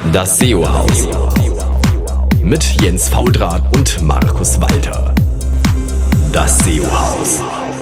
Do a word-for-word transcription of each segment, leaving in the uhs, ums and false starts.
Das S E O-Haus mit Jens Faudrat und Markus Walter. Das S E O-Haus.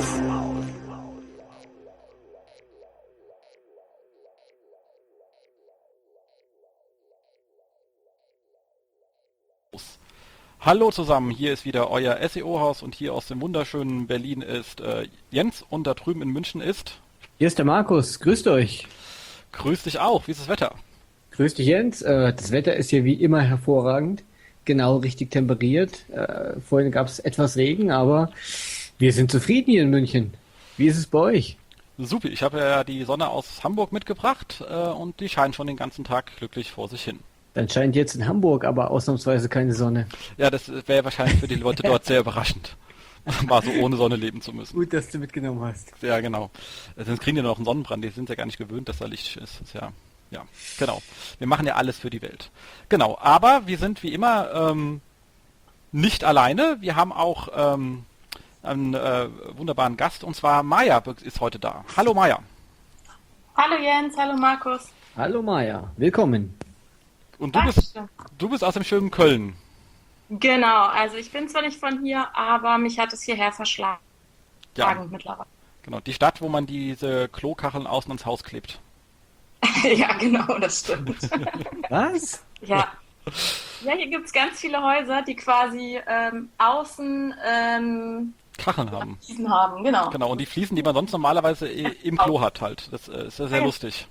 Hallo zusammen, hier ist wieder euer S E O-Haus und hier aus dem wunderschönen Berlin ist äh, Jens und da drüben in München ist... Hier ist der Markus, grüßt euch. Grüß dich auch, wie ist das Wetter? Grüß dich Jens, äh, das Wetter ist hier wie immer hervorragend, genau richtig temperiert. Äh, vorhin gab es etwas Regen, aber wir sind zufrieden hier in München. Wie ist es bei euch? Super, ich habe ja die Sonne aus Hamburg mitgebracht äh, und die scheint schon den ganzen Tag glücklich vor sich hin. Dann scheint jetzt in Hamburg aber ausnahmsweise keine Sonne. Ja, das wäre wahrscheinlich für die Leute dort sehr überraschend, mal so ohne Sonne leben zu müssen. Gut, dass du mitgenommen hast. Ja, genau. Sonst kriegen die noch einen Sonnenbrand, die sind ja gar nicht gewöhnt, dass da Licht ist. ist ja, ja, genau. Wir machen ja alles für die Welt. Genau, aber wir sind wie immer ähm, nicht alleine. Wir haben auch ähm, einen äh, wunderbaren Gast und zwar Maja ist heute da. Hallo Maja. Hallo Jens, hallo Markus. Hallo Maja, willkommen. Und du bist, du bist aus dem schönen Köln. Genau, also ich bin zwar nicht von hier, aber mich hat es hierher verschlagen ja, mittlerweile. Genau, die Stadt, wo man diese Klokacheln außen ans Haus klebt. Ja, genau, das stimmt. Was? Ja. Ja, hier gibt es ganz viele Häuser, die quasi ähm, außen ähm, Kacheln haben. Fliesen haben, genau. Genau, und die Fliesen, die man sonst normalerweise im Klo hat halt. Das äh, ist ja sehr ja. lustig.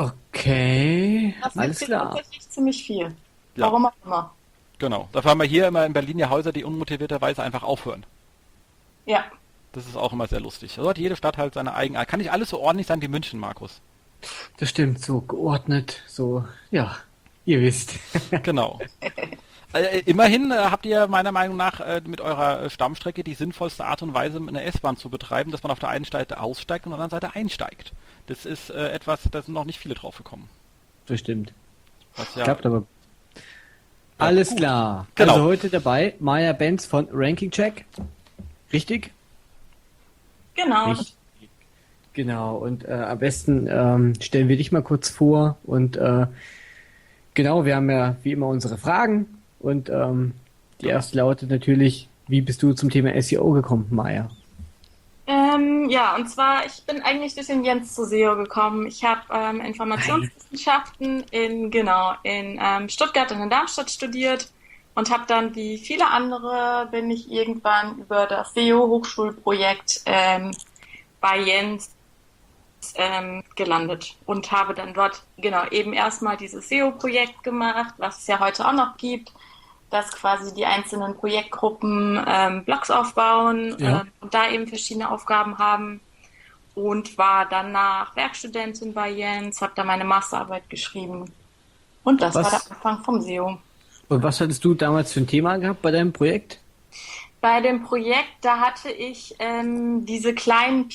Okay, das alles klar. Tatsächlich ziemlich viel. Ja. Warum auch immer. Genau, dafür haben wir hier immer in Berlin ja Häuser, die unmotivierterweise einfach aufhören. Ja. Das ist auch immer sehr lustig. So hat jede Stadt halt seine eigene... Kann nicht alles so ordentlich sein wie München, Markus? Das stimmt, so geordnet, so, ja, ihr wisst. Genau. Äh, immerhin äh, habt ihr meiner Meinung nach äh, mit eurer äh, Stammstrecke die sinnvollste Art und Weise, eine S-Bahn zu betreiben, dass man auf der einen Seite aussteigt und auf der anderen Seite einsteigt. Das ist äh, etwas, da sind noch nicht viele drauf gekommen. Das stimmt. Was ja, Klappt aber. Ja, Alles gut. klar. Genau. Also heute dabei Maja Benz von Ranking Check. Richtig? Genau. Richtig. Genau. Und äh, am besten ähm, stellen wir dich mal kurz vor. Und äh, genau, wir haben ja wie immer unsere Fragen. Und ähm, die erste lautet natürlich, wie bist du zum Thema S E O gekommen, Maja? Ähm, ja, und zwar, ich bin eigentlich durch den Jens zu S E O gekommen. Ich habe ähm, Informationswissenschaften in, genau, in ähm, Stuttgart und in Darmstadt studiert und habe dann, wie viele andere, bin ich irgendwann über das S E O-Hochschulprojekt ähm, bei Jens ähm, gelandet und habe dann dort, genau, eben erstmal dieses S E O-Projekt gemacht, was es ja heute auch noch gibt, dass quasi die einzelnen Projektgruppen ähm, Blogs aufbauen Ja. äh, und da eben verschiedene Aufgaben haben und war danach Werkstudentin bei Jens, habe da meine Masterarbeit geschrieben und das Was? war der Anfang vom S E O. Und was hattest du damals für ein Thema gehabt bei deinem Projekt? Bei dem Projekt, da hatte ich ähm, diese kleinen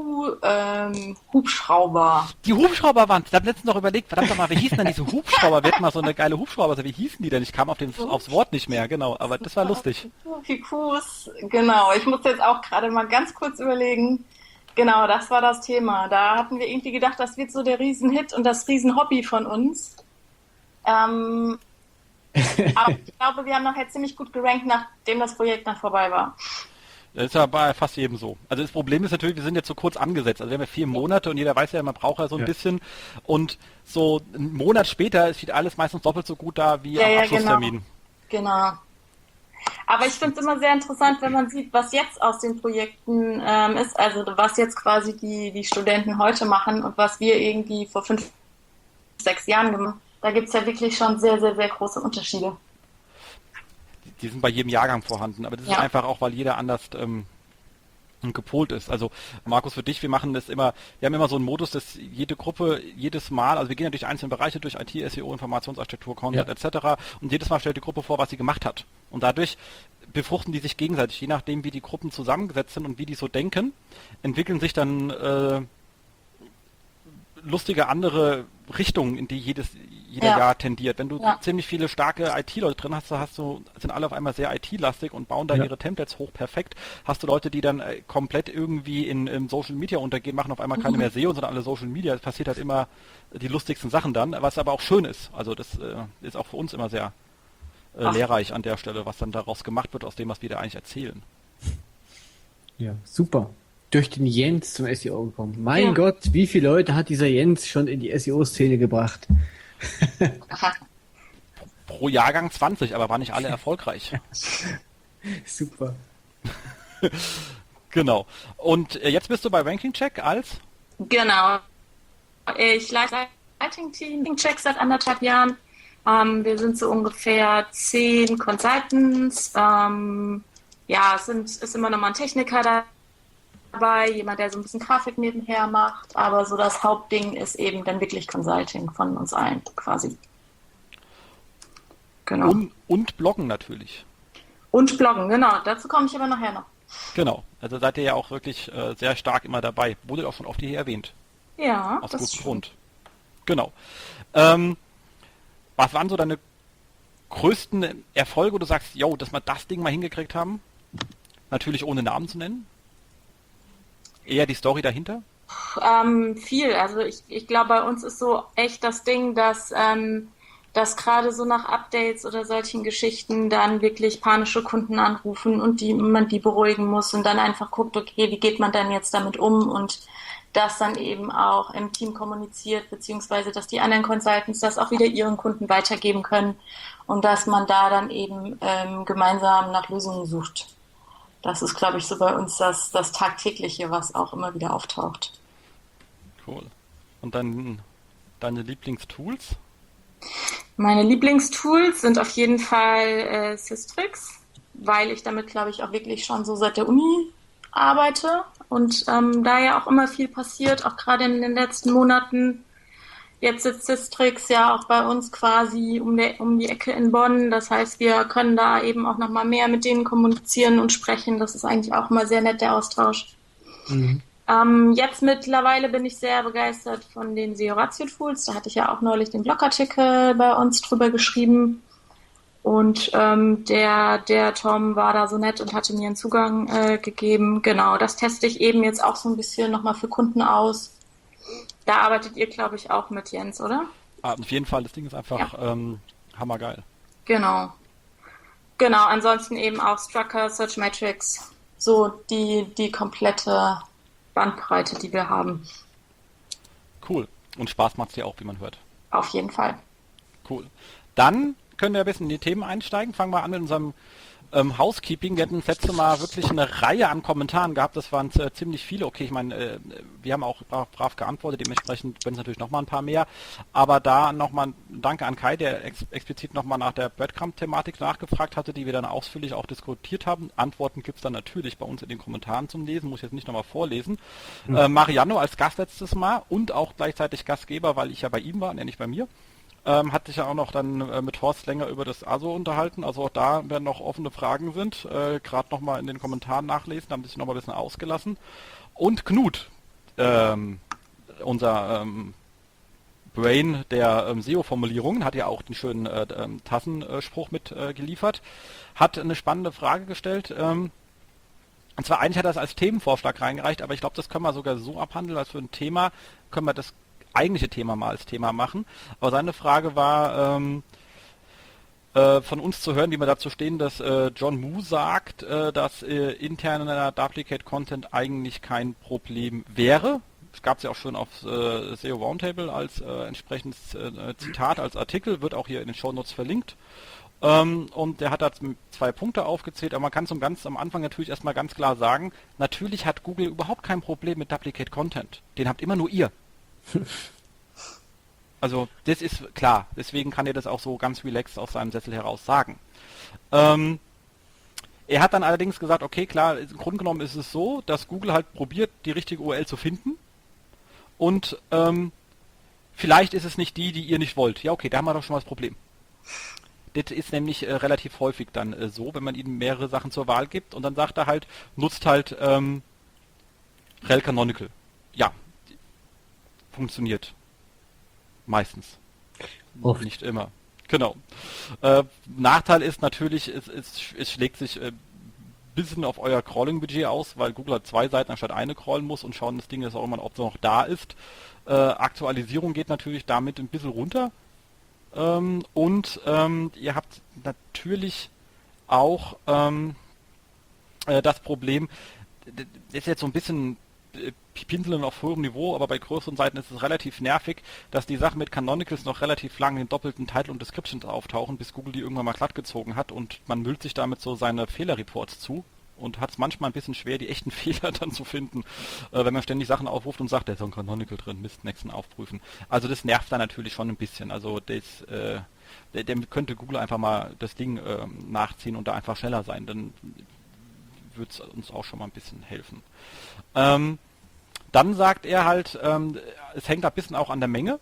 Piku-Hubschrauber. die Hubschrauber waren, ich habe letztens noch überlegt, verdammt nochmal, wie hießen denn diese Hubschrauber? Wir hatten mal so eine geile Hubschrauber, also wie hießen die denn? Ich kam auf den, aufs Wort nicht mehr, genau, aber das war lustig. Pikus, genau. Ich musste jetzt auch gerade mal ganz kurz überlegen. Genau, das war das Thema. Da hatten wir irgendwie gedacht, das wird so der Riesenhit und das Riesenhobby von uns. Ähm, aber ich glaube, wir haben nachher ziemlich gut gerankt, nachdem das Projekt dann vorbei war. Das ist ja bei fast jedem so. Also das Problem ist natürlich, wir sind jetzt so kurz angesetzt. Also wir haben ja vier Monate und jeder weiß ja, man braucht ja so ein Ja. bisschen. Und so einen Monat später steht alles meistens doppelt so gut da wie Ja, am ja, Abschlusstermin. Genau. Aber ich finde es immer sehr interessant, wenn man sieht, was jetzt aus den Projekten ähm, ist, also was jetzt quasi die, die Studenten heute machen und was wir irgendwie vor fünf, sechs Jahren gemacht haben. Da gibt es ja wirklich schon sehr, sehr, sehr große Unterschiede. Die sind bei jedem Jahrgang vorhanden, aber das ist Ja. einfach auch, weil jeder anders ähm, gepolt ist. Also Markus, für dich, wir machen das immer, wir haben immer so einen Modus, dass jede Gruppe jedes Mal, also wir gehen ja durch einzelne Bereiche, durch I T, S E O, Informationsarchitektur, Content Ja. et cetera. Und jedes Mal stellt die Gruppe vor, was sie gemacht hat. Und dadurch befruchten die sich gegenseitig, je nachdem, wie die Gruppen zusammengesetzt sind und wie die so denken, entwickeln sich dann äh, lustige andere Richtungen, in die jedes, jeder Ja. Jahr tendiert. Wenn du Ja. ziemlich viele starke I T-Leute drin hast, so hast du, sind alle auf einmal sehr I T-lastig und bauen da Ja. ihre Templates hoch perfekt. Hast du Leute, die dann äh, komplett irgendwie in, in Social Media untergehen, machen auf einmal keine mehr S E O, sondern alle Social Media. Es passiert halt immer die lustigsten Sachen dann, was aber auch schön ist. Also das äh, ist auch für uns immer sehr äh, Ach. lehrreich an der Stelle, was dann daraus gemacht wird, aus dem, was wir da eigentlich erzählen. Ja, super. Durch den Jens zum S E O gekommen. Mein Ja. Gott, wie viele Leute hat dieser Jens schon in die S E O-Szene gebracht? Aha. Pro Jahrgang zwanzig, aber waren nicht alle erfolgreich. Super. Genau. Und äh, jetzt bist du bei Ranking Check als? Genau. Ich leite ein Writing-Team, Check seit anderthalb Jahren. Ähm, wir sind so ungefähr zehn Consultants. Ähm, ja, es sind, ist immer noch mal ein Techniker dabei, jemand, der so ein bisschen Grafik nebenher macht. Aber so das Hauptding ist eben dann wirklich Consulting von uns allen quasi. Genau. Und, Und, und Bloggen natürlich. und Bloggen, genau. Dazu komme ich aber nachher noch. Genau. Also seid ihr ja auch wirklich äh, sehr stark immer dabei. Wurde auch schon oft hier erwähnt. Ja, Aus das gutem ist Grund. Genau. Ähm, was waren so deine größten Erfolge, wo du sagst, yo, dass wir das Ding mal hingekriegt haben? Natürlich ohne Namen zu nennen. Eher die Story dahinter. Ähm, viel. Also ich, ich glaube, bei uns ist so echt das Ding, dass, ähm, dass gerade so nach Updates oder solchen Geschichten dann wirklich panische Kunden anrufen und die man die beruhigen muss und dann einfach guckt, okay, wie geht man dann jetzt damit um und das dann eben auch im Team kommuniziert, beziehungsweise dass die anderen Consultants das auch wieder ihren Kunden weitergeben können und dass man da dann eben ähm, gemeinsam nach Lösungen sucht. Das ist, glaube ich, so bei uns das, das Tagtägliche, was auch immer wieder auftaucht. Cool. Und dann deine Lieblingstools? Meine Lieblingstools sind auf jeden Fall äh, Systrix, weil ich damit, glaube ich, auch wirklich schon so seit der Uni arbeite und ähm, da ja auch immer viel passiert, auch gerade in den letzten Monaten. Jetzt sitzt Systrix ja auch bei uns quasi um, der, um die Ecke in Bonn. Das heißt, wir können da eben auch nochmal mehr mit denen kommunizieren und sprechen. Das ist eigentlich auch mal sehr nett, der Austausch. Mhm. Ähm, jetzt mittlerweile bin ich sehr begeistert von den S E O Ratio Tools. Da hatte ich ja auch neulich den Blogartikel bei uns drüber geschrieben. Und ähm, der, der Tom war da so nett und hatte mir einen Zugang äh, gegeben. Genau, das teste ich eben jetzt auch so ein bisschen nochmal für Kunden aus. Da arbeitet ihr, glaube ich, auch mit Jens, oder? Ah, auf jeden Fall, das Ding ist einfach ähm, hammergeil. Genau. Genau, ansonsten eben auch Strucker, Searchmetrics, so die, die komplette Bandbreite, die wir haben. Cool. Und Spaß macht's dir auch, wie man hört. Auf jeden Fall. Cool. Dann können wir ein bisschen in die Themen einsteigen. Fangen wir an mit unserem ähm, Housekeeping. Wir hatten das letzte Mal wirklich eine Reihe an Kommentaren gehabt. Das waren äh, ziemlich viele. Okay, ich meine, äh, wir haben auch brav, brav geantwortet. Dementsprechend werden es natürlich nochmal ein paar mehr. Aber da nochmal ein Danke an Kai, der ex explizit nochmal nach der Breadcrumb-Thematik nachgefragt hatte, die wir dann ausführlich auch diskutiert haben. Antworten gibt es dann natürlich bei uns in den Kommentaren zum Lesen. Muss ich jetzt nicht nochmal vorlesen. Mhm. Äh, Mariano als Gast letztes Mal und auch gleichzeitig Gastgeber, weil ich ja bei ihm war, ne, nicht bei mir. Ähm, hat sich ja auch noch dann äh, mit Horst länger über das A S O unterhalten. Also auch da, wenn noch offene Fragen sind, äh, gerade nochmal in den Kommentaren nachlesen, da haben sich nochmal ein bisschen ausgelassen. Und Knut, ähm, unser ähm, Brain der ähm, S E O-Formulierungen, hat ja auch den schönen äh, ähm, Tassenspruch mit äh, geliefert, hat eine spannende Frage gestellt. Ähm, und zwar eigentlich hat er das als Themenvorschlag reingereicht, aber ich glaube, das können wir sogar so abhandeln, als für ein Thema können wir das eigentliche Thema mal als Thema machen. Aber seine Frage war, ähm, äh, von uns zu hören, wie wir dazu stehen, dass äh, John Moo sagt, äh, dass äh, interner Duplicate Content eigentlich kein Problem wäre. Es gab es ja auch schon auf äh, S E O Roundtable als äh, entsprechendes äh, Zitat, als Artikel, wird auch hier in den Shownotes verlinkt. Ähm, und der hat da zwei Punkte aufgezählt, aber man kann zum ganz am Anfang natürlich erstmal ganz klar sagen, natürlich hat Google überhaupt kein Problem mit Duplicate Content. Den habt immer nur ihr. Also das ist klar, deswegen kann er das auch so ganz relaxed aus seinem Sessel heraus sagen. Ähm, er hat dann allerdings gesagt, okay, klar, im Grunde genommen ist es so, dass Google halt probiert, die richtige U R L zu finden und ähm, vielleicht ist es nicht die, die ihr nicht wollt. Ja, okay, da haben wir doch schon mal das Problem. Das ist nämlich äh, relativ häufig dann äh, so, wenn man ihnen mehrere Sachen zur Wahl gibt und dann sagt er halt, nutzt halt ähm, rel Canonical. Ja, funktioniert. Meistens. Oft. Nicht immer. Genau. Äh, Nachteil ist natürlich, es, es, es schlägt sich äh, bisschen auf euer Crawling-Budget aus, weil Google hat zwei Seiten anstatt eine crawlen muss und schauen das Ding jetzt auch immer, ob es noch da ist. Äh, Aktualisierung geht natürlich damit ein bisschen runter. Ähm, und ähm, ihr habt natürlich auch ähm, äh, das Problem, das ist jetzt so ein bisschen äh, Pinseln auf hohem Niveau, aber bei größeren Seiten ist es relativ nervig, dass die Sachen mit Canonicals noch relativ lange in doppelten Title und Descriptions auftauchen, bis Google die irgendwann mal glatt gezogen hat und man müllt sich damit so seine Fehlerreports zu und hat es manchmal ein bisschen schwer, die echten Fehler dann zu finden, äh, wenn man ständig Sachen aufruft und sagt, da ist so ein Canonical drin, Mist, nächsten aufprüfen. Also das nervt dann natürlich schon ein bisschen. Also das, äh, der, der könnte Google einfach mal das Ding äh, nachziehen und da einfach schneller sein, dann würde es uns auch schon mal ein bisschen helfen. Ähm, Dann sagt er halt, ähm, es hängt ein bisschen auch an der Menge.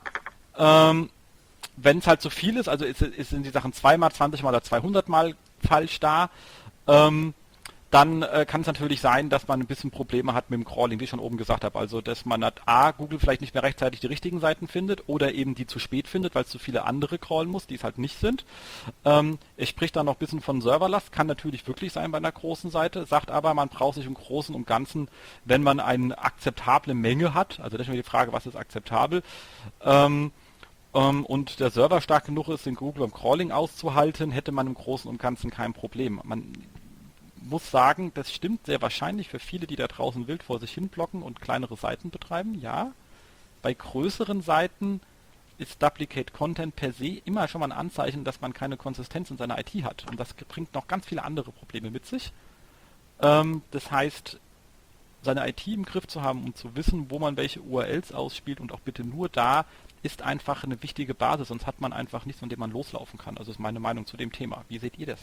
Ähm, wenn es halt zu viel ist, also ist, ist sind die Sachen zweimal, zwanzig mal oder zweihundert mal falsch da, ähm, dann äh, kann es natürlich sein, dass man ein bisschen Probleme hat mit dem Crawling, wie ich schon oben gesagt habe. Also, dass man hat, A, Google vielleicht nicht mehr rechtzeitig die richtigen Seiten findet oder eben die zu spät findet, weil es zu viele andere crawlen muss, die es halt nicht sind. Ähm, ich sprich da noch ein bisschen von Serverlast, kann natürlich wirklich sein bei einer großen Seite, sagt aber, man braucht sich im Großen und Ganzen, wenn man eine akzeptable Menge hat, also das ist mir die Frage, was ist akzeptabel, ähm, ähm, und der Server stark genug ist, den Google beim Crawling auszuhalten, hätte man im Großen und Ganzen kein Problem. Man muss sagen, das stimmt sehr wahrscheinlich für viele, die da draußen wild vor sich hin blocken und kleinere Seiten betreiben, ja. Bei größeren Seiten ist Duplicate Content per se immer schon mal ein Anzeichen, dass man keine Konsistenz in seiner I T hat. Und das bringt noch ganz viele andere Probleme mit sich. Ähm, das heißt, seine I T im Griff zu haben, um zu wissen, wo man welche U R Ls ausspielt und auch bitte nur da, ist einfach eine wichtige Basis, sonst hat man einfach nichts, von dem man loslaufen kann. Also ist meine Meinung zu dem Thema. Wie seht ihr das?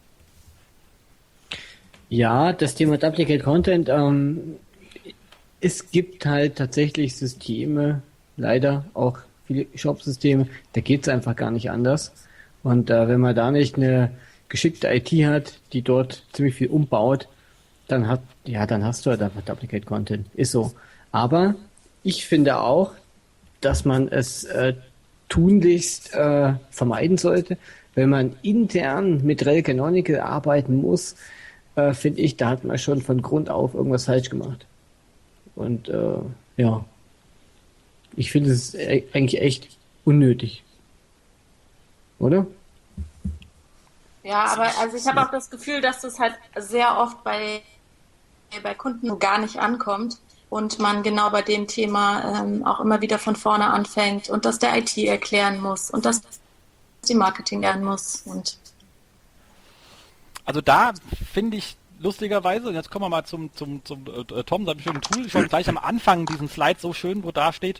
Ja, das Thema Duplicate Content, ähm, es gibt halt tatsächlich Systeme, leider auch viele Shop-Systeme, da geht's einfach gar nicht anders. Und äh, wenn man da nicht eine geschickte I T hat, die dort ziemlich viel umbaut, dann hat, ja, dann hast du halt einfach Duplicate Content. Ist so. Aber ich finde auch, dass man es äh, tunlichst äh, vermeiden sollte, wenn man intern mit Rel Canonical arbeiten muss, äh, finde ich, da hat man schon von Grund auf irgendwas falsch gemacht. Und äh, ja, ich finde es e- eigentlich echt unnötig. Oder? Ja, aber also ich habe auch das Gefühl, dass das halt sehr oft bei, bei Kunden gar nicht ankommt und man genau bei dem Thema ähm, auch immer wieder von vorne anfängt und dass der I T erklären muss und dass die Marketing lernen muss. Und Also da finde ich lustigerweise, und jetzt kommen wir mal zum, zum, zum äh, Tom, seinem schönen Tool, schon gleich am Anfang diesen Slide so schön, wo da steht,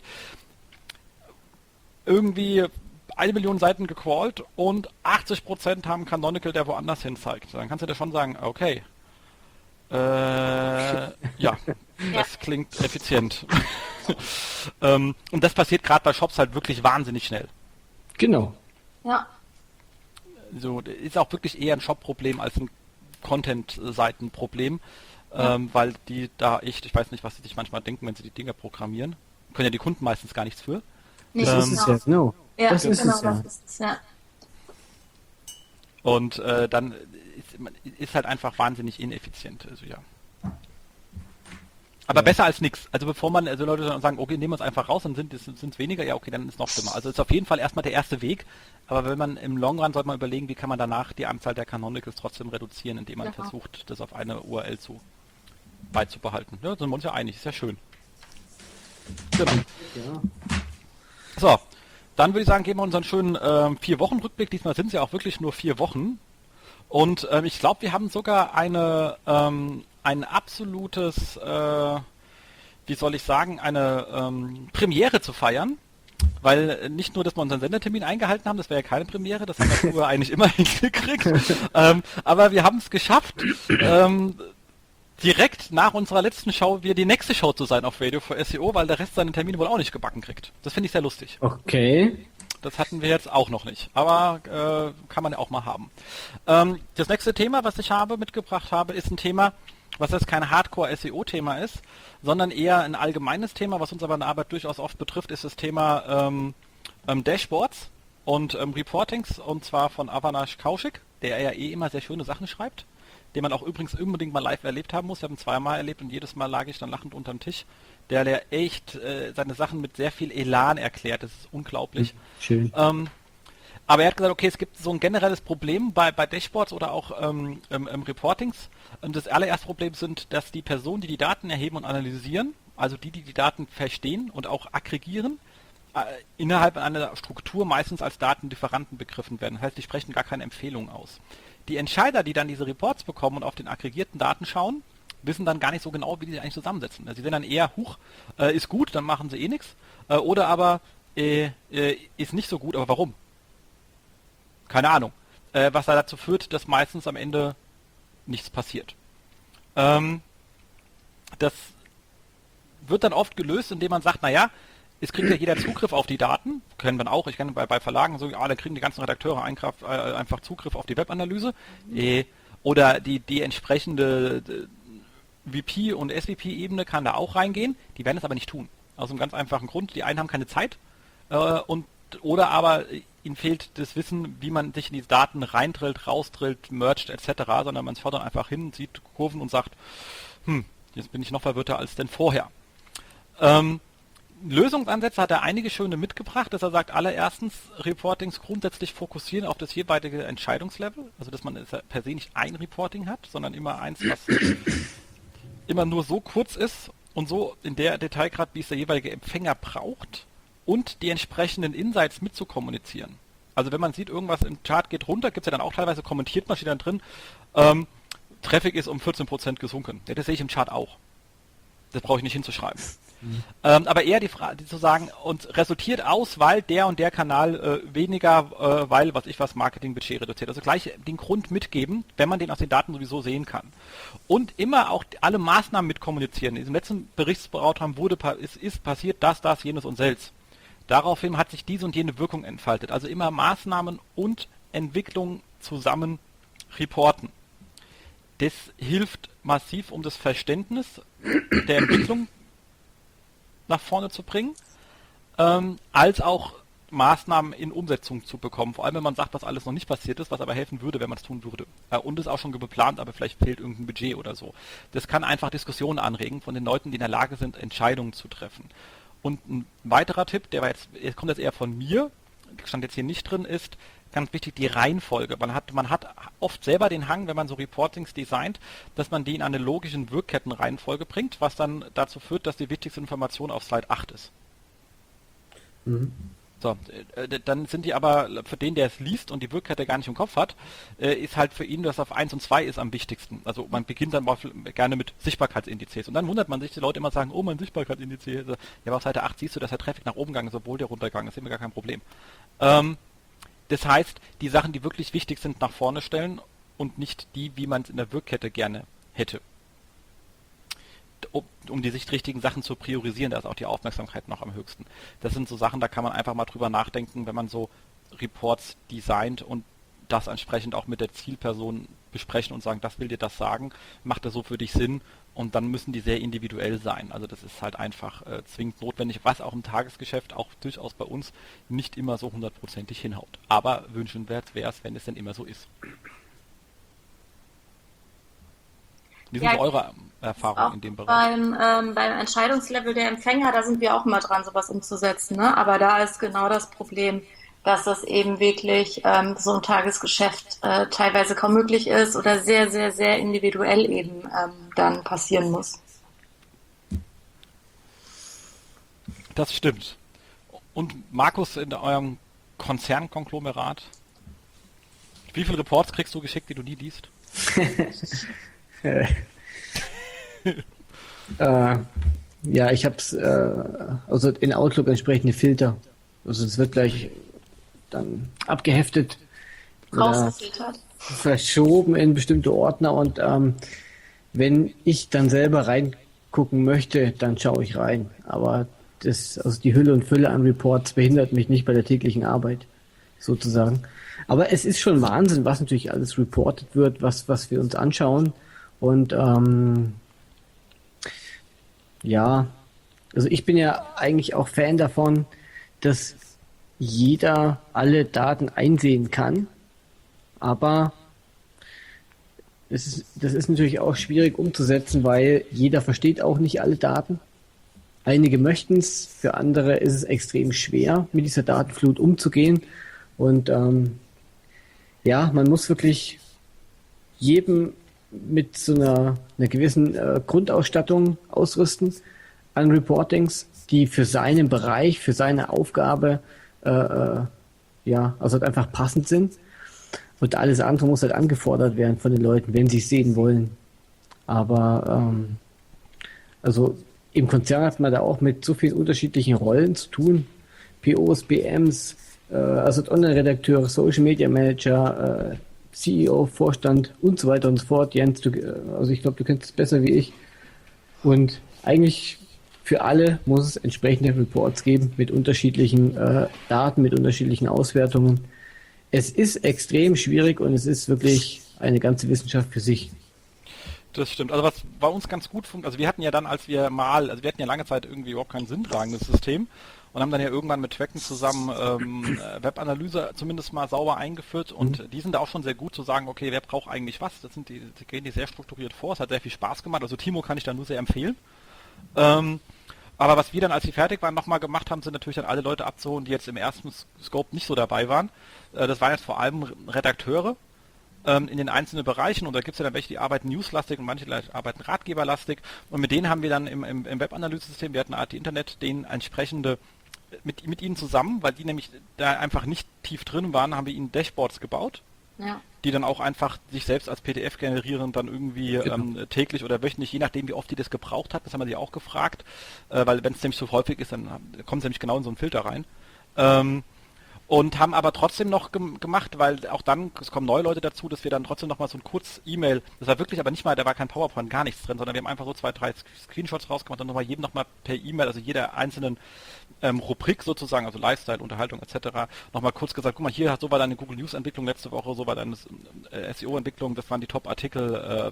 irgendwie eine Million Seiten gecrawlt und achtzig Prozent haben Canonical, der woanders hin zeigt. Dann kannst du dir schon sagen, okay, äh, ja, das klingt effizient. ähm, und das passiert gerade bei Shops halt wirklich wahnsinnig schnell. Genau. ja, So, ist auch wirklich eher ein Shop-Problem als ein Content-Seiten-Problem, ähm, weil die da echt, ich weiß nicht, was sie sich manchmal denken, wenn sie die Dinger programmieren. Können ja die Kunden meistens gar nichts für. nee, Das Ähm, ist es ja, genau. ja, das ist genau, es ja. das ist es, ja. Und äh, dann ist, man- ist halt einfach wahnsinnig ineffizient. Also ja. Aber Ja. besser als nichts. Also bevor man, also Leute dann sagen, okay, nehmen wir es einfach raus, dann sind es sind's weniger, ja okay, dann ist noch schlimmer. Also ist auf jeden Fall erstmal der erste Weg, aber wenn man im Long Run sollte man überlegen, wie kann man danach die Anzahl der Canonicals trotzdem reduzieren, indem man Genau. versucht, das auf eine U R L zu beizubehalten. Ja, sind wir uns ja einig, ist ja schön. Genau. Ja. So, dann würde ich sagen, geben wir unseren schönen ähm, vier Wochen Rückblick. Diesmal sind es ja auch wirklich nur vier Wochen. Und ähm, ich glaube, wir haben sogar eine ähm, ein absolutes, äh, wie soll ich sagen, eine ähm, Premiere zu feiern. Weil äh, nicht nur, dass wir unseren Sendertermin eingehalten haben, das wäre ja keine Premiere, das haben wir früher eigentlich immer hingekriegt. ähm, aber wir haben es geschafft, ähm, direkt nach unserer letzten Show wir die nächste Show zu sein auf Radio for S E O, weil der Rest seinen Termin wohl auch nicht gebacken kriegt. Das finde ich sehr lustig. Okay. Das hatten wir jetzt auch noch nicht, aber äh, kann man ja auch mal haben. Ähm, das nächste Thema, was ich habe mitgebracht habe, ist ein Thema, was jetzt kein Hardcore-S E O-Thema ist, sondern eher ein allgemeines Thema, was uns aber in der Arbeit durchaus oft betrifft, ist das Thema ähm, ähm, Dashboards und ähm, Reportings, und zwar von Avinash Kaushik, der ja eh immer sehr schöne Sachen schreibt, den man auch übrigens unbedingt mal live erlebt haben muss. Ich habe ihn zweimal erlebt und jedes Mal lag ich dann lachend unterm Tisch. Der, der echt äh, seine Sachen mit sehr viel Elan erklärt. Das ist unglaublich. Schön. Ähm, aber er hat gesagt, okay, es gibt so ein generelles Problem bei, bei Dashboards oder auch ähm, ähm, ähm, Reportings. Und das allererste Problem sind, dass die Personen, die die Daten erheben und analysieren, also die, die die Daten verstehen und auch aggregieren, äh, innerhalb einer Struktur meistens als Datendifferanten begriffen werden. Das heißt, die sprechen gar keine Empfehlungen aus. Die Entscheider, die dann diese Reports bekommen und auf den aggregierten Daten schauen, wissen dann gar nicht so genau, wie die sich eigentlich zusammensetzen. Also sie sehen dann eher, huch, äh, ist gut, dann machen sie eh nichts. Äh, oder aber, äh, äh, ist nicht so gut, aber warum? Keine Ahnung. Äh, was da dazu führt, dass meistens am Ende nichts passiert. Ähm, das wird dann oft gelöst, indem man sagt, naja, es kriegt ja jeder Zugriff auf die Daten, kennen wir auch, ich kenne bei, bei Verlagen so, ja, da kriegen die ganzen Redakteure einfach, äh, einfach Zugriff auf die Webanalyse. Äh, oder die, die entsprechende V P- und S V P-Ebene kann da auch reingehen, die werden es aber nicht tun. Aus einem ganz einfachen Grund, die einen haben keine Zeit äh, und oder aber ihnen fehlt das Wissen, wie man sich in die Daten reindrillt, rausdrillt, mergt et cetera, sondern man schaut dann einfach hin, sieht Kurven und sagt, hm, jetzt bin ich noch verwirrter als denn vorher. Ähm, Lösungsansätze hat er einige schöne mitgebracht, dass er sagt, allererstens Reportings grundsätzlich fokussieren auf das jeweilige Entscheidungslevel, also dass man per se nicht ein Reporting hat, sondern immer eins, was immer nur so kurz ist und so in der Detailgrad, wie es der jeweilige Empfänger braucht, und die entsprechenden Insights mitzukommunizieren. Also wenn man sieht, irgendwas im Chart geht runter, gibt es ja dann auch teilweise, kommentiert man, steht dann drin, ähm, Traffic ist um vierzehn Prozent gesunken. Ja, das sehe ich im Chart auch. Das brauche ich nicht hinzuschreiben. Mhm. Ähm, aber eher die Frage, zu sagen, und resultiert aus, weil der und der Kanal äh, weniger, äh, weil, was ich was, Marketingbudget reduziert. Also gleich den Grund mitgeben, wenn man den aus den Daten sowieso sehen kann. Und immer auch alle Maßnahmen mit kommunizieren. In diesem letzten Berichtsberatung wurde, ist, ist passiert das, das, jenes und selbst. Daraufhin hat sich diese und jene Wirkung entfaltet. Also immer Maßnahmen und Entwicklung zusammen reporten. Das hilft massiv, um das Verständnis der Entwicklung nach vorne zu bringen, ähm, als auch Maßnahmen in Umsetzung zu bekommen. Vor allem, wenn man sagt, was alles noch nicht passiert ist, was aber helfen würde, wenn man es tun würde. Äh, und ist auch schon geplant, aber vielleicht fehlt irgendein Budget oder so. Das kann einfach Diskussionen anregen von den Leuten, die in der Lage sind, Entscheidungen zu treffen. Und ein weiterer Tipp, der war jetzt, jetzt kommt jetzt eher von mir, stand jetzt hier nicht drin, ist ganz wichtig die Reihenfolge. Man hat, man hat oft selber den Hang, wenn man so Reportings designt, dass man die in eine logischen Wirkkettenreihenfolge bringt, was dann dazu führt, dass die wichtigste Information auf Slide acht ist. Mhm. So, äh, dann sind die aber, für den, der es liest und die Wirkkette gar nicht im Kopf hat, äh, ist halt für ihn, dass auf eins und zwei ist am wichtigsten. Also man beginnt dann mal gerne mit Sichtbarkeitsindizes. Und dann wundert man sich, die Leute immer sagen, oh, mein Sichtbarkeitsindiz. Ja, aber auf Seite acht siehst du, dass der Traffic nach oben gegangen ist, obwohl der runtergegangen ist. Das ist immer gar kein Problem. Ähm, das heißt, die Sachen, die wirklich wichtig sind, nach vorne stellen und nicht die, wie man es in der Wirkkette gerne hätte. Um, um die sich richtigen Sachen zu priorisieren, da ist auch die Aufmerksamkeit noch am höchsten. Das sind so Sachen, da kann man einfach mal drüber nachdenken, wenn man so Reports designt und das entsprechend auch mit der Zielperson besprechen und sagen, das will dir das sagen, macht das so für dich Sinn, und dann müssen die sehr individuell sein. Also das ist halt einfach äh, zwingend notwendig, was auch im Tagesgeschäft auch durchaus bei uns nicht immer so hundertprozentig hinhaut. Aber wünschenswert wäre es, wenn es denn immer so ist. Wie sind ja, so eure Erfahrungen in dem Bereich? Beim, ähm, beim Entscheidungslevel der Empfänger, da sind wir auch immer dran, sowas umzusetzen. Ne? Aber da ist genau das Problem, dass das eben wirklich ähm, so ein Tagesgeschäft äh, teilweise kaum möglich ist oder sehr, sehr, sehr individuell eben ähm, dann passieren muss. Das stimmt. Und Markus, in eurem Konzernkonglomerat, wie viele Reports kriegst du geschickt, die du nie liest? äh, ja, ich habe es, äh, also in Outlook entsprechende Filter. Also es wird gleich dann abgeheftet oder verschoben in bestimmte Ordner, und ähm, wenn ich dann selber reingucken möchte, dann schaue ich rein. Aber das, also die Hülle und Fülle an Reports behindert mich nicht bei der täglichen Arbeit, sozusagen. Aber es ist schon Wahnsinn, was natürlich alles reportet wird, was, was wir uns anschauen. Und ähm, ja, also ich bin ja eigentlich auch Fan davon, dass jeder alle Daten einsehen kann, aber es ist, das ist natürlich auch schwierig umzusetzen, weil jeder versteht auch nicht alle Daten. Einige möchten es, für andere ist es extrem schwer, mit dieser Datenflut umzugehen. Und ähm, ja, man muss wirklich jedem mit so einer, einer gewissen äh, Grundausstattung ausrüsten an Reportings, die für seinen Bereich, für seine Aufgabe äh, äh, ja, also halt einfach passend sind. Und alles andere muss halt angefordert werden von den Leuten, wenn sie es sehen wollen. Aber ähm, also im Konzern hat man da auch mit so vielen unterschiedlichen Rollen zu tun. P Os, B Ms, äh, also Online-Redakteure, Social Media Manager, äh, C E O, Vorstand und so weiter und so fort. Jens, du, also ich glaube, du kennst es besser wie ich. Und eigentlich für alle muss es entsprechende Reports geben mit unterschiedlichen äh, Daten, mit unterschiedlichen Auswertungen. Es ist extrem schwierig und es ist wirklich eine ganze Wissenschaft für sich. Das stimmt. Also was bei uns ganz gut funktioniert, also wir hatten ja dann, als wir mal, also wir hatten ja lange Zeit irgendwie überhaupt kein sinntragendes System und haben dann ja irgendwann mit Tracken zusammen ähm, Webanalyse zumindest mal sauber eingeführt und mhm. die sind da auch schon sehr gut zu sagen, okay, wer braucht eigentlich was? Das sind die, die gehen die sehr strukturiert vor. Es hat sehr viel Spaß gemacht. Also Timo kann ich da nur sehr empfehlen. Ähm, aber was wir dann, als sie fertig waren, nochmal gemacht haben, sind natürlich dann alle Leute abzuholen, die jetzt im ersten Scope nicht so dabei waren. Äh, das waren jetzt vor allem Redakteure in den einzelnen Bereichen und da gibt es ja dann welche, die arbeiten newslastig und manche arbeiten ratgeberlastig und mit denen haben wir dann im, im, im Web-Analyse-System, wir hatten A T Internet, denen entsprechende, mit, mit ihnen zusammen, weil die nämlich da einfach nicht tief drin waren, haben wir ihnen Dashboards gebaut, ja. die dann auch einfach sich selbst als P D F generieren, dann irgendwie genau. ähm, täglich oder wöchentlich, je nachdem wie oft die das gebraucht hat, das haben wir sie auch gefragt, äh, weil wenn es nämlich so häufig ist, dann kommt es nämlich genau in so einen Filter rein. Ähm, Und haben aber trotzdem noch gem- gemacht, weil auch dann, es kommen neue Leute dazu, dass wir dann trotzdem noch mal so ein kurz E-Mail, das war wirklich aber nicht mal, da war kein PowerPoint, gar nichts drin, sondern wir haben einfach so zwei, drei Screenshots rausgemacht und nochmal jedem nochmal per E-Mail, also jeder einzelnen ähm, Rubrik sozusagen, also Lifestyle, Unterhaltung et cetera, nochmal kurz gesagt, guck mal, hier, so war deine Google News Entwicklung letzte Woche, so war deine äh, S E O-Entwicklung, das waren die Top-Artikel, äh,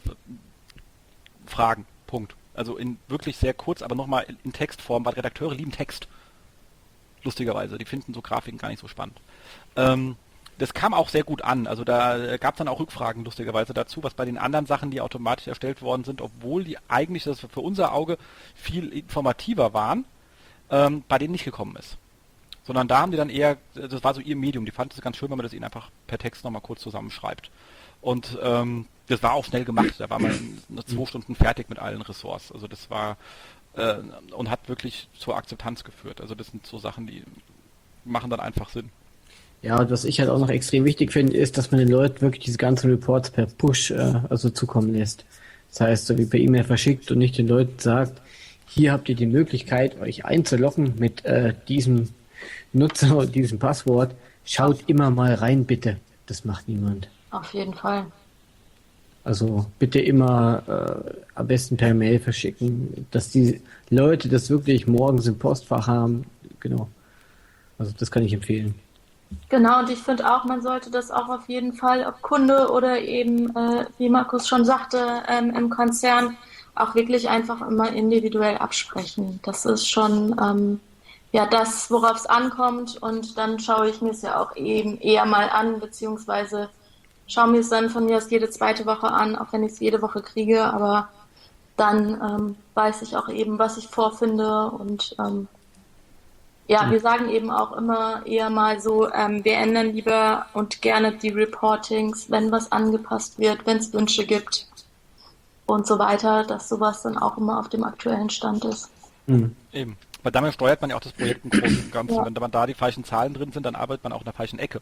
Fragen, Punkt. Also in wirklich sehr kurz, aber nochmal in, in Textform, weil Redakteure lieben Text. Lustigerweise, die finden so Grafiken gar nicht so spannend. Ähm, das kam auch sehr gut an, also da gab es dann auch Rückfragen lustigerweise dazu, was bei den anderen Sachen, die automatisch erstellt worden sind, obwohl die eigentlich das für unser Auge viel informativer waren, ähm, bei denen nicht gekommen ist. Sondern da haben die dann eher, das war so ihr Medium, die fanden es ganz schön, wenn man das ihnen einfach per Text nochmal kurz zusammenschreibt. Und ähm, das war auch schnell gemacht, da war man in zwei Stunden fertig mit allen Ressorts, also das war und hat wirklich zur Akzeptanz geführt. Also das sind so Sachen, die machen dann einfach Sinn. Ja, und was ich halt auch noch extrem wichtig finde, ist, dass man den Leuten wirklich diese ganzen Reports per Push äh, also zukommen lässt. Das heißt, so wie per E-Mail verschickt und nicht den Leuten sagt, hier habt ihr die Möglichkeit, euch einzuloggen mit äh, diesem Nutzer und diesem Passwort. Schaut immer mal rein, bitte. Das macht niemand. Auf jeden Fall. Also bitte immer äh, am besten per Mail verschicken, dass die Leute das wirklich morgens im Postfach haben. Genau. Also das kann ich empfehlen. Genau, und ich finde auch, man sollte das auch auf jeden Fall, ob Kunde oder eben, äh, wie Markus schon sagte, ähm, im Konzern auch wirklich einfach immer individuell absprechen. Das ist schon ähm, ja das, worauf es ankommt und dann schaue ich mir es ja auch eben eher mal an, beziehungsweise schaue mir es dann von mir aus jede zweite Woche an, auch wenn ich es jede Woche kriege, aber dann ähm, weiß ich auch eben, was ich vorfinde und ähm, ja, wir sagen eben auch immer eher mal so, ähm, wir ändern lieber und gerne die Reportings, wenn was angepasst wird, wenn es Wünsche gibt und so weiter, dass sowas dann auch immer auf dem aktuellen Stand ist. Mhm. Eben, weil damit steuert man ja auch das Projekt im Großen und Ganzen. Ja. Wenn man da die falschen Zahlen drin sind, dann arbeitet man auch in der falschen Ecke.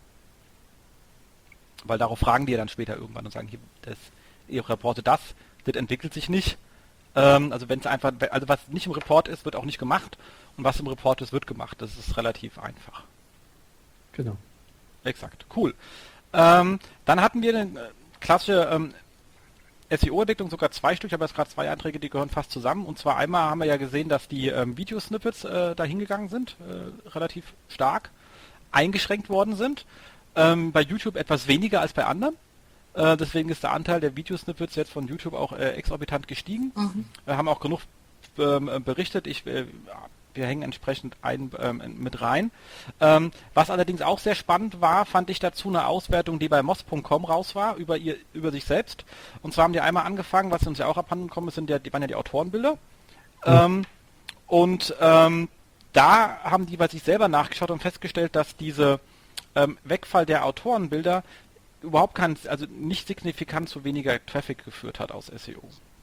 Weil darauf fragen die ja dann später irgendwann und sagen, hier, das, ihr reportet das, das entwickelt sich nicht. Ähm, also wenn es einfach, also was nicht im Report ist, wird auch nicht gemacht und was im Report ist, wird gemacht. Das ist relativ einfach. Genau. Exakt, cool. Ähm, dann hatten wir eine klassische ähm, S E O-Entwicklung, sogar zwei Stück, ich habe jetzt gerade zwei Anträge, die gehören fast zusammen. Und zwar einmal haben wir ja gesehen, dass die ähm, Videosnippets äh, da hingegangen sind, äh, relativ stark eingeschränkt worden sind. Ähm, bei YouTube etwas weniger als bei anderen. Äh, deswegen ist der Anteil der Videosnippets jetzt von YouTube auch äh, exorbitant gestiegen. Mhm. Wir haben auch genug ähm, berichtet. Ich äh, wir hängen entsprechend ein, ähm, mit rein. Ähm, was allerdings auch sehr spannend war, fand ich dazu eine Auswertung, die bei moz punkt com raus war, über ihr, über sich selbst. Und zwar haben die einmal angefangen, was uns ja auch abhanden gekommen ist, sind ja, die waren ja die Autorenbilder. Mhm. Ähm, und ähm, da haben die bei sich selber nachgeschaut und festgestellt, dass diese ähm, Wegfall der Autorenbilder überhaupt kein, also nicht signifikant zu weniger Traffic geführt hat aus S E O.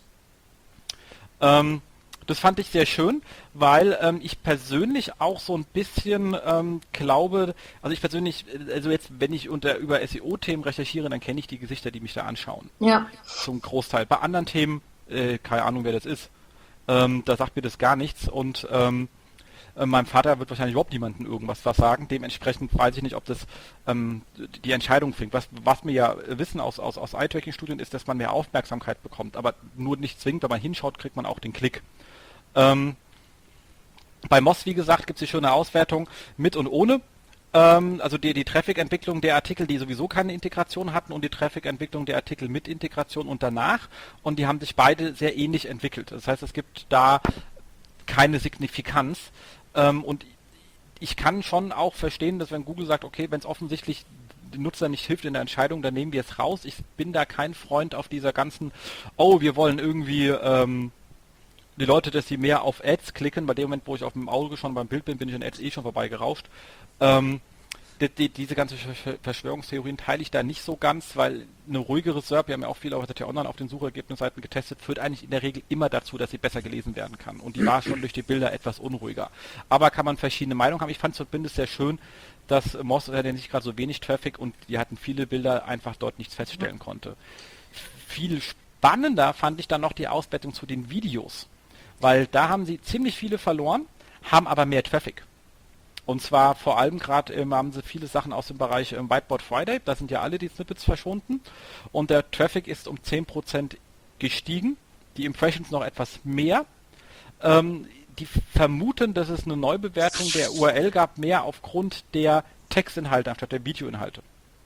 Ähm, Das fand ich sehr schön, weil ähm, ich persönlich auch so ein bisschen ähm, glaube, also ich persönlich, also jetzt, wenn ich unter über S E O-Themen recherchiere, dann kenne ich die Gesichter, die mich da anschauen. Ja. Zum Großteil. Bei anderen Themen, äh, keine Ahnung, wer das ist, ähm, da sagt mir das gar nichts und ähm, äh, meinem Vater wird wahrscheinlich überhaupt niemandem irgendwas was sagen. Dementsprechend weiß ich nicht, ob das ähm, die Entscheidung bringt. Was, was wir ja wissen aus, aus, aus Eye-Tracking-Studien ist, dass man mehr Aufmerksamkeit bekommt, aber nur nicht zwingend, wenn man hinschaut, kriegt man auch den Klick. Ähm, bei moz, wie gesagt, gibt es die schöne Auswertung mit und ohne. Ähm, also die, die Traffic-Entwicklung der Artikel, die sowieso keine Integration hatten und die Traffic-Entwicklung der Artikel mit Integration und danach. Und die haben sich beide sehr ähnlich entwickelt. Das heißt, es gibt da keine Signifikanz. Ähm, und ich kann schon auch verstehen, dass wenn Google sagt, okay, wenn es offensichtlich den Nutzer nicht hilft in der Entscheidung, dann nehmen wir es raus. Ich bin da kein Freund auf dieser ganzen, oh, wir wollen irgendwie... Ähm, die Leute, dass sie mehr auf Ads klicken, bei dem Moment, wo ich auf dem Auge schon beim Bild bin, bin ich an Ads eh schon vorbeigerauscht. Ähm, die, die, diese ganze Verschwörungstheorien teile ich da nicht so ganz, weil eine ruhigere S E R P, wir haben ja auch viel auf der T Online auf den Suchergebnisseiten getestet, führt eigentlich in der Regel immer dazu, dass sie besser gelesen werden kann. Und die war schon durch die Bilder etwas unruhiger. Aber kann man verschiedene Meinungen haben. Ich fand es zumindest sehr schön, dass moz hatte nicht gerade so wenig Traffic und die hatten viele Bilder, einfach dort nichts feststellen konnte. Viel spannender fand ich dann noch die Auswertung zu den Videos. Weil da haben sie ziemlich viele verloren, haben aber mehr Traffic. Und zwar vor allem gerade ähm, haben sie viele Sachen aus dem Bereich ähm, Whiteboard Friday, da sind ja alle die Snippets verschwunden. Und der Traffic ist um zehn Prozent gestiegen, die Impressions noch etwas mehr. Ähm, die vermuten, dass es eine Neubewertung der U R L gab, mehr aufgrund der Textinhalte anstatt der Videoinhalte.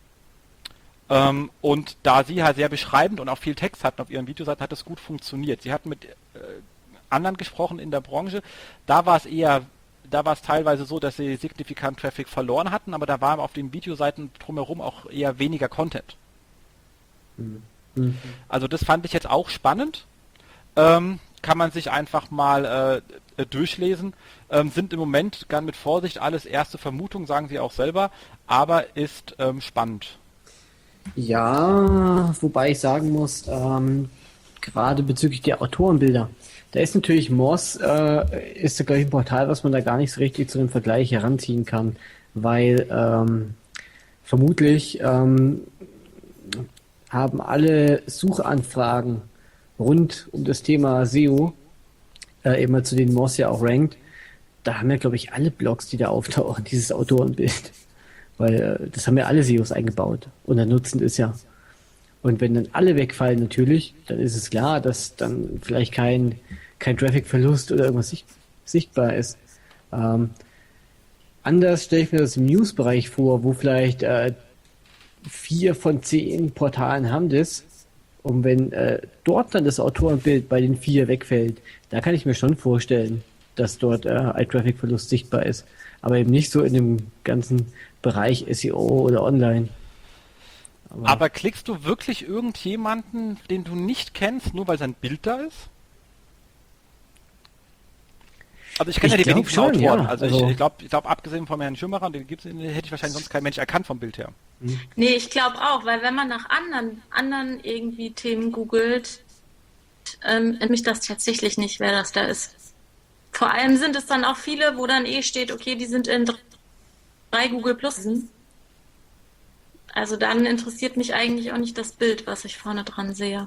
Ähm, und da sie halt sehr beschreibend und auch viel Text hatten auf ihren Videoseiten, hat es gut funktioniert. Sie hatten mit... Äh, anderen gesprochen in der Branche, da war es eher, da war es teilweise so, dass sie signifikant Traffic verloren hatten, aber da war auf den Videoseiten drumherum auch eher weniger Content. Mhm. Also das fand ich jetzt auch spannend. Ähm, kann man sich einfach mal äh, durchlesen. Ähm, sind im Moment ganz mit Vorsicht alles erste Vermutungen, sagen sie auch selber, aber ist ähm, spannend. Ja, wobei ich sagen muss, ähm, gerade bezüglich der Autorenbilder, da ist natürlich moz, äh, ist da gleich ein Portal, was man da gar nicht so richtig zu dem Vergleich heranziehen kann, weil ähm, vermutlich ähm, haben alle Suchanfragen rund um das Thema S E O, äh, immer zu denen moz ja auch rankt, da haben ja, glaube ich, alle Blogs, die da auftauchen, dieses Autorenbild, weil äh, das haben ja alle S E Os eingebaut und der Nutzen ist ja. Und wenn dann alle wegfallen natürlich, dann ist es klar, dass dann vielleicht kein, kein Traffic-Verlust oder irgendwas sicht, sichtbar ist. Ähm, anders stelle ich mir das im News-Bereich vor, wo vielleicht äh, vier von zehn Portalen haben das. Und wenn äh, dort dann das Autorenbild bei den vier wegfällt, da kann ich mir schon vorstellen, dass dort äh, ein Traffic-Verlust sichtbar ist. Aber eben nicht so in dem ganzen Bereich S E O oder Online. Aber, Aber klickst du wirklich irgendjemanden, den du nicht kennst, nur weil sein Bild da ist? Also ich kenne ja die wenigsten schon, Autoren. Ja. Also, also ich, ich glaube, ich glaub, abgesehen von Herrn Schimmerer, den gibt's, den hätte ich wahrscheinlich sonst kein Mensch erkannt vom Bild her. Hm. Nee, ich glaube auch, weil wenn man nach anderen, anderen irgendwie Themen googelt, ähm, mich das tatsächlich nicht, wer das da ist. Vor allem sind es dann auch viele, wo dann eh steht, okay, die sind in drei Google Plus. Also dann interessiert mich eigentlich auch nicht das Bild, was ich vorne dran sehe.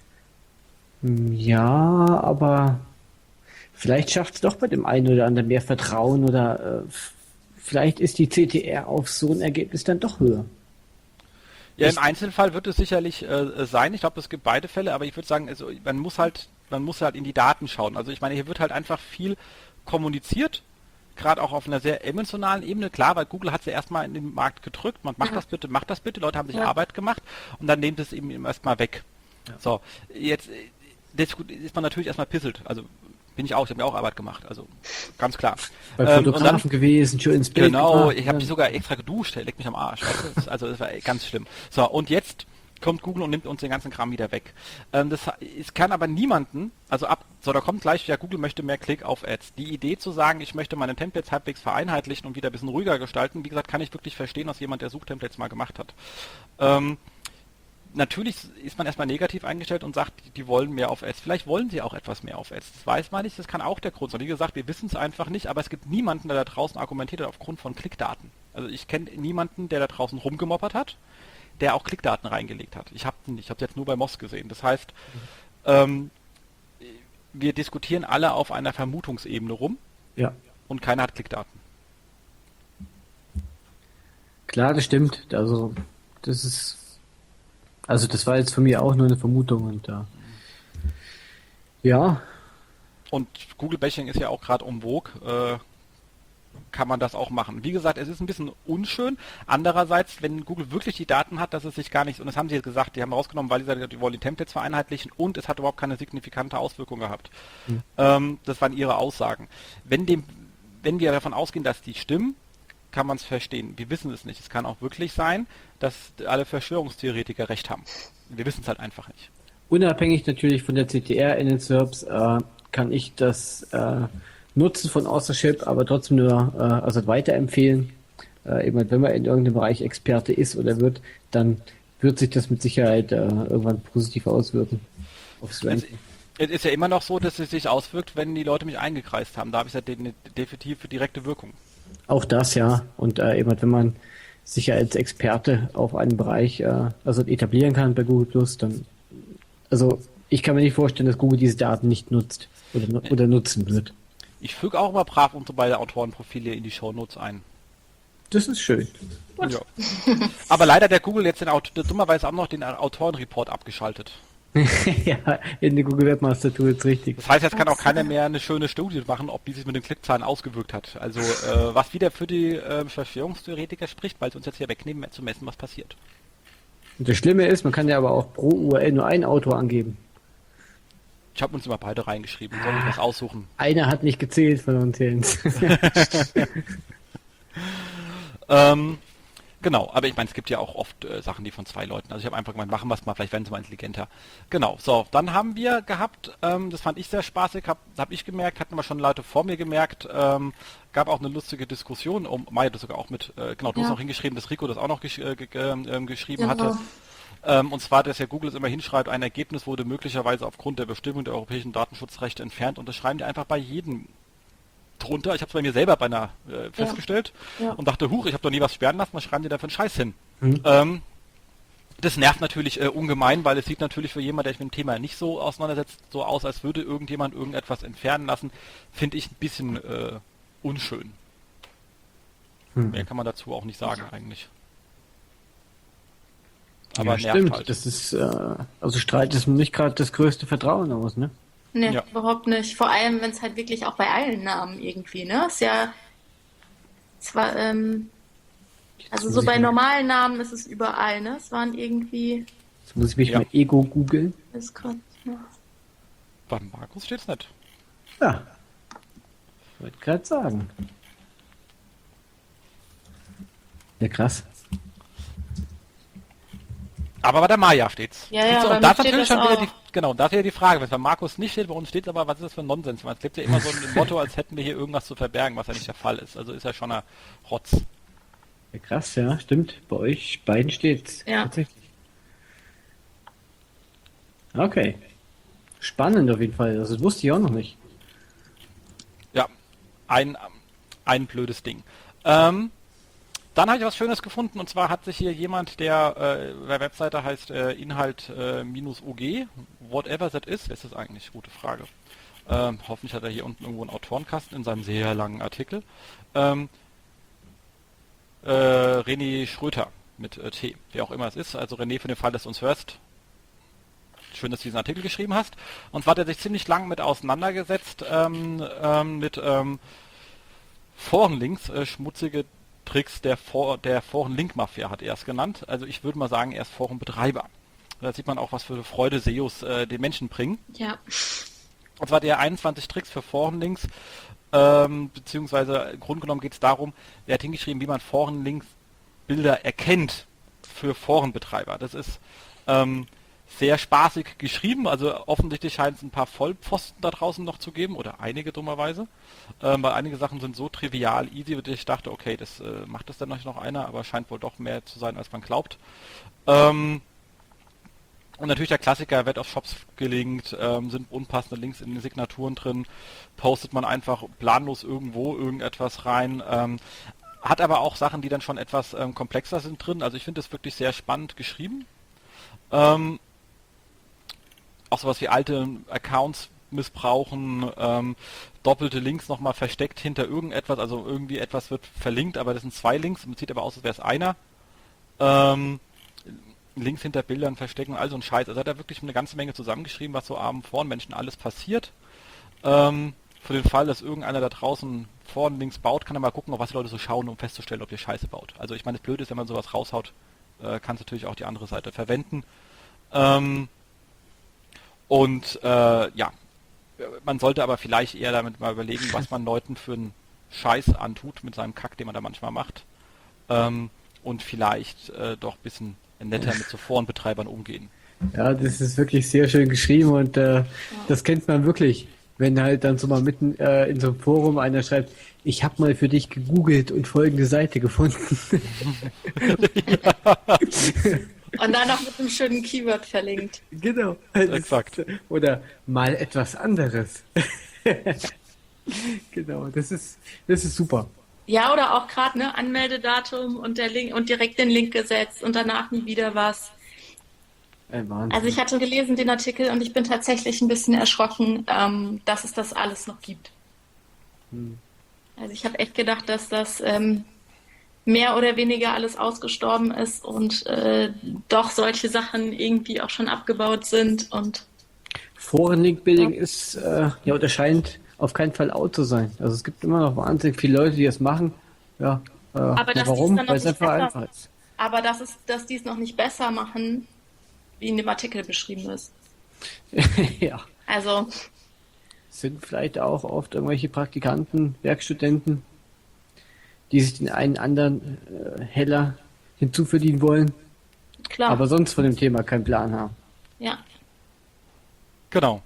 Ja, aber vielleicht schafft es doch bei dem einen oder anderen mehr Vertrauen oder äh, vielleicht ist die C T R auf so ein Ergebnis dann doch höher. Ja, im Einzelfall wird es sicherlich äh, sein. Ich glaube, es gibt beide Fälle, aber ich würde sagen, also man muss halt, man muss halt in die Daten schauen. Also ich meine, hier wird halt einfach viel kommuniziert, gerade auch auf einer sehr emotionalen Ebene. Klar, weil Google hat es ja erstmal in den Markt gedrückt. Man macht ja. das bitte, macht das bitte. Leute haben sich ja. Arbeit gemacht und dann nehmt es eben erstmal weg. Ja. So, jetzt, jetzt ist man natürlich erstmal pisselt. Also bin ich auch, ich habe mir auch Arbeit gemacht, also ganz klar. Bei Ähm, Fotografen und dann, gewesen, schon ins Bild genau, gebracht, ich habe ja. mich sogar extra geduscht, ey, leck mich am Arsch. Weißt du? Das, also das war ganz schlimm. So, und jetzt kommt Google und nimmt uns den ganzen Kram wieder weg. Ähm, das, es kann aber niemanden, also ab, so da kommt gleich, ja, Google möchte mehr Klick auf Ads. Die Idee zu sagen, ich möchte meine Templates halbwegs vereinheitlichen und wieder ein bisschen ruhiger gestalten, wie gesagt, kann ich wirklich verstehen, aus jemand, der Suchtemplates mal gemacht hat. Ähm, Natürlich ist man erstmal negativ eingestellt und sagt, die wollen mehr auf Ads. Vielleicht wollen sie auch etwas mehr auf Ads. Das weiß man nicht, das kann auch der Grund sein. Wie gesagt, wir wissen es einfach nicht, aber es gibt niemanden, der da draußen argumentiert hat aufgrund von Klickdaten. Also ich kenne niemanden, der da draußen rumgemoppert hat, der auch Klickdaten reingelegt hat. Ich habe ich habe jetzt nur bei Moz gesehen. Das heißt, ähm, wir diskutieren alle auf einer Vermutungsebene rum Ja, und keiner hat Klickdaten. klar, das stimmt. Also, das ist, also das war jetzt von mir auch nur eine Vermutung und da. Ja, Und Google-Bashing ist ja auch gerade en vogue, äh, kann man das auch machen. Wie gesagt, es ist ein bisschen unschön. Andererseits, wenn Google wirklich die Daten hat, dass es sich gar nicht, und das haben sie jetzt gesagt, die haben rausgenommen, weil sie sagen, die wollen die Templates vereinheitlichen und es hat überhaupt keine signifikante Auswirkung gehabt. Mhm. Ähm, das waren ihre Aussagen. Wenn dem, wenn wir davon ausgehen, dass die stimmen, kann man es verstehen. Wir wissen es nicht. Es kann auch wirklich sein, dass alle Verschwörungstheoretiker recht haben. Wir wissen es halt einfach nicht. unabhängig natürlich von der C T R in den S E R Ps äh, kann ich das äh, Nutzen von Authorship aber trotzdem nur äh, also weiterempfehlen. Äh, eben, wenn man in irgendeinem Bereich Experte ist oder wird, dann wird sich das mit Sicherheit äh, irgendwann positiv auswirken aufs Es, Ranking. es ist ja immer noch so, dass es sich auswirkt, wenn die Leute mich eingekreist haben. Da habe ich ja de- definitiv direkte Wirkung. Auch das, ja. Und äh, eben, wenn man sich ja als Experte auf einen Bereich äh, also etablieren kann bei Google Plus, dann also ich kann mir nicht vorstellen, dass Google diese Daten nicht nutzt oder, nu- oder nutzen wird. Ich füge auch immer brav unsere beiden Autorenprofile in die Shownotes ein. Das ist schön. Ja. Aber leider hat der Google jetzt den Aut- dummerweise auch noch den Autorenreport abgeschaltet. Ja, in der Google Webmaster Tool ist richtig. Das heißt, jetzt kann auch keiner mehr eine schöne Studie machen, ob die sich mit den Klickzahlen ausgewirkt hat. Also äh, was wieder für die äh, Verschwörungstheoretiker spricht, weil sie uns jetzt hier wegnehmen, zu messen, was passiert. Und das Schlimme ist, man kann ja aber auch pro U R L nur einen Autor angeben. Ich habe uns immer beide reingeschrieben, soll ich was aussuchen. Einer hat nicht gezählt von uns Jens. Ähm, genau, aber ich meine, es gibt ja auch oft äh, Sachen, die von zwei Leuten. Also ich habe einfach gemeint, machen wir es mal, vielleicht werden sie mal intelligenter. Genau, so, dann haben wir gehabt, ähm, das fand ich sehr spaßig, habe hab ich gemerkt, hatten wir schon Leute vor mir gemerkt, ähm, gab auch eine lustige Diskussion, um Maya das sogar auch mit, äh, genau, du Ja. hast noch hingeschrieben, dass Rico das auch noch gesch äh, ge ähm, geschrieben Genau. hatte. Ähm, und zwar, dass ja Google es immer hinschreibt, ein Ergebnis wurde möglicherweise aufgrund der Bestimmung der europäischen Datenschutzrechte entfernt und das schreiben die einfach bei jedem drunter. Ich habe es bei mir selber beinahe äh, festgestellt Ja. und dachte, huch, ich habe doch nie was sperren lassen, was schreiben die da für einen Scheiß hin? Mhm. Ähm, das nervt natürlich äh, ungemein, weil es sieht natürlich für jemanden, der sich mit dem Thema nicht so auseinandersetzt, so aus, als würde irgendjemand irgendetwas entfernen lassen. Finde ich ein bisschen äh, unschön. Hm. Mehr kann man dazu auch nicht sagen eigentlich. Aber Aber ja, nervt stimmt, halt. das ist, äh, also strahlt es nicht gerade das größte Vertrauen aus, ne? Nee, Ja. überhaupt nicht. Vor allem, wenn es halt wirklich auch bei allen Namen irgendwie, ne? Ist ja zwar, ähm, also muss so ich bei mal- normalen Namen ist es überall, ne? Es waren irgendwie, Jetzt muss ich mich Ja. mal Ego googeln. ist grad, ja. Beim Markus steht's nicht. Ja. Wollte gerade sagen. Ja, krass. Aber bei der Maya steht's. Ja, ja, so, bei und mir da ist steht natürlich das schon wieder auch. die, genau, da ist ja die Frage, wenn es bei Markus nicht steht, bei uns steht aber, was ist das für ein Nonsens? Es gibt ja immer so ein Motto, als hätten wir hier irgendwas zu verbergen, was ja nicht der Fall ist. Also ist ja schon ein Rotz. Ja, krass, ja, stimmt. Bei euch beiden steht's. Ja. Tatsächlich. Okay. Spannend auf jeden Fall. Also, das wusste ich auch noch nicht. Ja, ein, ein blödes Ding. Ähm, dann habe ich was Schönes gefunden und zwar hat sich hier jemand, der äh, der Webseite heißt äh, Inhalt äh, minus O G, whatever that is, wer ist das eigentlich? Gute Frage. Ähm, hoffentlich hat er hier unten irgendwo einen Autorenkasten in seinem sehr langen Artikel. Ähm, äh, René Schröter mit äh, T, wer auch immer es ist. Also René, für den Fall, dass du uns hörst, schön, dass du diesen Artikel geschrieben hast. Und zwar hat er sich ziemlich lang mit auseinandergesetzt, ähm, ähm, mit ähm, Forenlinks, äh, schmutzige Tricks der, For der Foren-Link-Mafia hat er es genannt. Also ich würde mal sagen, er ist Forenbetreiber. Da sieht man auch, was für Freude S E Os äh, den Menschen bringen. Ja. Und zwar der einundzwanzig Tricks für Forenlinks, ähm, beziehungsweise im Grunde genommen geht es darum, er hat hingeschrieben, wie man Forenlinks-Bilder erkennt für Forenbetreiber. Das ist ähm, sehr spaßig geschrieben, also offensichtlich scheint es ein paar Vollpfosten da draußen noch zu geben, oder einige dummerweise, ähm, weil einige Sachen sind so trivial, easy, dass ich dachte, okay, das äh, macht das dann noch einer, aber scheint wohl doch mehr zu sein, als man glaubt. Ähm, und natürlich der Klassiker, wird auf Shops gelinkt, ähm, sind unpassende Links in den Signaturen drin, postet man einfach planlos irgendwo irgendetwas rein, ähm, hat aber auch Sachen, die dann schon etwas ähm, komplexer sind drin, also ich finde das wirklich sehr spannend geschrieben. Ähm, auch sowas wie alte Accounts missbrauchen, ähm, doppelte Links nochmal versteckt hinter irgendetwas, also irgendwie etwas wird verlinkt, aber das sind zwei Links, und es sieht aber aus, als wäre es einer. Ähm, Links hinter Bildern verstecken, also ein Scheiß. Also hat er wirklich eine ganze Menge zusammengeschrieben, was so armen Forenmenschen alles passiert. Ähm, für den Fall, dass irgendeiner da draußen Forenlinks baut, kann er mal gucken, auf was die Leute so schauen, um festzustellen, ob ihr Scheiße baut. Also ich meine, das Blöde ist, wenn man sowas raushaut, äh, kannst du natürlich auch die andere Seite verwenden. Ähm, Und äh, ja, man sollte aber vielleicht eher damit mal überlegen, was man Leuten für einen Scheiß antut mit seinem Kack, den man da manchmal macht. Ähm, und vielleicht äh, doch ein bisschen netter mit so Forenbetreibern umgehen. Ja, das ist wirklich sehr schön geschrieben und äh, das kennt man wirklich. Wenn halt dann so mal mitten äh, in so einem Forum einer schreibt, ich habe mal für dich gegoogelt und folgende Seite gefunden. Und dann noch mit einem schönen Keyword verlinkt. Genau. Exakt. Ist, oder mal etwas anderes. Genau, das ist, das ist super. Ja, oder auch gerade ne Anmeldedatum und der Link und direkt den Link gesetzt und danach nie wieder was. Ein Wahnsinn. Also ich hatte gelesen den Artikel und ich bin tatsächlich ein bisschen erschrocken, ähm, dass es das alles noch gibt. Hm. Also ich habe echt gedacht, dass das ähm, mehr oder weniger alles ausgestorben ist und äh, doch solche Sachen irgendwie auch schon abgebaut sind. Und Foren-Link-Building ja. ist, äh, ja, oder scheint auf keinen Fall out zu sein. Also es gibt immer noch wahnsinnig viele Leute, die das machen. Ja, äh, aber ja, warum? Weil es einfach besser, einfach ist. Aber das ist, dass die es noch nicht besser machen, wie in dem Artikel beschrieben ist. Ja. Also sind vielleicht auch oft irgendwelche Praktikanten, Werkstudenten, die sich den einen anderen äh, Heller hinzuverdienen wollen, klar. aber sonst von dem Thema keinen Plan haben. Ja. Genau.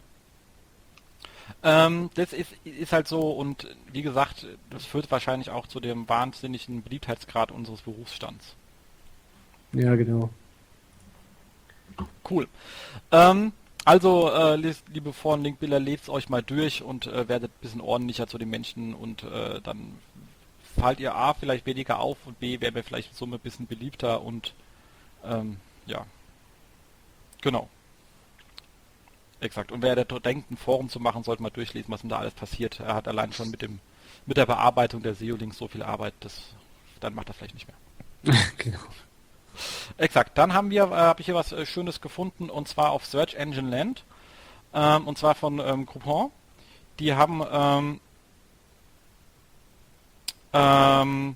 Ähm, das ist, ist halt so, und wie gesagt, das führt wahrscheinlich auch zu dem wahnsinnigen Beliebtheitsgrad unseres Berufsstands. Ja, genau. Cool. Ähm, also, äh, liebe Foren-Link-Bilder, lest euch mal durch und äh, werdet ein bisschen ordentlicher zu den Menschen und äh, dann fallt ihr A vielleicht weniger auf und B wäre mir vielleicht so ein bisschen beliebter und ähm, ja, genau. Exakt. Und wer da denkt, ein Forum zu machen, sollte mal durchlesen, was ihm da alles passiert. Er hat allein schon mit dem mit der Bearbeitung der S E O-Links so viel Arbeit, das, dann macht er vielleicht nicht mehr. Genau. Exakt. Dann haben wir, äh, habe ich hier was äh, Schönes gefunden, und zwar auf Search Engine Land, ähm, und zwar von ähm, Groupon. Die haben ähm, ähm,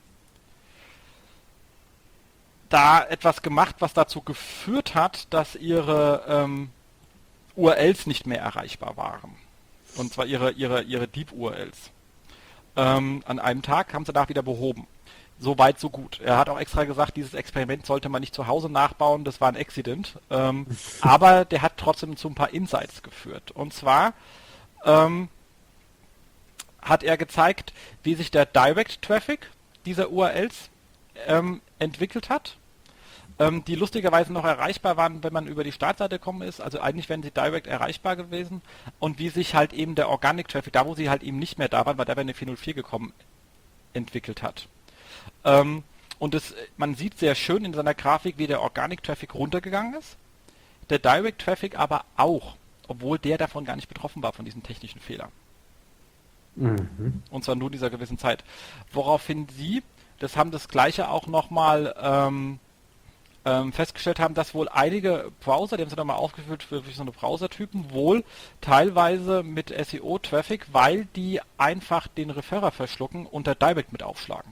da etwas gemacht, was dazu geführt hat, dass ihre ähm, U R Ls nicht mehr erreichbar waren. Und zwar ihre, ihre, ihre Deep-U R Ls. Ähm, an einem Tag haben sie danach wieder behoben. So weit, so gut. Er hat auch extra gesagt, dieses Experiment sollte man nicht zu Hause nachbauen, das war ein Accident. Ähm, aber der hat trotzdem zu ein paar Insights geführt. Und zwar ähm, hat er gezeigt, wie sich der Direct Traffic dieser U R Ls ähm, entwickelt hat, ähm, die lustigerweise noch erreichbar waren, wenn man über die Startseite gekommen ist. Also eigentlich wären sie direct erreichbar gewesen. Und wie sich halt eben der Organic Traffic, da wo sie halt eben nicht mehr da waren, weil da wäre eine vier null vier gekommen, entwickelt hat. Ähm, und es, man sieht sehr schön in seiner Grafik, wie der Organic Traffic runtergegangen ist, der Direct Traffic aber auch, obwohl der davon gar nicht betroffen war, von diesem technischen Fehler. Mhm. Und zwar nur dieser gewissen Zeit. Woraufhin sie, das haben das Gleiche auch nochmal ähm, ähm, festgestellt haben, dass wohl einige Browser, die haben sie nochmal aufgeführt für, für so eine Browsertypen, wohl teilweise mit S E O-Traffic, weil die einfach den Referrer verschlucken und der Direct mit aufschlagen.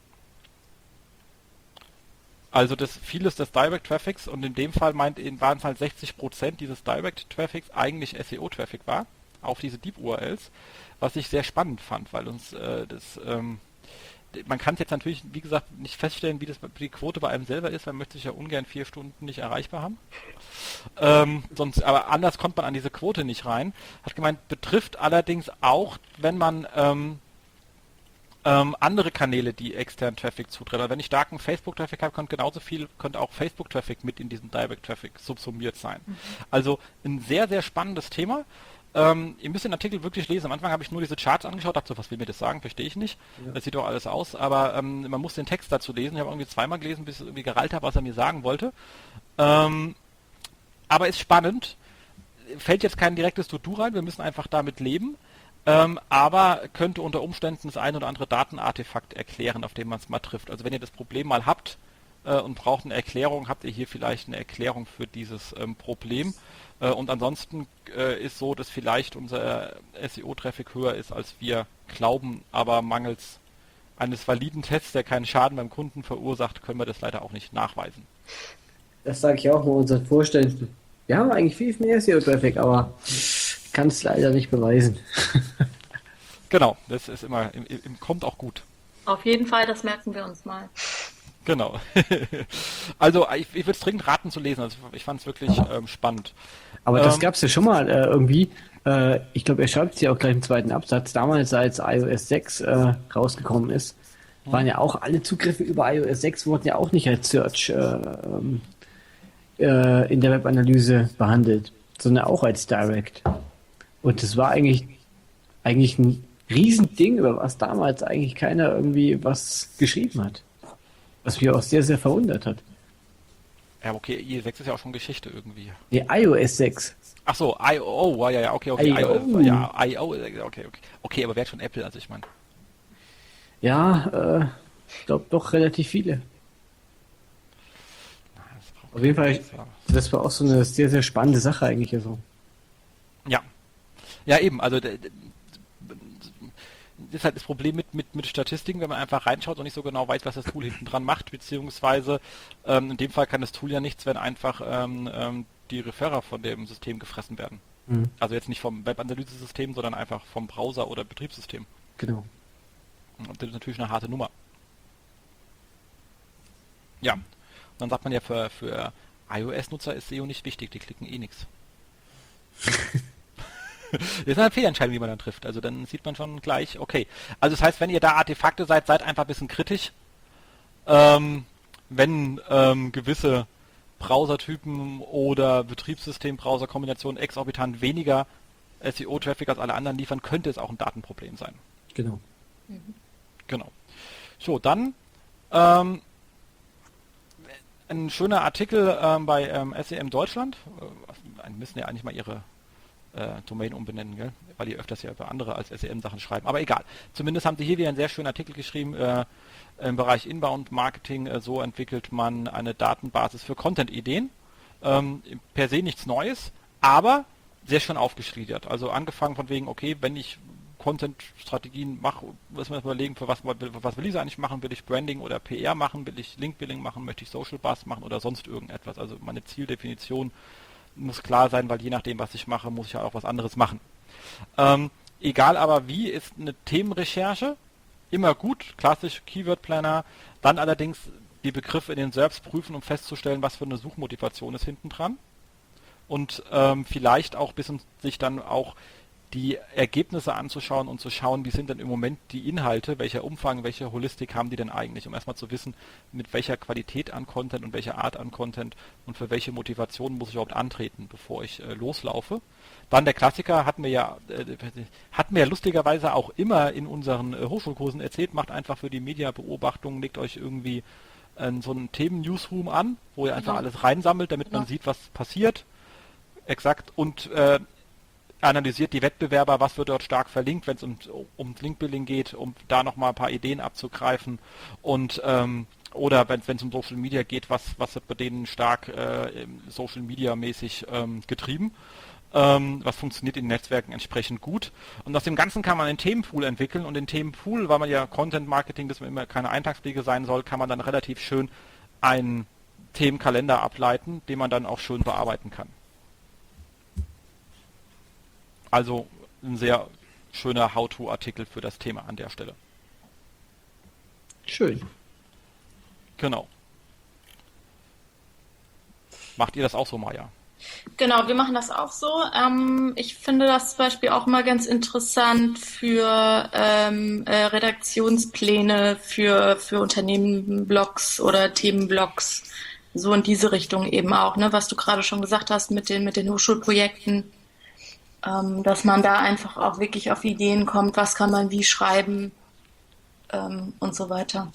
Also das vieles des Direct Traffics, und in dem Fall meint waren es halt sechzig Prozent dieses Direct Traffics eigentlich S E O-Traffic war. auf diese Deep U R Ls, was ich sehr spannend fand, weil uns äh, das, ähm, man kann es jetzt natürlich, wie gesagt, nicht feststellen, wie das die Quote bei einem selber ist, man möchte sich ja ungern vier Stunden nicht erreichbar haben. Ähm, sonst, aber anders kommt man an diese Quote nicht rein. Hat gemeint, betrifft allerdings auch, wenn man ähm, ähm, andere Kanäle, die externen Traffic zutreffen. Also wenn ich starken Facebook-Traffic habe, könnte genauso viel, könnte auch Facebook-Traffic mit in diesen Direct-Traffic subsumiert sein. Mhm. Also ein sehr, sehr spannendes Thema. Ähm, ihr müsst den Artikel wirklich lesen. Am Anfang habe ich nur diese Charts angeschaut, dachte so, was will mir das sagen? Verstehe ich nicht. Ja. Das sieht doch alles aus, aber ähm, man muss den Text dazu lesen. Ich habe irgendwie zweimal gelesen, bis ich irgendwie gerallt habe, was er mir sagen wollte. Ähm, aber ist spannend. Fällt jetzt kein direktes To-Do rein, wir müssen einfach damit leben. Ähm, aber könnte unter Umständen das ein oder andere Datenartefakt erklären, auf dem man es mal trifft. Also wenn ihr das Problem mal habt äh, und braucht eine Erklärung, habt ihr hier vielleicht eine Erklärung für dieses ähm, Problem. Äh, und ansonsten äh, ist so, dass vielleicht unser S E O-Traffic höher ist, als wir glauben, aber mangels eines validen Tests, der keinen Schaden beim Kunden verursacht, können wir das leider auch nicht nachweisen. Das sage ich auch mal unseren Vorständen. Wir haben eigentlich viel mehr S E O-Traffic, aber kann es leider nicht beweisen. Genau, das ist immer, im, im, kommt auch gut. Auf jeden Fall, das merken wir uns mal. Genau. Also ich, ich würde es dringend raten zu lesen, also ich fand es wirklich ähm, spannend. Aber das ähm, gab es ja schon mal äh, irgendwie, äh, ich glaube, er schreibt es ja auch gleich im zweiten Absatz, damals als i O S sechs äh, rausgekommen ist, waren ja auch alle Zugriffe über i O S sechs wurden ja auch nicht als Search äh, ähm, äh, in der Webanalyse behandelt, sondern auch als Direct. Und das war eigentlich, eigentlich ein Riesending, über was damals eigentlich keiner irgendwie was geschrieben hat. Was mich auch sehr, sehr verwundert hat. Ja, okay, I O S sechs ist ja auch schon Geschichte irgendwie. Nee, i O S sechs. Ach so, I O, oh, ja, ja, okay, okay, I O. I O, ja, I O, okay, okay. Okay, aber wer hat schon Apple, also ich meine. Ja, äh, ich glaube doch relativ viele. Auf jeden Fall, das war auch so eine sehr, sehr spannende Sache eigentlich. Also. Ja. Ja, eben, also das ist halt das Problem mit, mit, mit Statistiken, wenn man einfach reinschaut und nicht so genau weiß, was das Tool hinten dran macht, beziehungsweise ähm, in dem Fall kann das Tool ja nichts, wenn einfach ähm, ähm, die Referrer von dem System gefressen werden. Mhm. Also jetzt nicht vom Webanalyse-System, sondern einfach vom Browser oder Betriebssystem. Genau. Und das ist natürlich eine harte Nummer. Ja, und dann sagt man ja, für, für iOS-Nutzer ist S E O nicht wichtig, die klicken eh nichts. Das ist eine Fehlentscheidung, die man dann trifft. Also dann sieht man schon gleich, okay. Also das heißt, wenn ihr da Artefakte seid, seid einfach ein bisschen kritisch. Ähm, wenn ähm, gewisse Browsertypen oder Betriebssystem-Browser-Kombinationen exorbitant weniger S E O-Traffic als alle anderen liefern, könnte es auch ein Datenproblem sein. Genau. Mhm. Genau. So, dann ähm, ein schöner Artikel ähm, bei ähm, S E M Deutschland. Äh, müssen ja eigentlich mal ihre äh, Domain umbenennen, gell? Weil die öfters ja über andere als S E M-Sachen schreiben. Aber egal. Zumindest haben sie hier wieder einen sehr schönen Artikel geschrieben äh, im Bereich Inbound-Marketing. Äh, so entwickelt man eine Datenbasis für Content-Ideen. Ähm, per se nichts Neues, aber sehr schön aufgeschrieben. Also angefangen von wegen, okay, wenn ich Content-Strategien mache, muss man überlegen, für was, für was will ich eigentlich machen? Will ich Branding oder P R machen? Will ich Link-Building machen? Möchte ich Social Buzz machen oder sonst irgendetwas? Also meine Zieldefinition muss klar sein, weil je nachdem, was ich mache, muss ich ja auch was anderes machen. Ähm, egal aber wie, ist eine Themenrecherche immer gut, klassisch Keyword Planner, dann allerdings die Begriffe in den S E R Ps prüfen, um festzustellen, was für eine Suchmotivation ist hinten dran und ähm, vielleicht auch bis sich dann auch die Ergebnisse anzuschauen und zu schauen, wie sind denn im Moment die Inhalte, welcher Umfang, welche Holistik haben die denn eigentlich, um erstmal zu wissen, mit welcher Qualität an Content und welcher Art an Content und für welche Motivation muss ich überhaupt antreten, bevor ich äh, loslaufe. Dann der Klassiker, hatten wir ja äh, hatten wir ja lustigerweise auch immer in unseren äh, Hochschulkursen erzählt, macht einfach für die Media-Beobachtung, legt euch irgendwie äh, so einen Themen-Newsroom an, wo ihr einfach Genau. alles reinsammelt, damit Genau. man sieht, was passiert. Exakt. Und äh, analysiert die Wettbewerber, was wird dort stark verlinkt, wenn es um, um Link-Building geht, um da nochmal ein paar Ideen abzugreifen und ähm, oder wenn es um Social Media geht, was, was wird bei denen stark äh, Social Media mäßig ähm, getrieben, ähm, was funktioniert in den Netzwerken entsprechend gut und aus dem Ganzen kann man einen Themenpool entwickeln und den Themenpool, weil man ja Content Marketing, das immer keine Eintagspflege sein soll, kann man dann relativ schön einen Themenkalender ableiten, den man dann auch schön bearbeiten kann. Also ein sehr schöner How-to-Artikel für das Thema an der Stelle. Schön. Genau. Macht ihr das auch so, Maja? Genau, wir machen das auch so. Ähm, ich finde das zum Beispiel auch immer ganz interessant für ähm, äh, Redaktionspläne für, für Unternehmenblogs oder Themenblogs. So in diese Richtung eben auch, ne, was du gerade schon gesagt hast mit den, mit den Hochschulprojekten, ähm, dass man da einfach auch wirklich auf Ideen kommt, was kann man wie schreiben ähm, und so weiter.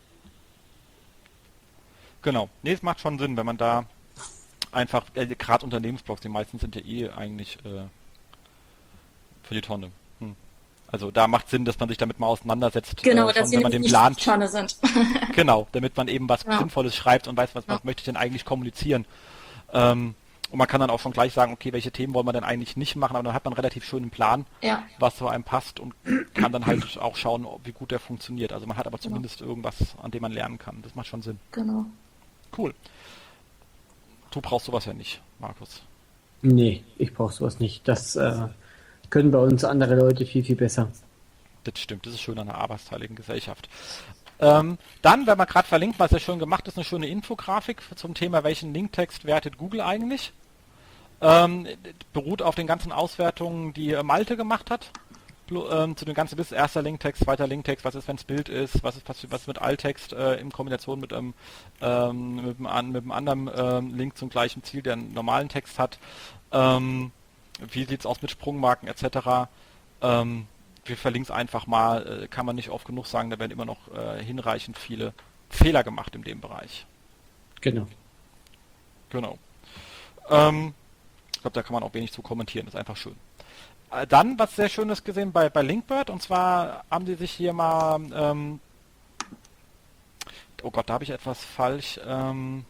Genau. Nee, es macht schon Sinn, wenn man da einfach, äh, gerade Unternehmensblogs, die meisten sind ja eh eigentlich äh, für die Tonne. Hm. Also da macht Sinn, dass man sich damit mal auseinandersetzt. Genau, äh, schon, dass sie wenn man den nicht Plan die Tonne sind. Genau, damit man eben was Ja. Sinnvolles schreibt und weiß, was, was Ja. möchte ich denn eigentlich kommunizieren. Ähm, und man kann dann auch schon gleich sagen, okay, welche Themen wollen wir denn eigentlich nicht machen, aber dann hat man einen relativ schönen Plan, Ja, was zu einem passt und kann dann halt auch schauen, ob- wie gut der funktioniert. Also man hat aber zumindest irgendwas, an dem man lernen kann. Das macht schon Sinn. genau. Cool. Du brauchst sowas ja nicht, Markus. Nee, ich brauche sowas nicht. Das äh, können bei uns andere Leute viel, viel besser. Das stimmt, das ist schön an einer arbeitsteiligen Gesellschaft. Ähm, dann, wenn man gerade verlinkt, was ja schön gemacht ist, eine schöne Infografik zum Thema, welchen Linktext wertet Google eigentlich. Ähm, beruht auf den ganzen Auswertungen, die äh, Malte gemacht hat. Blo- ähm, zu dem ganzen Biss, erster Linktext, zweiter Linktext, was ist, wenn es Bild ist, was ist was, was mit Alttext äh, in Kombination mit einem ähm, mit, einem an, mit einem anderen ähm, Link zum gleichen Ziel, der einen normalen Text hat. Ähm, wie sieht's aus mit Sprungmarken et cetera. Ähm, wir verlinken es einfach mal, äh, kann man nicht oft genug sagen, da werden immer noch äh, hinreichend viele Fehler gemacht in dem Bereich. Genau. Genau. Ähm, ich glaube, da kann man auch wenig zu kommentieren, das ist einfach schön. Äh, Dann, was sehr Schönes gesehen bei, bei Linkbird, und zwar haben die sich hier mal, ähm, oh Gott, da habe ich etwas falsch ähm,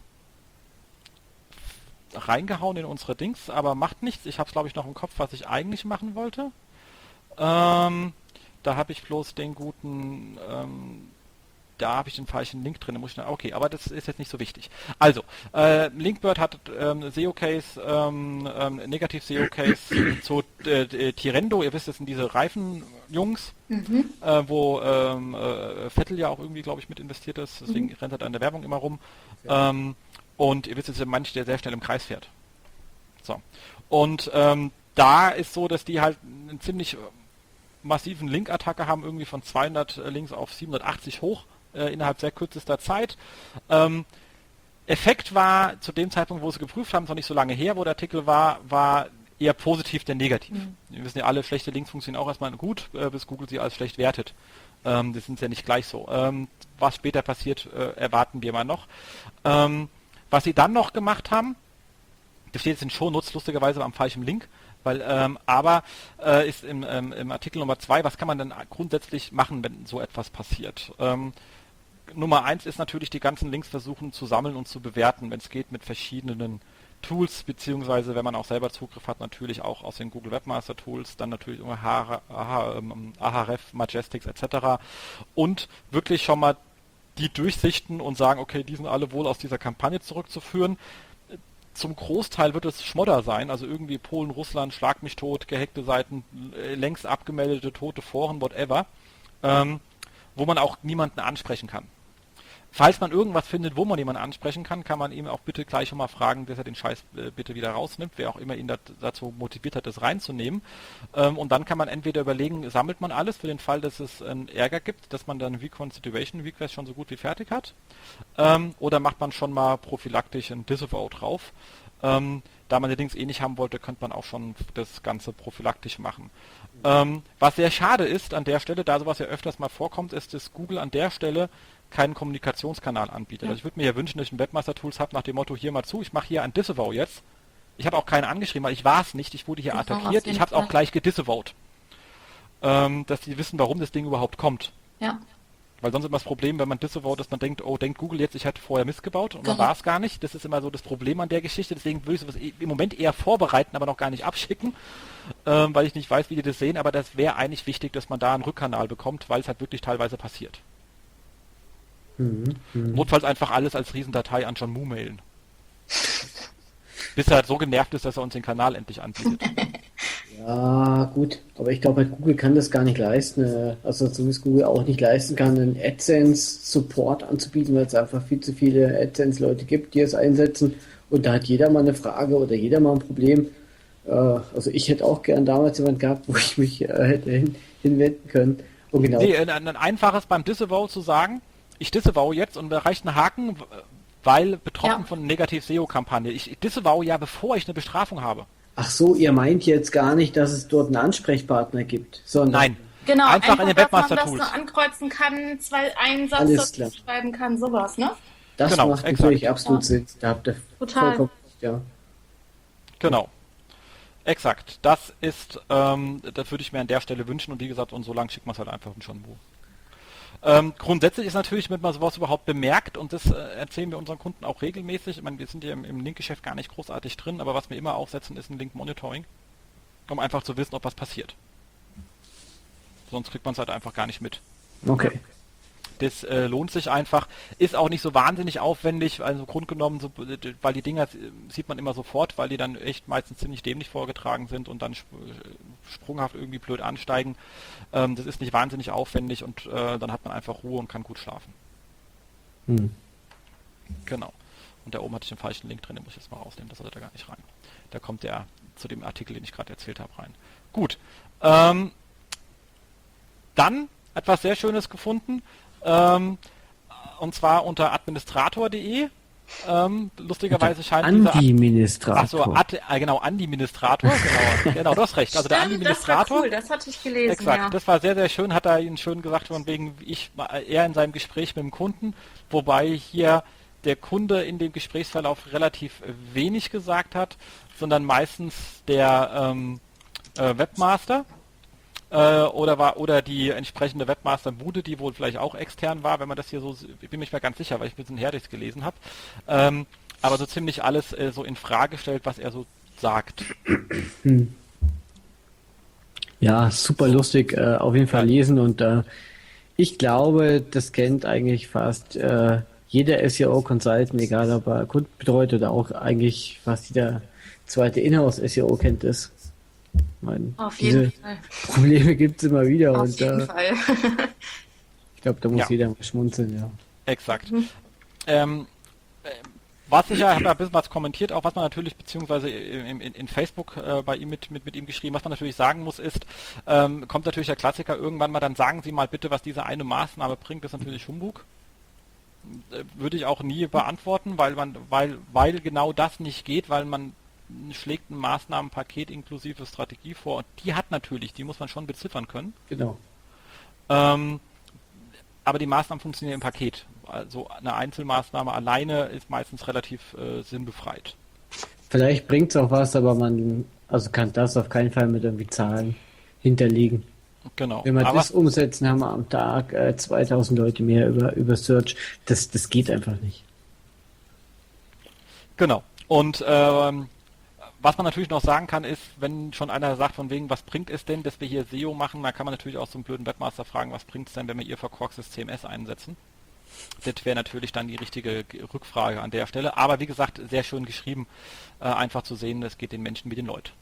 reingehauen in unsere Dings, aber macht nichts. Ich habe es, glaube ich, noch im Kopf, was ich eigentlich machen wollte. Ähm, da habe ich bloß den guten, ähm, da habe ich den falschen Link drin. Da muss ich, okay, aber das ist jetzt nicht so wichtig. Also, äh, Linkbird hat ähm, S E O-Case, ähm, ähm, Negativ-S E O-Case zu äh, Tirendo. Ihr wisst, das sind diese Reifenjungs, Mhm. äh, wo ähm, äh, Vettel ja auch irgendwie, glaube ich, mit investiert ist. Deswegen Mhm. rennt er da in der Werbung immer rum. Ähm, und ihr wisst, es ist manch, der sehr schnell im Kreis fährt. So. Und ähm, da ist so, dass die halt einen ziemlich massiven Link-Attacke haben, irgendwie von zweihundert Links auf siebenhundertachtzig hoch äh, innerhalb sehr kürzester Zeit. Ähm, Effekt war zu dem Zeitpunkt, wo sie geprüft haben, ist noch nicht so lange her, wo der Artikel war, war eher positiv denn negativ. Mhm. Wir wissen ja alle, schlechte Links funktionieren auch erstmal gut, äh, bis Google sie als schlecht wertet. Ähm, das sind ja nicht gleich so. Ähm, was später passiert, äh, erwarten wir mal noch. Ähm, was sie dann noch gemacht haben, das steht jetzt in Shownotes, lustigerweise am falschen Link, weil, ähm, aber äh, ist im, ähm, im Artikel Nummer zwei, was kann man denn grundsätzlich machen, wenn so etwas passiert? Ähm, Nummer eins ist natürlich, die ganzen Links versuchen zu sammeln und zu bewerten, wenn es geht, mit verschiedenen Tools, beziehungsweise wenn man auch selber Zugriff hat, natürlich auch aus den Google Webmaster Tools, dann natürlich Ahrefs, Majestics et cetera. Und wirklich schon mal die durchsichten und sagen, okay, die sind alle wohl aus dieser Kampagne zurückzuführen. Zum Großteil wird es Schmodder sein, also irgendwie Polen, Russland, Schlag mich tot, gehackte Seiten, äh, längst abgemeldete, tote Foren, whatever, ähm, wo man auch niemanden ansprechen kann. Falls man irgendwas findet, wo man jemanden ansprechen kann, kann man ihm auch bitte gleich schon mal fragen, dass er den Scheiß äh, bitte wieder rausnimmt, wer auch immer ihn dat, dazu motiviert hat, das reinzunehmen. Ähm, und dann kann man entweder überlegen, sammelt man alles für den Fall, dass es einen Ärger gibt, dass man dann Reconstitution Request schon so gut wie fertig hat, ähm, oder macht man schon mal prophylaktisch ein Disavow drauf. Ähm, da man allerdings eh nicht haben wollte, könnte man auch schon das Ganze prophylaktisch machen. Ähm, was sehr schade ist an der Stelle, da sowas ja öfters mal vorkommt, ist, dass Google an der Stelle keinen Kommunikationskanal anbietet. Ja. Also ich würde mir ja wünschen, dass ich ein Webmaster-Tools habe nach dem Motto, hier mal zu, ich mache hier ein Disavow jetzt. Ich habe auch keinen angeschrieben, weil ich war es nicht, ich wurde hier Genau, attackiert, auf jeden ich habe es auch Fall. gleich gedisavowed. Ähm, dass die wissen, warum das Ding überhaupt kommt. Ja, Weil sonst immer das Problem, wenn man disavowed, dass man denkt, oh, denkt Google jetzt, ich hatte vorher Mist gebaut und dann Genau. war es gar nicht. Das ist immer so das Problem an der Geschichte. Deswegen würde ich sowas im Moment eher vorbereiten, aber noch gar nicht abschicken, ähm, weil ich nicht weiß, wie die das sehen. Aber das wäre eigentlich wichtig, dass man da einen Rückkanal bekommt, weil es halt wirklich teilweise passiert. Mhm. Mhm. Notfalls einfach alles als Riesendatei an John Moo mailen. Bis er halt so genervt ist, dass er uns den Kanal endlich anbietet. Ja, gut, aber ich glaube, halt Google kann das gar nicht leisten. äh, Also so wie es Google auch nicht leisten kann, einen AdSense-Support anzubieten, weil es einfach viel zu viele AdSense-Leute gibt, die es einsetzen. Und da hat jeder mal eine Frage oder jeder mal ein Problem. Äh, Also ich hätte auch gern damals jemand gehabt, wo ich mich äh, hätte hin, hinwenden können. Und genau, Nee, ein, ein einfaches beim Disavow zu sagen, ich disavow jetzt und da reicht ein Haken, weil betroffen Ja. von Negativ-S E O-Kampagne. Ich disavow ja, bevor ich eine Bestrafung habe. ach so, ihr meint jetzt gar nicht, dass es dort einen Ansprechpartner gibt, sondern Nein. Genau, Einfach in den dass man das Webmaster-Tools. so ankreuzen kann, zwei, einen Satz Alles dazu klar. schreiben kann, sowas, ne? das Genau, macht exakt. natürlich absolut Ja. Sinn. Da habt ihr Total. vollkommen recht, ja. Genau. Exakt. Das ist, ähm, das würde ich mir an der Stelle wünschen und wie gesagt, und so lange schickt man es halt einfach schon wo. Ähm, grundsätzlich ist natürlich, damit man sowas überhaupt bemerkt, und das äh, erzählen wir unseren Kunden auch regelmäßig, ich meine, wir sind ja im, im Link-Geschäft gar nicht großartig drin, aber was wir immer aufsetzen, ist ein Link-Monitoring, um einfach zu wissen, ob was passiert. Sonst kriegt man es halt einfach gar nicht mit. Okay. Das äh, lohnt sich einfach, ist auch nicht so wahnsinnig aufwendig, also grundgenommen, so, weil die Dinger äh, sieht man immer sofort, weil die dann echt meistens ziemlich dämlich vorgetragen sind und dann sp sprunghaft irgendwie blöd ansteigen. Ähm, das ist nicht wahnsinnig aufwendig und äh, dann hat man einfach Ruhe und kann gut schlafen. Hm. Genau. Und da oben hatte ich den falschen Link drin, den muss ich jetzt mal rausnehmen, das sollte da gar nicht rein. Da kommt der zu dem Artikel, den ich gerade erzählt habe, rein. Gut. Ähm, dann etwas sehr Schönes gefunden. Ähm, und zwar unter administrator punkt de. Ähm, lustigerweise scheint dieser Antiministrator. Achso, Ad, äh, genau, Antiministrator, genau, genau, du hast recht. Also der Stimmt, das war Antiministrator. cool, das hatte ich gelesen, Exakt, ja. das war sehr, sehr schön, hat er Ihnen schön gesagt, von wegen, ich er in seinem Gespräch mit dem Kunden, wobei hier der Kunde in dem Gesprächsverlauf relativ wenig gesagt hat, sondern meistens der ähm, äh, Webmaster. Äh, oder war oder die entsprechende Webmaster-Bude, die wohl vielleicht auch extern war, wenn man das hier so, ich bin mir nicht mehr ganz sicher, weil ich ein bisschen her das gelesen habe, ähm, aber so ziemlich alles äh, so in Frage stellt, was er so sagt. Hm. Ja, super lustig, äh, auf jeden Fall Ja. lesen und äh, ich glaube, das kennt eigentlich fast äh, jeder S E O-Consultant, egal ob er Kunden betreut oder auch eigentlich fast jeder zweite Inhouse-S E O kennt das. Ich meine, Auf diese jeden Fall. Probleme gibt es immer wieder Auf und jeden äh, Fall. ich glaube, da muss Ja. jeder mal schmunzeln, ja. Exakt. Ähm, äh, was ich ja, ich habe ja ein bisschen was kommentiert, auch was man natürlich, beziehungsweise in, in, in Facebook äh, bei ihm mit, mit, mit ihm geschrieben, was man natürlich sagen muss, ist, ähm, kommt natürlich der Klassiker irgendwann mal, dann sagen Sie mal bitte, was diese eine Maßnahme bringt, das ist natürlich Humbug. Äh, würde ich auch nie beantworten, weil man, weil, weil genau das nicht geht, weil man schlägt ein Maßnahmenpaket inklusive Strategie vor und die hat natürlich, die muss man schon beziffern können. Genau. Ähm, aber die Maßnahmen funktionieren im Paket. Also eine Einzelmaßnahme alleine ist meistens relativ äh, sinnbefreit. Vielleicht bringt es auch was, aber man also kann das auf keinen Fall mit irgendwie Zahlen hinterlegen. Genau. Wenn wir aber, das umsetzen, haben wir am Tag äh, zweitausend Leute mehr über, über Search. Das, das geht einfach nicht. Genau. Und ähm, was man natürlich noch sagen kann, ist, wenn schon einer sagt, von wegen, was bringt es denn, dass wir hier S E O machen, dann kann man natürlich auch so einen blöden Webmaster fragen, was bringt es denn, wenn wir ihr verkorkstes C M S einsetzen? Das wäre natürlich dann die richtige Rückfrage an der Stelle. Aber wie gesagt, sehr schön geschrieben, äh, einfach zu sehen, es geht den Menschen wie den Leuten.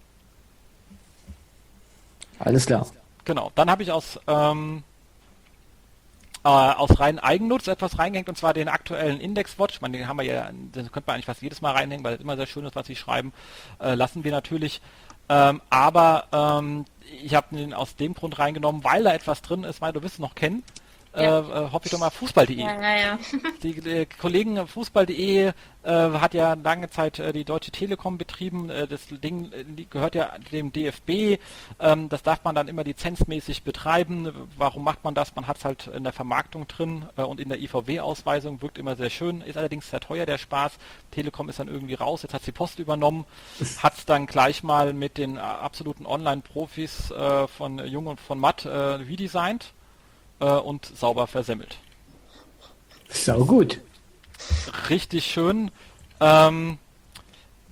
Alles klar. Genau. Dann habe ich aus ähm, äh, aus rein Eigennutz etwas reingehängt, und zwar den aktuellen Indexwatch. Ich meine, den haben wir ja, den könnte man eigentlich fast jedes Mal reinhängen, weil es immer sehr schön ist, was sie schreiben. Äh, lassen wir natürlich. Ähm, aber ähm, ich habe den aus dem Grund reingenommen, weil da etwas drin ist, weil du wirst es noch kennen. Ja. Äh, hoffe ich doch mal, Fußball punkt de. Ja, ja, ja. Die, die Kollegen Fußball punkt de äh, hat ja lange Zeit äh, die Deutsche Telekom betrieben. Äh, das Ding äh, gehört ja dem D F B. Ähm, das darf man dann immer lizenzmäßig betreiben. Warum macht man das? Man hat es halt in der Vermarktung drin äh, und in der I V W-Ausweisung. Wirkt immer sehr schön. Ist allerdings sehr teuer, der Spaß. Telekom ist dann irgendwie raus. Jetzt hat die Post übernommen. Hat es dann gleich mal mit den äh, absoluten Online-Profis äh, von Jung und von Matt äh, redesignt und sauber versemmelt. Sau gut. Richtig schön. Ähm,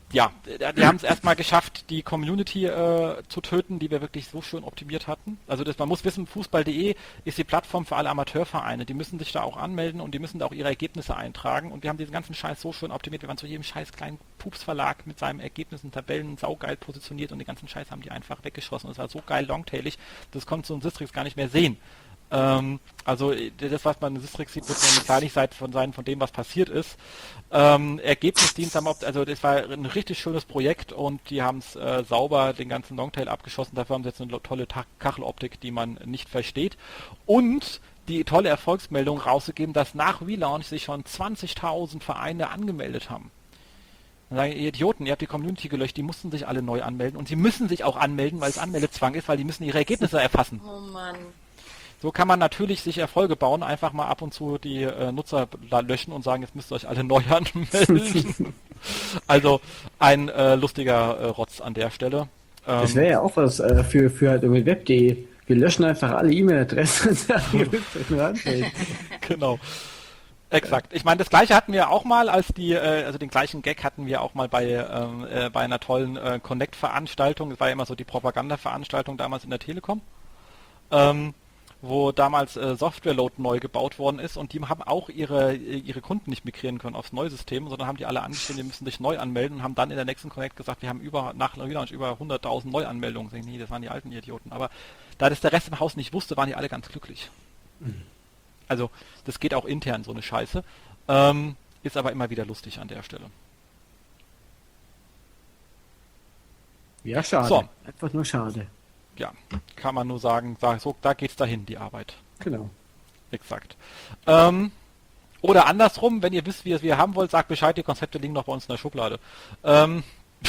ja, die haben es erstmal geschafft, die Community äh, zu töten, die wir wirklich so schön optimiert hatten. Also das, man muss wissen, Fußball punkt de ist die Plattform für alle Amateurvereine. Die müssen sich da auch anmelden und die müssen da auch ihre Ergebnisse eintragen. Und wir haben diesen ganzen Scheiß so schön optimiert. Wir waren zu jedem scheiß kleinen Pups-Verlag mit seinen Ergebnissen, Tabellen saugeil positioniert und den ganzen Scheiß haben die einfach weggeschossen. Und es war so geil longtailig, das konnte so ein Sistrix gar nicht mehr sehen. Ähm, also das, was man in Sistrix sieht, wird eine Kleinigkeit von sein, von dem, was passiert ist. Ähm, Ergebnisdienst haben, also das war ein richtig schönes Projekt und die haben es äh, sauber den ganzen Longtail abgeschossen. Dafür haben sie jetzt eine tolle Ta- Kacheloptik, die man nicht versteht. Und die tolle Erfolgsmeldung rausgegeben, dass nach Relaunch sich schon zwanzigtausend Vereine angemeldet haben. Dann sagen, ihr Idioten, ihr habt die Community gelöscht, die mussten sich alle neu anmelden und sie müssen sich auch anmelden, weil es Anmeldezwang ist, weil die müssen ihre Ergebnisse erfassen. Oh Mann. So kann man natürlich sich Erfolge bauen, einfach mal ab und zu die äh, Nutzer löschen und sagen, jetzt müsst ihr euch alle neu anmelden. Also ein äh, lustiger äh, Rotz an der Stelle. Ähm, Das wäre ja auch was äh, für, für halt irgendwie web punkt de. Wir löschen einfach alle E-Mail-Adressen und sagen, ihr müsst euch nur anmelden. Genau. Exakt. Ich meine, das gleiche hatten wir auch mal, als die, äh, also den gleichen Gag hatten wir auch mal bei ähm, äh, bei einer tollen äh, Connect-Veranstaltung. Das war ja immer so die Propaganda-Veranstaltung damals in der Telekom. Ähm, wo damals äh, Software-Load neu gebaut worden ist und die haben auch ihre ihre Kunden nicht migrieren können aufs neue System, sondern haben die alle angeschrieben, die müssen sich neu anmelden und haben dann in der nächsten Connect gesagt, wir haben über nach Relaunch über hunderttausend Neuanmeldungen. Ich denke, nee, das waren die alten Idioten. Aber da das der Rest im Haus nicht wusste, waren die alle ganz glücklich. Mhm. Also das geht auch intern, so eine Scheiße. Ähm, ist aber immer wieder lustig an der Stelle. Ja, schade. So. Einfach nur schade. Ja, kann man nur sagen, so, da geht's dahin, die Arbeit. Genau. Exakt. Ähm, oder andersrum, wenn ihr wisst, wie ihr es haben wollt, sagt Bescheid, die Konzepte liegen noch bei uns in der Schublade. Ähm,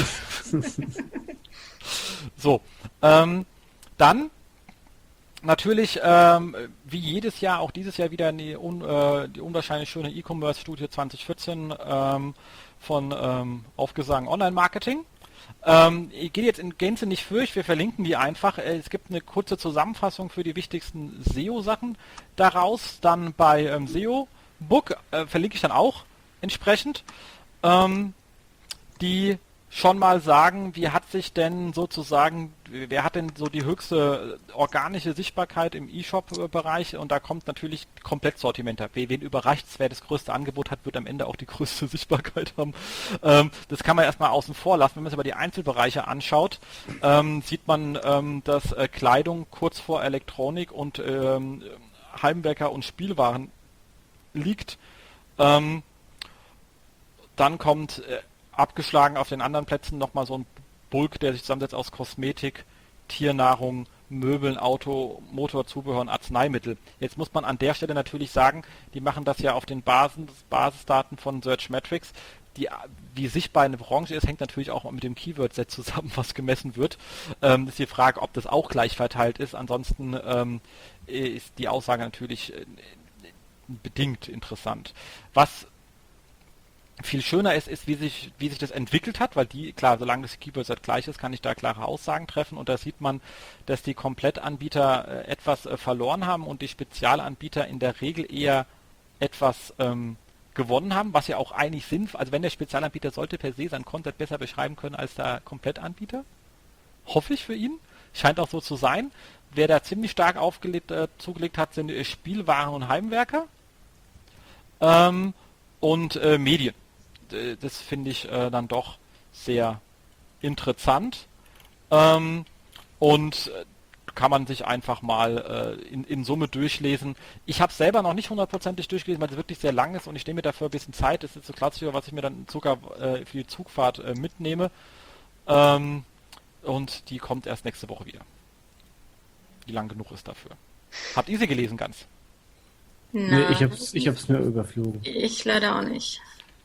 so, ähm, dann natürlich, ähm, wie jedes Jahr, auch dieses Jahr wieder die, un, äh, die unwahrscheinlich schöne E-Commerce-Studie zwanzig vierzehn ähm, von ähm, Aufgesang Online-Marketing. Ähm, ich gehe jetzt in Gänze nicht fürcht, wir verlinken die einfach. Es gibt eine kurze Zusammenfassung für die wichtigsten S E O-Sachen daraus. Dann bei ähm, S E O-Book äh, verlinke ich dann auch entsprechend, ähm, die schon mal sagen, wie hat sich denn sozusagen, wer hat denn so die höchste organische Sichtbarkeit im E-Shop-Bereich, und da kommt natürlich Komplettsortiment ab. Wen überrascht es, wer das größte Angebot hat, wird am Ende auch die größte Sichtbarkeit haben. Ähm, das kann man erstmal außen vor lassen. Wenn man sich aber die Einzelbereiche anschaut, ähm, sieht man, ähm, dass äh, Kleidung kurz vor Elektronik und ähm, Heimwerker und Spielwaren liegt. Ähm, dann kommt äh, abgeschlagen auf den anderen Plätzen nochmal so ein Bulk, der sich zusammensetzt aus Kosmetik, Tiernahrung, Möbeln, Auto, Motorzubehör und Arzneimittel. Jetzt muss man an der Stelle natürlich sagen, die machen das ja auf den Basis, Basisdaten von Searchmetrics. Die, wie sichtbar eine Branche ist, hängt natürlich auch mit dem Keyword-Set zusammen, was gemessen wird. Ähm, ist die Frage, ob das auch gleich verteilt ist. Ansonsten ähm, ist die Aussage natürlich äh, bedingt interessant. Was viel schöner ist, ist, wie sich, wie sich das entwickelt hat, weil die, klar, solange das Keyword-Set gleich ist, kann ich da klare Aussagen treffen, und da sieht man, dass die Komplettanbieter äh, etwas äh, verloren haben und die Spezialanbieter in der Regel eher etwas ähm, gewonnen haben, was ja auch eigentlich Sinn, also wenn der Spezialanbieter sollte per se sein Content besser beschreiben können als der Komplettanbieter, hoffe ich für ihn, scheint auch so zu sein. Wer da ziemlich stark aufgelegt, äh, zugelegt hat, sind äh, Spielwaren und Heimwerker ähm, und äh, Medien. Das finde ich äh, dann doch sehr interessant, ähm, und äh, kann man sich einfach mal äh, in, in Summe durchlesen. Ich habe es selber noch nicht hundertprozentig durchgelesen, weil es wirklich sehr lang ist und ich nehme mir dafür ein bisschen Zeit. Das ist so klassisch, was ich mir dann sogar äh, für die Zugfahrt äh, mitnehme, ähm, und die kommt erst nächste Woche wieder. Die lang genug ist dafür. Habt ihr sie gelesen ganz? Nee, Nein, ich hab's, ich hab's nur überflogen. ich leider auch nicht.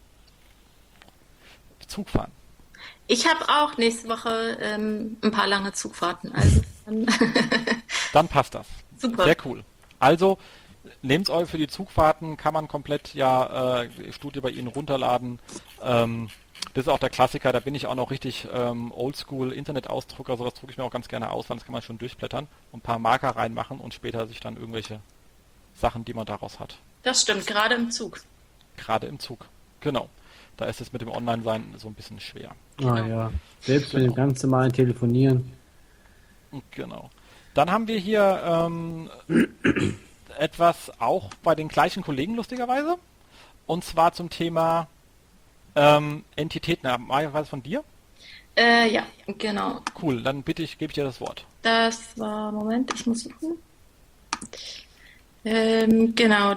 Zug fahren. Ich habe auch nächste Woche ähm, ein paar lange Zugfahrten. Also dann Dann passt das. super. Sehr cool. Also nehmt es euch für die Zugfahrten, kann man komplett ja äh, Studie bei Ihnen runterladen. Ähm, das ist auch der Klassiker, da bin ich auch noch richtig ähm, oldschool Internetausdrucker, sowas drucke ich mir auch ganz gerne aus, das kann man schon durchblättern und ein paar Marker reinmachen und später sich dann irgendwelche Sachen, die man daraus hat. Das stimmt, gerade im Zug. Gerade im Zug. Genau. Da ist es mit dem Online-Sein so ein bisschen schwer. Ah ja, selbst mit dem ganz normalen Telefonieren. Genau. Dann haben wir hier ähm, etwas auch bei den gleichen Kollegen lustigerweise. Und zwar zum Thema ähm, Entitäten. Maja, was von dir? Äh, ja, genau. Cool, dann bitte ich, gebe ich dir das Wort. Das war, Moment, ich muss suchen. Ähm, genau,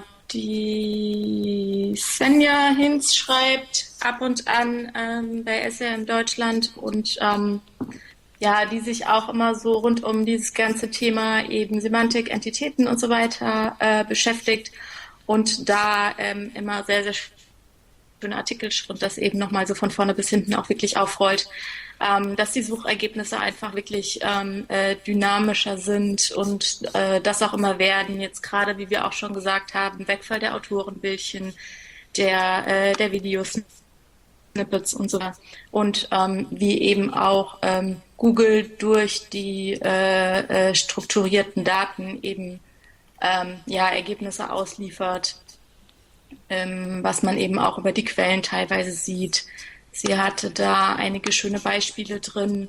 die Svenja Hinz schreibt ab und an ähm, bei S R M Deutschland und ähm, ja, die sich auch immer so rund um dieses ganze Thema eben Semantik, Entitäten und so weiter äh, beschäftigt und da ähm, immer sehr, sehr schöne Artikel und das eben nochmal so von vorne bis hinten auch wirklich aufrollt, ähm, dass die Suchergebnisse einfach wirklich ähm, äh, dynamischer sind und äh, das auch immer werden. Jetzt gerade, wie wir auch schon gesagt haben, Wegfall der Autorenbildchen, der, äh, der Videos, Snippets und so weiter. Und ähm, wie eben auch ähm, Google durch die äh, äh, strukturierten Daten eben ähm, ja, Ergebnisse ausliefert, ähm, was man eben auch über die Quellen teilweise sieht. Sie hatte da einige schöne Beispiele drin.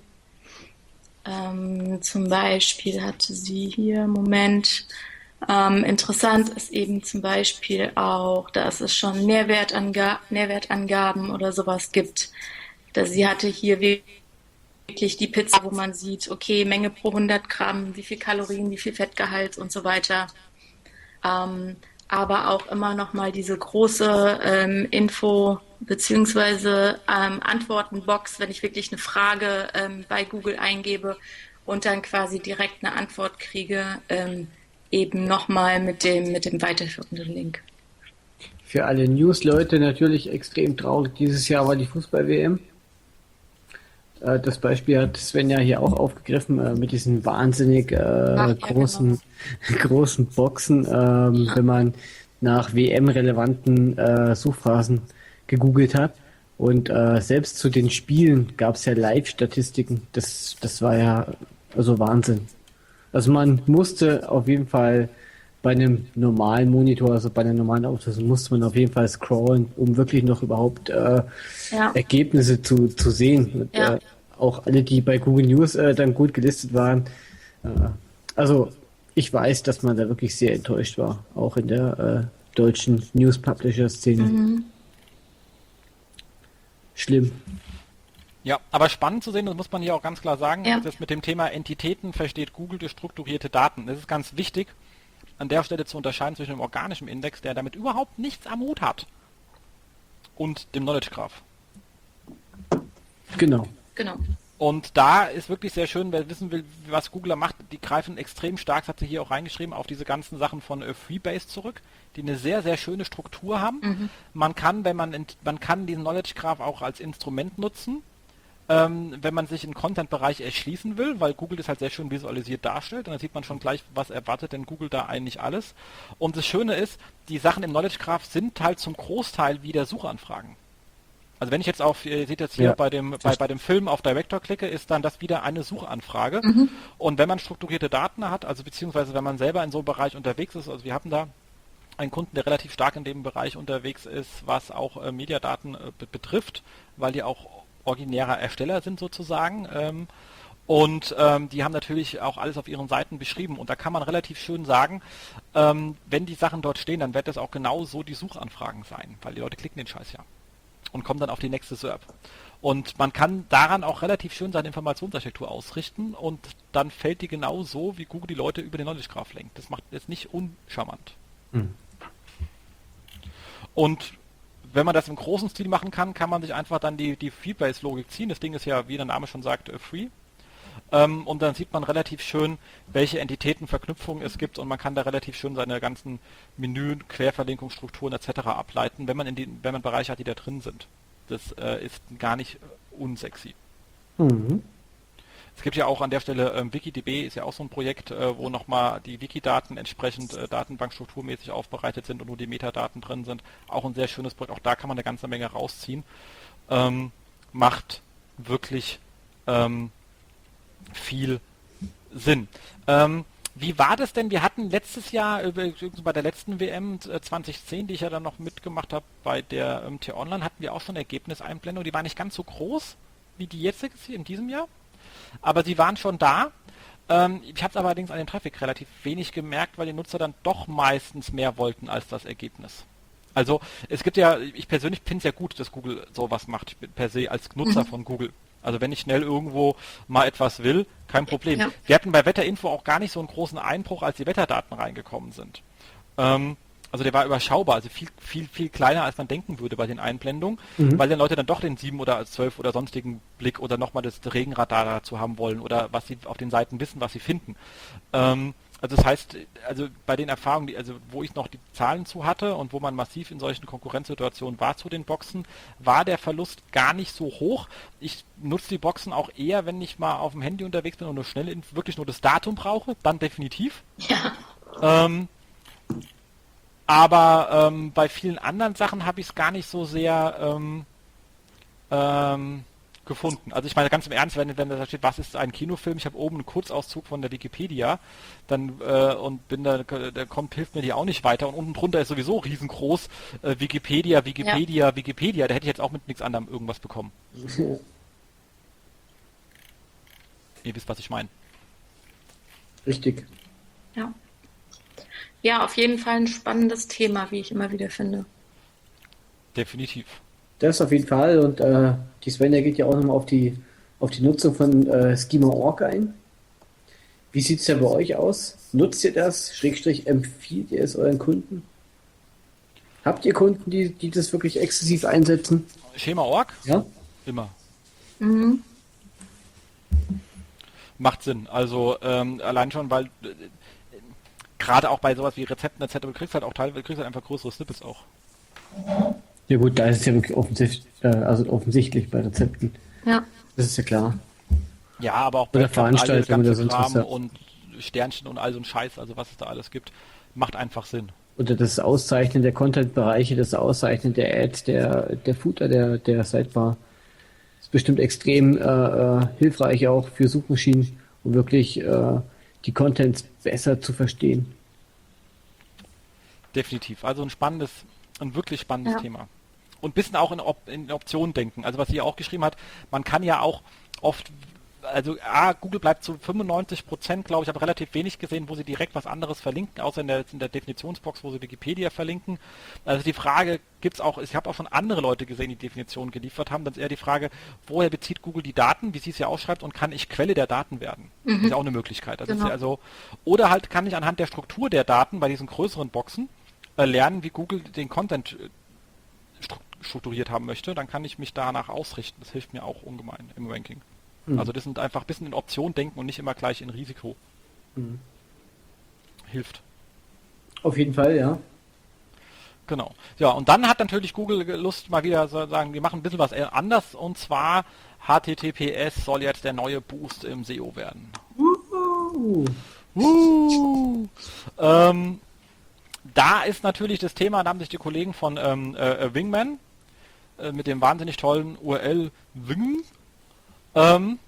Ähm, zum Beispiel hatte sie hier, Moment, ähm, interessant ist eben zum Beispiel auch, dass es schon Nährwertanga- Nährwertangaben oder sowas gibt. Dass sie hatte hier wirklich die Pizza, wo man sieht, okay, Menge pro hundert Gramm, wie viel Kalorien, wie viel Fettgehalt und so weiter. Ähm, aber auch immer noch mal diese große ähm, Info- bzw. Ähm, Antwortenbox, wenn ich wirklich eine Frage ähm, bei Google eingebe und dann quasi direkt eine Antwort kriege, ähm, eben nochmal mit dem, mit dem weiterführenden Link. Für alle News-Leute natürlich extrem traurig. Dieses Jahr war die Fußball-W M. Äh, das Beispiel hat Sven ja hier auch aufgegriffen, äh, mit diesen wahnsinnig äh, Ach, ja, großen, großen Boxen, ähm, wenn man nach W M-relevanten äh, Suchphrasen gegoogelt hat. Und äh, selbst zu den Spielen gab es ja Live-Statistiken. Das, das war ja also Wahnsinn. Also man musste auf jeden Fall bei einem normalen Monitor, also bei einer normalen Auflösung, musste man auf jeden Fall scrollen, um wirklich noch überhaupt äh, Ja. Ergebnisse zu, zu sehen. Und, Ja. äh, auch alle, die bei Google News äh, dann gut gelistet waren. Äh, also ich weiß, dass man da wirklich sehr enttäuscht war, auch in der äh, deutschen News-Publisher-Szene. Mhm. Schlimm. Ja, aber spannend zu sehen, das muss man hier auch ganz klar sagen, Ja. das mit dem Thema Entitäten versteht Google durch strukturierte Daten. Das ist ganz wichtig, an der Stelle zu unterscheiden zwischen dem organischen Index, der damit überhaupt nichts am Hut hat, und dem Knowledge Graph. Genau. Genau. Und da ist wirklich sehr schön, wer wissen will, was Google macht, die greifen extrem stark, das hat sie hier auch reingeschrieben, auf diese ganzen Sachen von äh, Freebase zurück, die eine sehr, sehr schöne Struktur haben. Mhm. Man kann, wenn man, ent- man kann diesen Knowledge Graph auch als Instrument nutzen, ähm, wenn man sich einen Content-Bereich erschließen will, weil Google das halt sehr schön visualisiert darstellt und dann sieht man schon gleich, was erwartet denn Google da eigentlich alles. Und das Schöne ist, die Sachen im Knowledge Graph sind halt zum Großteil wieder Suchanfragen. Also wenn ich jetzt auf, ihr seht jetzt hier Ja. bei dem bei, bei dem Film auf Director klicke, ist dann das wieder eine Suchanfrage. Mhm. Und wenn man strukturierte Daten hat, also beziehungsweise wenn man selber in so einem Bereich unterwegs ist, also wir haben da einen Kunden, der relativ stark in dem Bereich unterwegs ist, was auch äh, Mediadaten äh, be- betrifft, weil die auch originärer Ersteller sind sozusagen. Ähm, und ähm, die haben natürlich auch alles auf ihren Seiten beschrieben. Und da kann man relativ schön sagen, ähm, wenn die Sachen dort stehen, dann wird das auch genau so die Suchanfragen sein, weil die Leute klicken den Scheiß ja und kommen dann auf die nächste S E R P. Und man kann daran auch relativ schön seine Informationsarchitektur ausrichten und dann fällt die genau so, wie Google die Leute über den Knowledge Graph lenkt. Das macht es nicht uncharmant. Hm. Und wenn man das im großen Stil machen kann, kann man sich einfach dann die, die Freebase-Logik ziehen. Das Ding ist ja, wie der Name schon sagt, äh, free. Ähm, und dann sieht man relativ schön, welche Entitätenverknüpfungen es gibt und man kann da relativ schön seine ganzen Menü, Querverlinkungsstrukturen et cetera ableiten, wenn man in die, wenn man Bereiche hat, die da drin sind. Das äh, ist gar nicht äh, unsexy. Mhm. Es gibt ja auch an der Stelle, ähm, WikiDB ist ja auch so ein Projekt, äh, wo nochmal die Wiki-Daten entsprechend äh, datenbankstrukturmäßig aufbereitet sind und nur die Metadaten drin sind. Auch ein sehr schönes Projekt, auch da kann man eine ganze Menge rausziehen. Ähm, macht wirklich ähm, viel Sinn. Ähm, Wie war das denn? Wir hatten letztes Jahr, äh, bei der letzten W M äh, zwanzig zehn, die ich ja dann noch mitgemacht habe, bei der ähm, T-Online, hatten wir auch schon Ergebniseinblendung. Die war nicht ganz so groß wie die jetzt hier in diesem Jahr, aber sie waren schon da. Ähm, ich habe es allerdings an dem Traffic relativ wenig gemerkt, weil die Nutzer dann doch meistens mehr wollten als das Ergebnis. Also es gibt ja, ich persönlich finde es ja gut, dass Google sowas macht. Ich bin per se als Nutzer mhm. von Google. Also wenn ich schnell irgendwo mal etwas will, kein Problem. Ja. Wir hatten bei Wetterinfo auch gar nicht so einen großen Einbruch, als die Wetterdaten reingekommen sind. Ähm, also der war überschaubar, also viel, viel, viel kleiner, als man denken würde bei den Einblendungen, mhm. weil dann Leute dann doch den sieben oder zwölf oder sonstigen Blick oder nochmal das Regenradar dazu haben wollen oder was sie auf den Seiten wissen, was sie finden. Ähm, Also das heißt, also bei den Erfahrungen, die, also wo ich noch die Zahlen zu hatte und wo man massiv in solchen Konkurrenzsituationen war zu den Boxen, war der Verlust gar nicht so hoch. Ich nutze die Boxen auch eher, wenn ich mal auf dem Handy unterwegs bin und nur schnell in, wirklich nur das Datum brauche, dann definitiv. Ja. Ähm, aber ähm, bei vielen anderen Sachen habe ich es gar nicht so sehr ähm, ähm, gefunden. Also ich meine ganz im Ernst, wenn, wenn da steht, was ist ein Kinofilm, ich habe oben einen Kurzauszug von der Wikipedia, dann äh, und bin da, der kommt, hilft mir die auch nicht weiter und unten drunter ist sowieso riesengroß äh, Wikipedia, Wikipedia, ja. Wikipedia, da hätte ich jetzt auch mit nichts anderem irgendwas bekommen. Ihr wisst, was ich meine. Richtig. Ja. Ja, auf jeden Fall ein spannendes Thema, wie ich immer wieder finde. Definitiv. Das auf jeden Fall und äh, die Svenja geht ja auch nochmal auf die, auf die Nutzung von äh, Schema Punkt org ein. Wie sieht es ja bei euch aus? Nutzt ihr das? Schrägstrich empfiehlt ihr es euren Kunden? Habt ihr Kunden, die, die das wirklich exzessiv einsetzen? Schema Punkt org? Ja. Immer. Mhm. Macht Sinn. Also ähm, allein schon, weil äh, gerade auch bei sowas wie Rezepten et cetera, du kriegst halt auch teilweise kriegst halt einfach größere Snippets auch. Ja gut, da ist es ja wirklich offensichtlich, äh, also offensichtlich bei Rezepten. Ja. Das ist ja klar. Ja, aber auch bei bei Veranstaltungen oder sonst was. Und Sternchen und all so ein Scheiß, also was es da alles gibt, macht einfach Sinn. Oder das Auszeichnen der Content-Bereiche, das Auszeichnen der Ads, der, der Footer, der, der Sidebar. Ist bestimmt extrem äh, äh, hilfreich auch für Suchmaschinen, um wirklich äh, die Contents besser zu verstehen. Definitiv. Also ein spannendes, ein wirklich spannendes Ja. Thema. Und ein bisschen auch in, Op in Optionen denken. Also was sie auch geschrieben hat, man kann ja auch oft, also A, Google bleibt zu fünfundneunzig Prozent, glaube ich, habe relativ wenig gesehen, wo sie direkt was anderes verlinken, außer in der, in der Definitionsbox, wo sie Wikipedia verlinken. Also die Frage gibt's auch, ich habe auch schon andere Leute gesehen, die Definitionen geliefert haben, dann ist eher die Frage, woher bezieht Google die Daten, wie sie es ja ausschreibt, und kann ich Quelle der Daten werden? Mhm. Das ist ja auch eine Möglichkeit. Also Genau. ist ja also, oder halt kann ich anhand der Struktur der Daten bei diesen größeren Boxen äh, lernen, wie Google den Content äh, strukturiert haben möchte, dann kann ich mich danach ausrichten. Das hilft mir auch ungemein im Ranking. Mhm. Also das sind einfach ein bisschen in Optionen denken und nicht immer gleich in Risiko. Mhm. Hilft. Auf jeden Fall, ja. Genau. Ja, und dann hat natürlich Google Lust, mal wieder zu sagen, wir machen ein bisschen was anders, und zwar H T T P S soll jetzt der neue Boost im S E O werden. Uh. Uh. Ähm, da ist natürlich das Thema, da haben sich die Kollegen von ähm, äh, Wingman äh, mit dem wahnsinnig tollen U R L Wing ähm,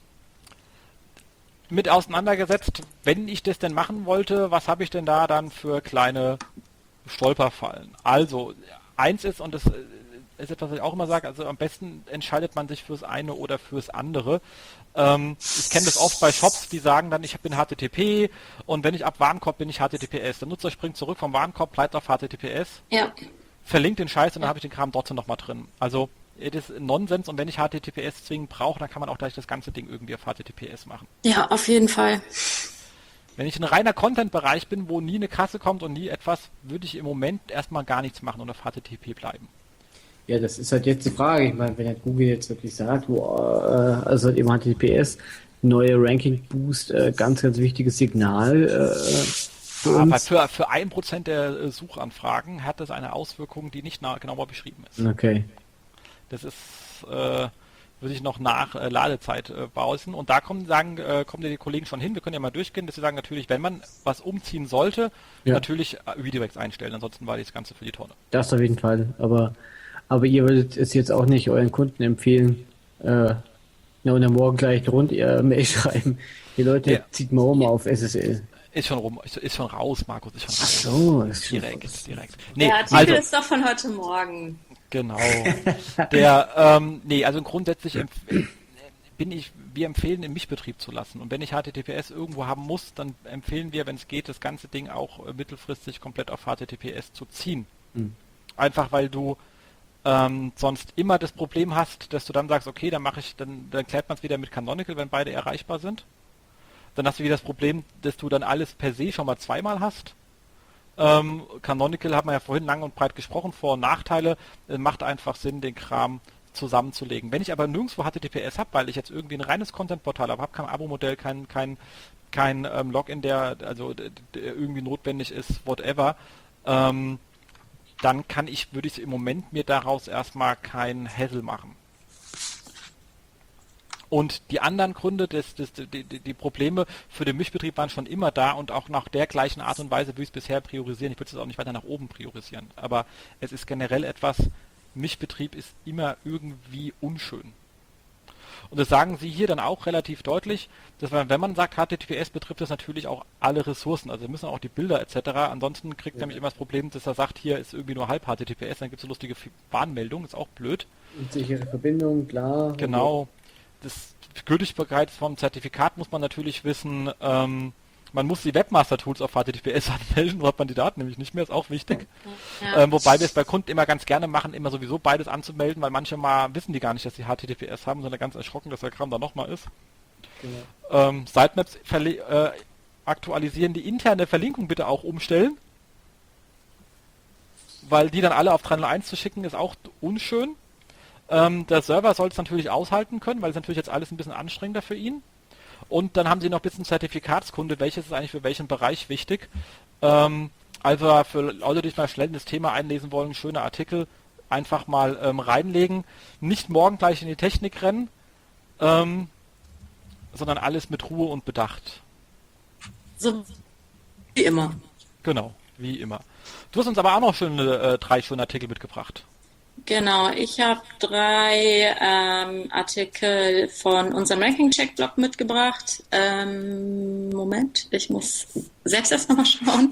mit auseinandergesetzt. Wenn ich das denn machen wollte, was habe ich denn da dann für kleine Stolperfallen? Also, eins ist, und das ist etwas, was ich auch immer sage, also am besten entscheidet man sich fürs eine oder fürs andere. Ähm, ich kenne das oft bei Shops, die sagen dann, ich bin H T T P und wenn ich ab Warenkorb bin ich H T T P S. Der Nutzer springt zurück vom Warenkorb, bleibt auf H T T P S, Ja. verlinkt den Scheiß und dann habe ich den Kram trotzdem nochmal drin. Also, das ist Nonsens, und wenn ich H T T P S zwingend brauche, dann kann man auch gleich das ganze Ding irgendwie auf H T T P S machen. Ja, auf jeden Fall. Wenn ich ein reiner Content-Bereich bin, wo nie eine Kasse kommt und nie etwas, würde ich im Moment erstmal gar nichts machen und auf H T T P bleiben. Ja, das ist halt jetzt die Frage. Ich meine, wenn halt Google jetzt wirklich sagt, wo, äh, also eben H T T P S, neue Ranking-Boost, äh, ganz, ganz wichtiges Signal äh, für Aber uns. für, für ein Prozent der äh, Suchanfragen hat das eine Auswirkung, die nicht nah, genauer beschrieben ist. Okay. Das ist, äh, würde ich noch nach äh, Ladezeit äh, brauchen. Und da kommen, sagen, äh, kommen die Kollegen schon hin. Wir können ja mal durchgehen, dass sie sagen, natürlich, wenn man was umziehen sollte, Ja. natürlich äh, Redirects einstellen. Ansonsten war das Ganze für die Tonne. Das auf jeden Fall. Aber, aber ihr würdet es jetzt auch nicht euren Kunden empfehlen, äh, na, und dann morgen gleich rund ihr Mail schreiben. Die Leute, Ja. zieht mal um auf S S L. Ist schon rum, ist, ist schon raus, Markus, ist schon Ach raus. so, ist schon direkt, raus. direkt. Nee, Der Artikel also, ist doch von heute Morgen. genau. Der, ähm, nee, also grundsätzlich empf- bin ich, wir empfehlen im Mischbetrieb zu lassen. Und wenn ich H T T P S irgendwo haben muss, dann empfehlen wir, wenn es geht, das ganze Ding auch äh, mittelfristig komplett auf H T T P S zu ziehen. Hm. Einfach weil du ähm, sonst immer das Problem hast, dass du dann sagst, okay, dann mache ich, dann, dann klärt man es wieder mit Canonical, wenn beide erreichbar sind. Dann hast du wieder das Problem, dass du dann alles per se schon mal zweimal hast. Ähm, Canonical hat man ja vorhin lang und breit gesprochen, Vor- und Nachteile. Es macht einfach Sinn, den Kram zusammenzulegen. Wenn ich aber nirgendwo H T T P S habe, weil ich jetzt irgendwie ein reines Content-Portal habe, habe kein Abo-Modell, kein, kein, kein ähm, Login, der also der irgendwie notwendig ist, whatever, ähm, dann kann ich, würde ich im Moment mir daraus erstmal kein Hassel machen. Und die anderen Gründe, des, des, die, die Probleme für den Mischbetrieb waren schon immer da und auch nach der gleichen Art und Weise, wie ich es bisher priorisieren. Ich würde es auch nicht weiter nach oben priorisieren. Aber es ist generell etwas, Mischbetrieb ist immer irgendwie unschön. Und das sagen Sie hier dann auch relativ deutlich, dass man, wenn man sagt H T T P S, betrifft das natürlich auch alle Ressourcen. Also müssen auch die Bilder et cetera. Ansonsten kriegt ja. nämlich immer das Problem, dass er sagt, hier ist irgendwie nur halb H T T P S, dann gibt es so lustige Warnmeldungen, ist auch blöd. Und sichere Verbindung, klar. Genau. Das Gültigkeit vom Zertifikat muss man natürlich wissen. Ähm, man muss die Webmaster-Tools auf H T T P S anmelden, so hat man die Daten nämlich nicht mehr, ist auch wichtig. Ja. Ähm, wobei wir es bei Kunden immer ganz gerne machen, immer sowieso beides anzumelden, weil manche mal wissen die gar nicht, dass sie H T T P S haben, sondern ganz erschrocken, dass der Kram da nochmal ist. Genau. Ähm, Sitemaps verli- äh, aktualisieren, die interne Verlinkung bitte auch umstellen, weil die dann alle auf drei null eins zu schicken, ist auch unschön. Ähm, der Server soll es natürlich aushalten können, weil es natürlich jetzt alles ein bisschen anstrengender für ihn. Und dann haben sie noch ein bisschen Zertifikatskunde, welches ist eigentlich für welchen Bereich wichtig. Ähm, also für Leute, die sich mal schnell in das Thema einlesen wollen, schöne Artikel, einfach mal ähm, reinlegen. Nicht morgen gleich in die Technik rennen, ähm, sondern alles mit Ruhe und Bedacht. So wie immer. Genau, wie immer. Du hast uns aber auch noch schöne, äh, drei schöne Artikel mitgebracht. Genau, ich habe drei ähm, Artikel von unserem Ranking-Check-Blog mitgebracht. Ähm, Moment, ich muss selbst erst nochmal schauen.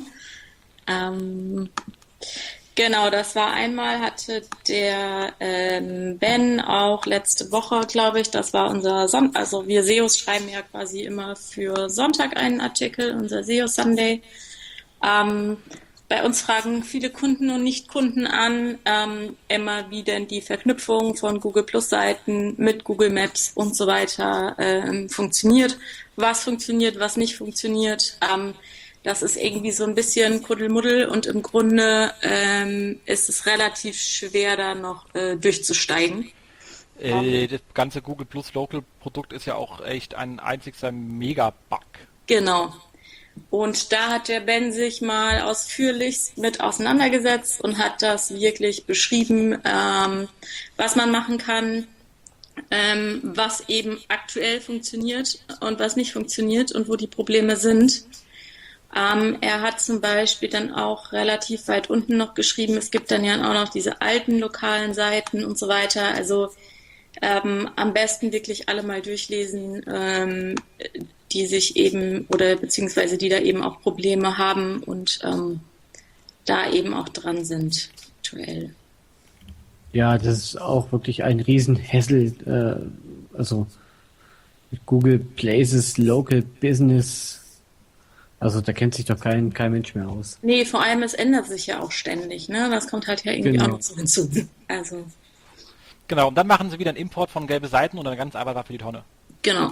Ähm, genau, das war einmal, hatte der ähm, Ben auch letzte Woche, glaube ich, das war unser Sonntag, also wir S E Os schreiben ja quasi immer für Sonntag einen Artikel, unser S E O Sunday. Ähm, Bei uns fragen viele Kunden und Nicht-Kunden an, ähm, immer wie denn die Verknüpfung von Google Plus Seiten mit Google Maps und so weiter ähm, funktioniert, was funktioniert, was nicht funktioniert. Ähm, das ist irgendwie so ein bisschen Kuddelmuddel und im Grunde ähm, ist es relativ schwer, da noch äh, durchzusteigen. Äh, das ganze Google Plus Local Produkt ist ja auch echt ein einzigster Mega-Bug. Genau. Und da hat der Ben sich mal ausführlich mit auseinandergesetzt und hat das wirklich beschrieben, ähm, was man machen kann, ähm, was eben aktuell funktioniert und was nicht funktioniert und wo die Probleme sind. Ähm, er hat zum Beispiel dann auch relativ weit unten noch geschrieben, es gibt dann ja auch noch diese alten lokalen Seiten und so weiter. Also ähm, am besten wirklich alle mal durchlesen, ähm, die sich eben oder beziehungsweise die da eben auch Probleme haben und ähm, da eben auch dran sind aktuell. Ja, das ist auch wirklich ein Riesenhassel. Äh, also mit Google Places, Local Business. Also da kennt sich doch kein, kein Mensch mehr aus. Nee, vor allem es ändert sich ja auch ständig, ne? Das kommt halt ja irgendwie Genau. auch noch so hinzu. Also. Genau, und dann machen sie wieder einen Import von gelbe Seiten und eine ganze Arbeit war für die Tonne. Genau.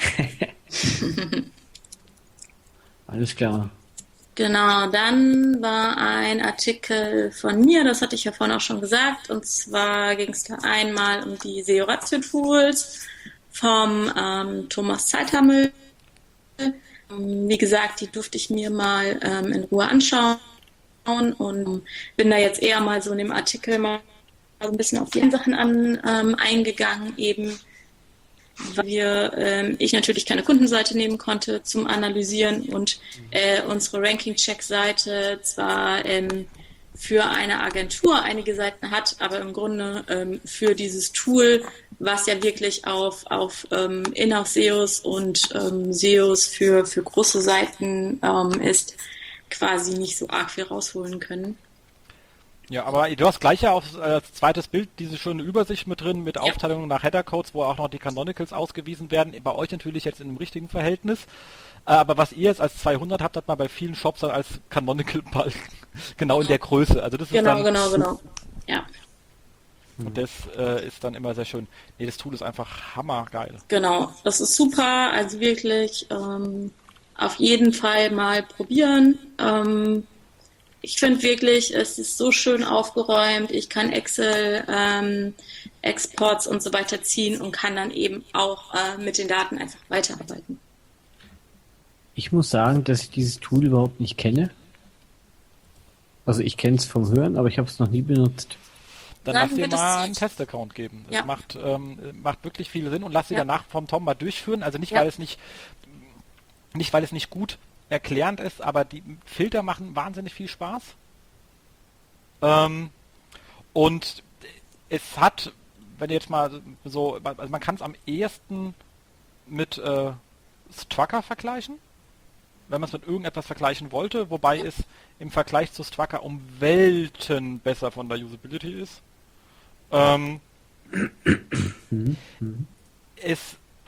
Alles klar. Genau, dann war ein Artikel von mir, das hatte ich ja vorhin auch schon gesagt, und zwar ging es da einmal um die S E O Ratio Tools vom ähm, Thomas Zeithammel. Wie gesagt, die durfte ich mir mal ähm, in Ruhe anschauen und bin da jetzt eher mal so in dem Artikel mal so ein bisschen auf die Sachen an, ähm, eingegangen, eben weil wir, ähm, ich natürlich keine Kundenseite nehmen konnte zum Analysieren und äh, unsere Ranking-Check-Seite zwar ähm, für eine Agentur einige Seiten hat, aber im Grunde ähm, für dieses Tool, was ja wirklich auf, auf ähm, In-house S E Os und ähm, S E Os für, für große Seiten ähm, ist, quasi nicht so arg viel rausholen können. Ja, aber du hast gleich ja auf äh, als zweites Bild diese schöne Übersicht mit drin, mit Aufteilung nach Header-Codes, wo auch noch die Canonicals ausgewiesen werden. Bei euch natürlich jetzt in einem richtigen Verhältnis. Äh, aber was ihr jetzt als zweihundert habt, hat man bei vielen Shops dann als Canonical-Balken. Genau in der Größe. Also das ist Genau, dann, genau, genau. Ja. Und das äh, ist dann immer sehr schön. Nee, das Tool ist einfach hammergeil. Genau, das ist super. Also wirklich ähm, auf jeden Fall mal probieren. Ähm, ich finde wirklich, es ist so schön aufgeräumt. Ich kann Excel, ähm, Exports und so weiter ziehen und kann dann eben auch äh, mit den Daten einfach weiterarbeiten. Ich muss sagen, dass ich dieses Tool überhaupt nicht kenne. Also ich kenne es vom Hören, aber ich habe es noch nie benutzt. Dann Sagen lass dir wir das- mal einen Testaccount geben. Das Ja. macht, ähm, macht wirklich viel Sinn und lass sie Ja. danach vom Tom mal durchführen. Also nicht, Ja. weil es nicht, nicht, weil es nicht gut erklärend ist, aber die Filter machen wahnsinnig viel Spaß. Ähm, und es hat, wenn ihr jetzt mal so, also man kann es am ehesten mit äh, Strucker vergleichen, wenn man es mit irgendetwas vergleichen wollte, wobei es im Vergleich zu Strucker um Welten besser von der Usability ist. Ähm, es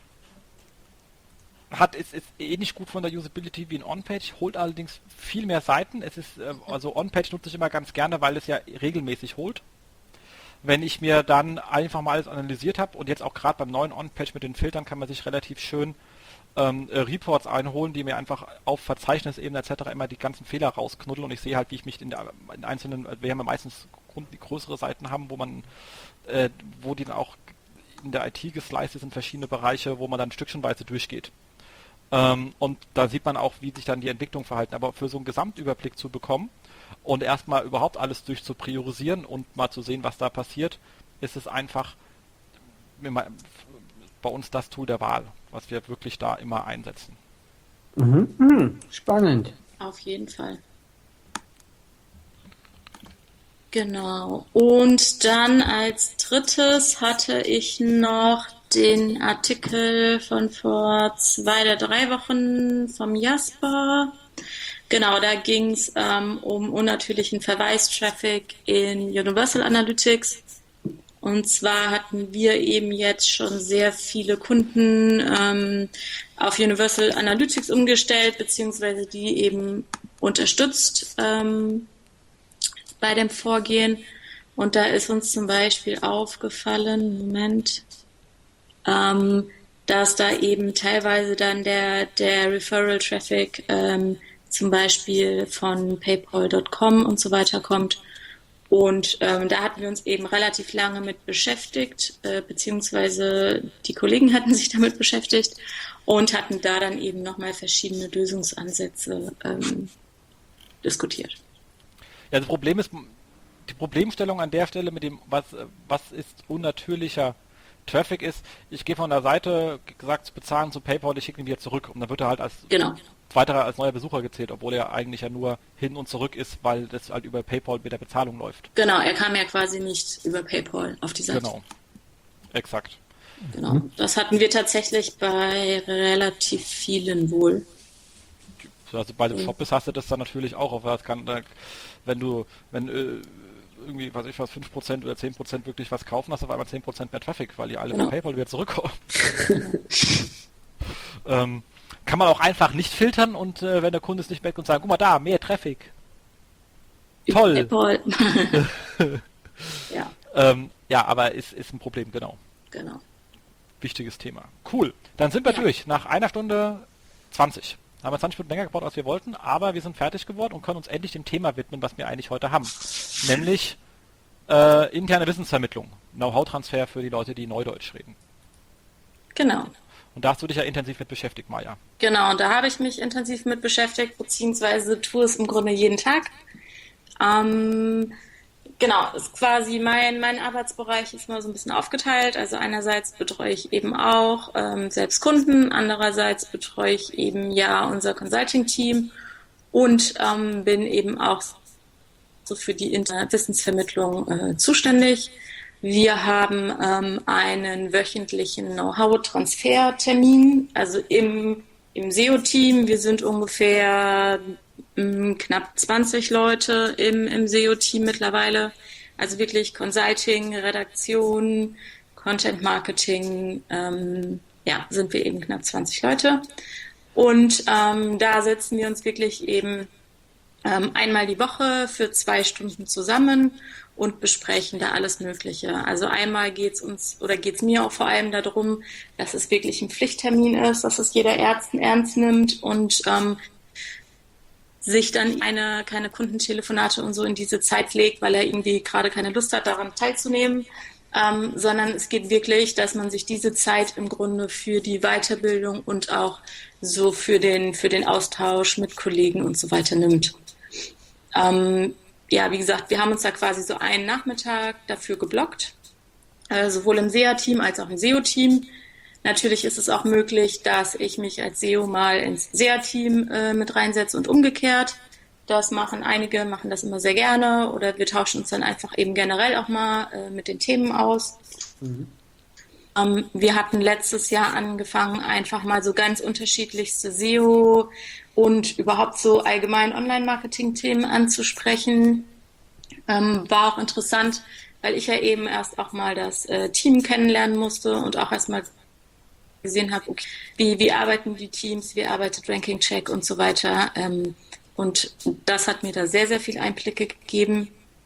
hat, es ist ähnlich gut von der Usability wie ein On-Page, holt allerdings viel mehr Seiten. Es ist, äh, also On-Page nutze ich immer ganz gerne, weil es ja regelmäßig holt. Wenn ich mir dann einfach mal alles analysiert habe und jetzt auch gerade beim neuen On-Page mit den Filtern kann man sich relativ schön ähm, äh, Reports einholen, die mir einfach auf Verzeichnisebene et cetera immer die ganzen Fehler rausknuddeln und ich sehe halt, wie ich mich in, der, in einzelnen, wir haben ja meistens Kunden, die größere Seiten haben, wo man, äh, wo die dann auch in der I T gesliced sind, verschiedene Bereiche, wo man dann stückchenweise durchgeht. Ähm, und da sieht man auch, wie sich dann die Entwicklung verhalten. Aber für so einen Gesamtüberblick zu bekommen und erstmal überhaupt alles durchzupriorisieren und mal zu sehen, was da passiert, ist es einfach bei uns das Tool der Wahl, was wir wirklich da immer einsetzen. Mhm. Mhm. Spannend. Auf jeden Fall. Genau. Und dann als drittes hatte ich noch den Artikel von vor zwei oder drei Wochen vom Jasper. Genau, da ging es ähm, um unnatürlichen Verweistraffic in Universal Analytics. Und zwar hatten wir eben jetzt schon sehr viele Kunden ähm, auf Universal Analytics umgestellt, beziehungsweise die eben unterstützt ähm, bei dem Vorgehen. Und da ist uns zum Beispiel aufgefallen, Moment, ähm, dass da eben teilweise dann der, der Referral-Traffic ähm, zum Beispiel von PayPal Punkt com und so weiter kommt. Und ähm, da hatten wir uns eben relativ lange mit beschäftigt, äh, beziehungsweise die Kollegen hatten sich damit beschäftigt und hatten da dann eben nochmal verschiedene Lösungsansätze ähm, diskutiert. Ja, das Problem ist, die Problemstellung an der Stelle mit dem, was, was ist unnatürlicher Traffic ist, ich gehe von der Seite, gesagt, zu bezahlen zu PayPal, ich schicke ihn wieder zurück und dann wird er halt als Genau. weiterer, als neuer Besucher gezählt, obwohl er eigentlich ja nur hin und zurück ist, weil das halt über PayPal mit der Bezahlung läuft. Genau, er kam ja quasi nicht über PayPal auf die Seite. Genau, exakt. Genau. Das hatten wir tatsächlich bei relativ vielen wohl. Also bei dem Shop bist, hast du das dann natürlich auch, auf das kann, wenn du, wenn äh, irgendwie, was ich was, fünf Prozent oder zehn Prozent wirklich was kaufen, hast du auf einmal zehn Prozent mehr Traffic, weil die alle Genau. bei PayPal wieder zurückkommen. ähm, kann man auch einfach nicht filtern und äh, wenn der Kunde es nicht merkt und sagt, guck mal da, mehr Traffic. Toll. PayPal. Ja, Ähm, ja, aber ist, ist ein Problem, genau. genau. Wichtiges Thema. Cool. Dann sind wir Ja. durch. Nach einer Stunde zwanzig. Haben wir zwanzig Minuten länger gebraucht, als wir wollten, aber wir sind fertig geworden und können uns endlich dem Thema widmen, was wir eigentlich heute haben. Nämlich äh, interne Wissensvermittlung. Know-how-Transfer für die Leute, die Neudeutsch reden. Genau. Und da hast du dich ja intensiv mit beschäftigt, Maja. Genau, und da habe ich mich intensiv mit beschäftigt, beziehungsweise tue es im Grunde jeden Tag. Ähm, genau, ist quasi mein, mein Arbeitsbereich ist mal so ein bisschen aufgeteilt. Also einerseits betreue ich eben auch ähm, selbst Kunden, andererseits betreue ich eben ja unser Consulting-Team und ähm, bin eben auch so für die Wissensvermittlung äh, zuständig. Wir haben ähm, einen wöchentlichen Know-how-Transfer-Termin, also im, im S E O-Team. Wir sind ungefähr ähm, knapp zwanzig Leute im, im S E O-Team mittlerweile. Also wirklich Consulting, Redaktion, Content-Marketing, ähm, ja, sind wir eben knapp zwanzig Leute. Und ähm, da setzen wir uns wirklich eben ähm, einmal die Woche für zwei Stunden zusammen und besprechen da alles Mögliche. Also einmal geht's uns oder geht's mir auch vor allem darum, dass es wirklich ein Pflichttermin ist, dass es jeder Ärzten ernst nimmt und ähm, sich dann eine, keine Kundentelefonate und so in diese Zeit legt, weil er irgendwie gerade keine Lust hat, daran teilzunehmen, ähm, sondern es geht wirklich, dass man sich diese Zeit im Grunde für die Weiterbildung und auch so für den, für den Austausch mit Kollegen und so weiter nimmt. Ähm, ja, wie gesagt, wir haben uns da quasi so einen Nachmittag dafür geblockt, äh, sowohl im S E A-Team als auch im S E O-Team. Natürlich ist es auch möglich, dass ich mich als S E O mal ins S E A-Team äh, mit reinsetze und umgekehrt. Das machen einige, machen das immer sehr gerne oder wir tauschen uns dann einfach eben generell auch mal äh, mit den Themen aus. Mhm. Ähm, wir hatten letztes Jahr angefangen, einfach mal so ganz unterschiedlichste S E O und überhaupt so allgemein Online-Marketing-Themen anzusprechen. Ähm, war auch interessant, weil ich ja eben erst auch mal das äh, Team kennenlernen musste und auch erstmal gesehen habe, okay, wie, wie arbeiten die Teams, wie arbeitet Ranking Check und so weiter. Ähm, und das hat mir da sehr, sehr viel Einblicke gegeben.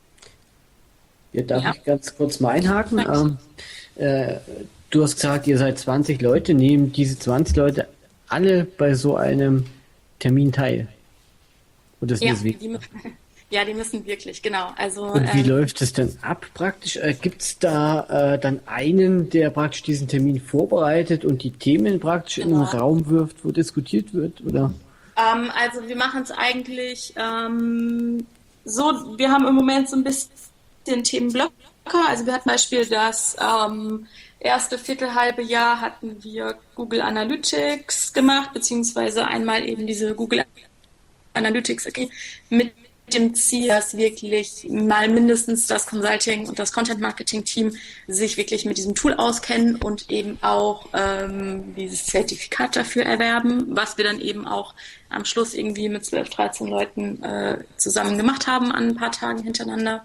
Ja, darf ja. ich ganz kurz mal einhaken? Ähm, äh, du hast gesagt, ihr seid zwanzig Leute. Nehmen diese zwanzig Leute alle bei so einem Termin teil? Oder ist ja, das wie? die müssen, ja, die müssen wirklich, genau. Also, und wie ähm, läuft es denn ab praktisch? Äh, Gibt es da äh, dann einen, der praktisch diesen Termin vorbereitet und die Themen praktisch genau. in den Raum wirft, wo diskutiert wird? Oder? Ähm, also wir machen es eigentlich ähm, so, wir haben im Moment so ein bisschen Themenblöcke. Also wir hatten zum Beispiel das ähm, erste Viertelhalbe Jahr hatten wir Google Analytics gemacht, beziehungsweise einmal eben diese Google Analytics okay, mit dem Ziel, dass wirklich mal mindestens das Consulting und das Content-Marketing-Team sich wirklich mit diesem Tool auskennen und eben auch ähm, dieses Zertifikat dafür erwerben, was wir dann eben auch am Schluss irgendwie mit zwölf, dreizehn Leuten äh, zusammen gemacht haben an ein paar Tagen hintereinander.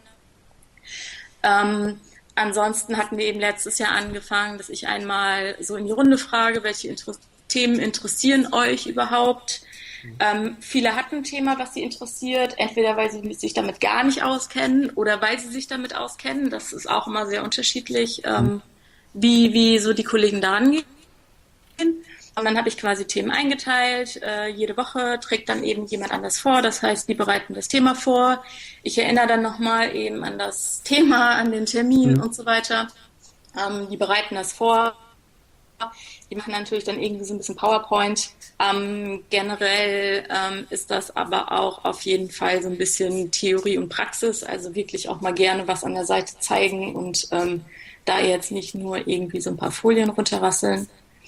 Ähm, ansonsten hatten wir eben letztes Jahr angefangen, dass ich einmal so in die Runde frage, welche Inter- Themen interessieren euch überhaupt? Ähm, viele hatten ein Thema, was sie interessiert, entweder weil sie sich damit gar nicht auskennen oder weil sie sich damit auskennen. Das ist auch immer sehr unterschiedlich, ähm, wie, wie so die Kollegen da rangehen. Und dann habe ich quasi Themen eingeteilt. Äh, jede Woche trägt dann eben jemand anders vor. Das heißt, die bereiten das Thema vor. Ich erinnere dann nochmal eben an das Thema, an den Termin mhm. und so weiter. Ähm, die bereiten das vor. Die machen natürlich dann irgendwie so ein bisschen PowerPoint. Ähm, generell ähm, ist das aber auch auf jeden Fall so ein bisschen Theorie und Praxis, also wirklich auch mal gerne was an der Seite zeigen und ähm, da jetzt nicht nur irgendwie so ein paar Folien runterrasseln.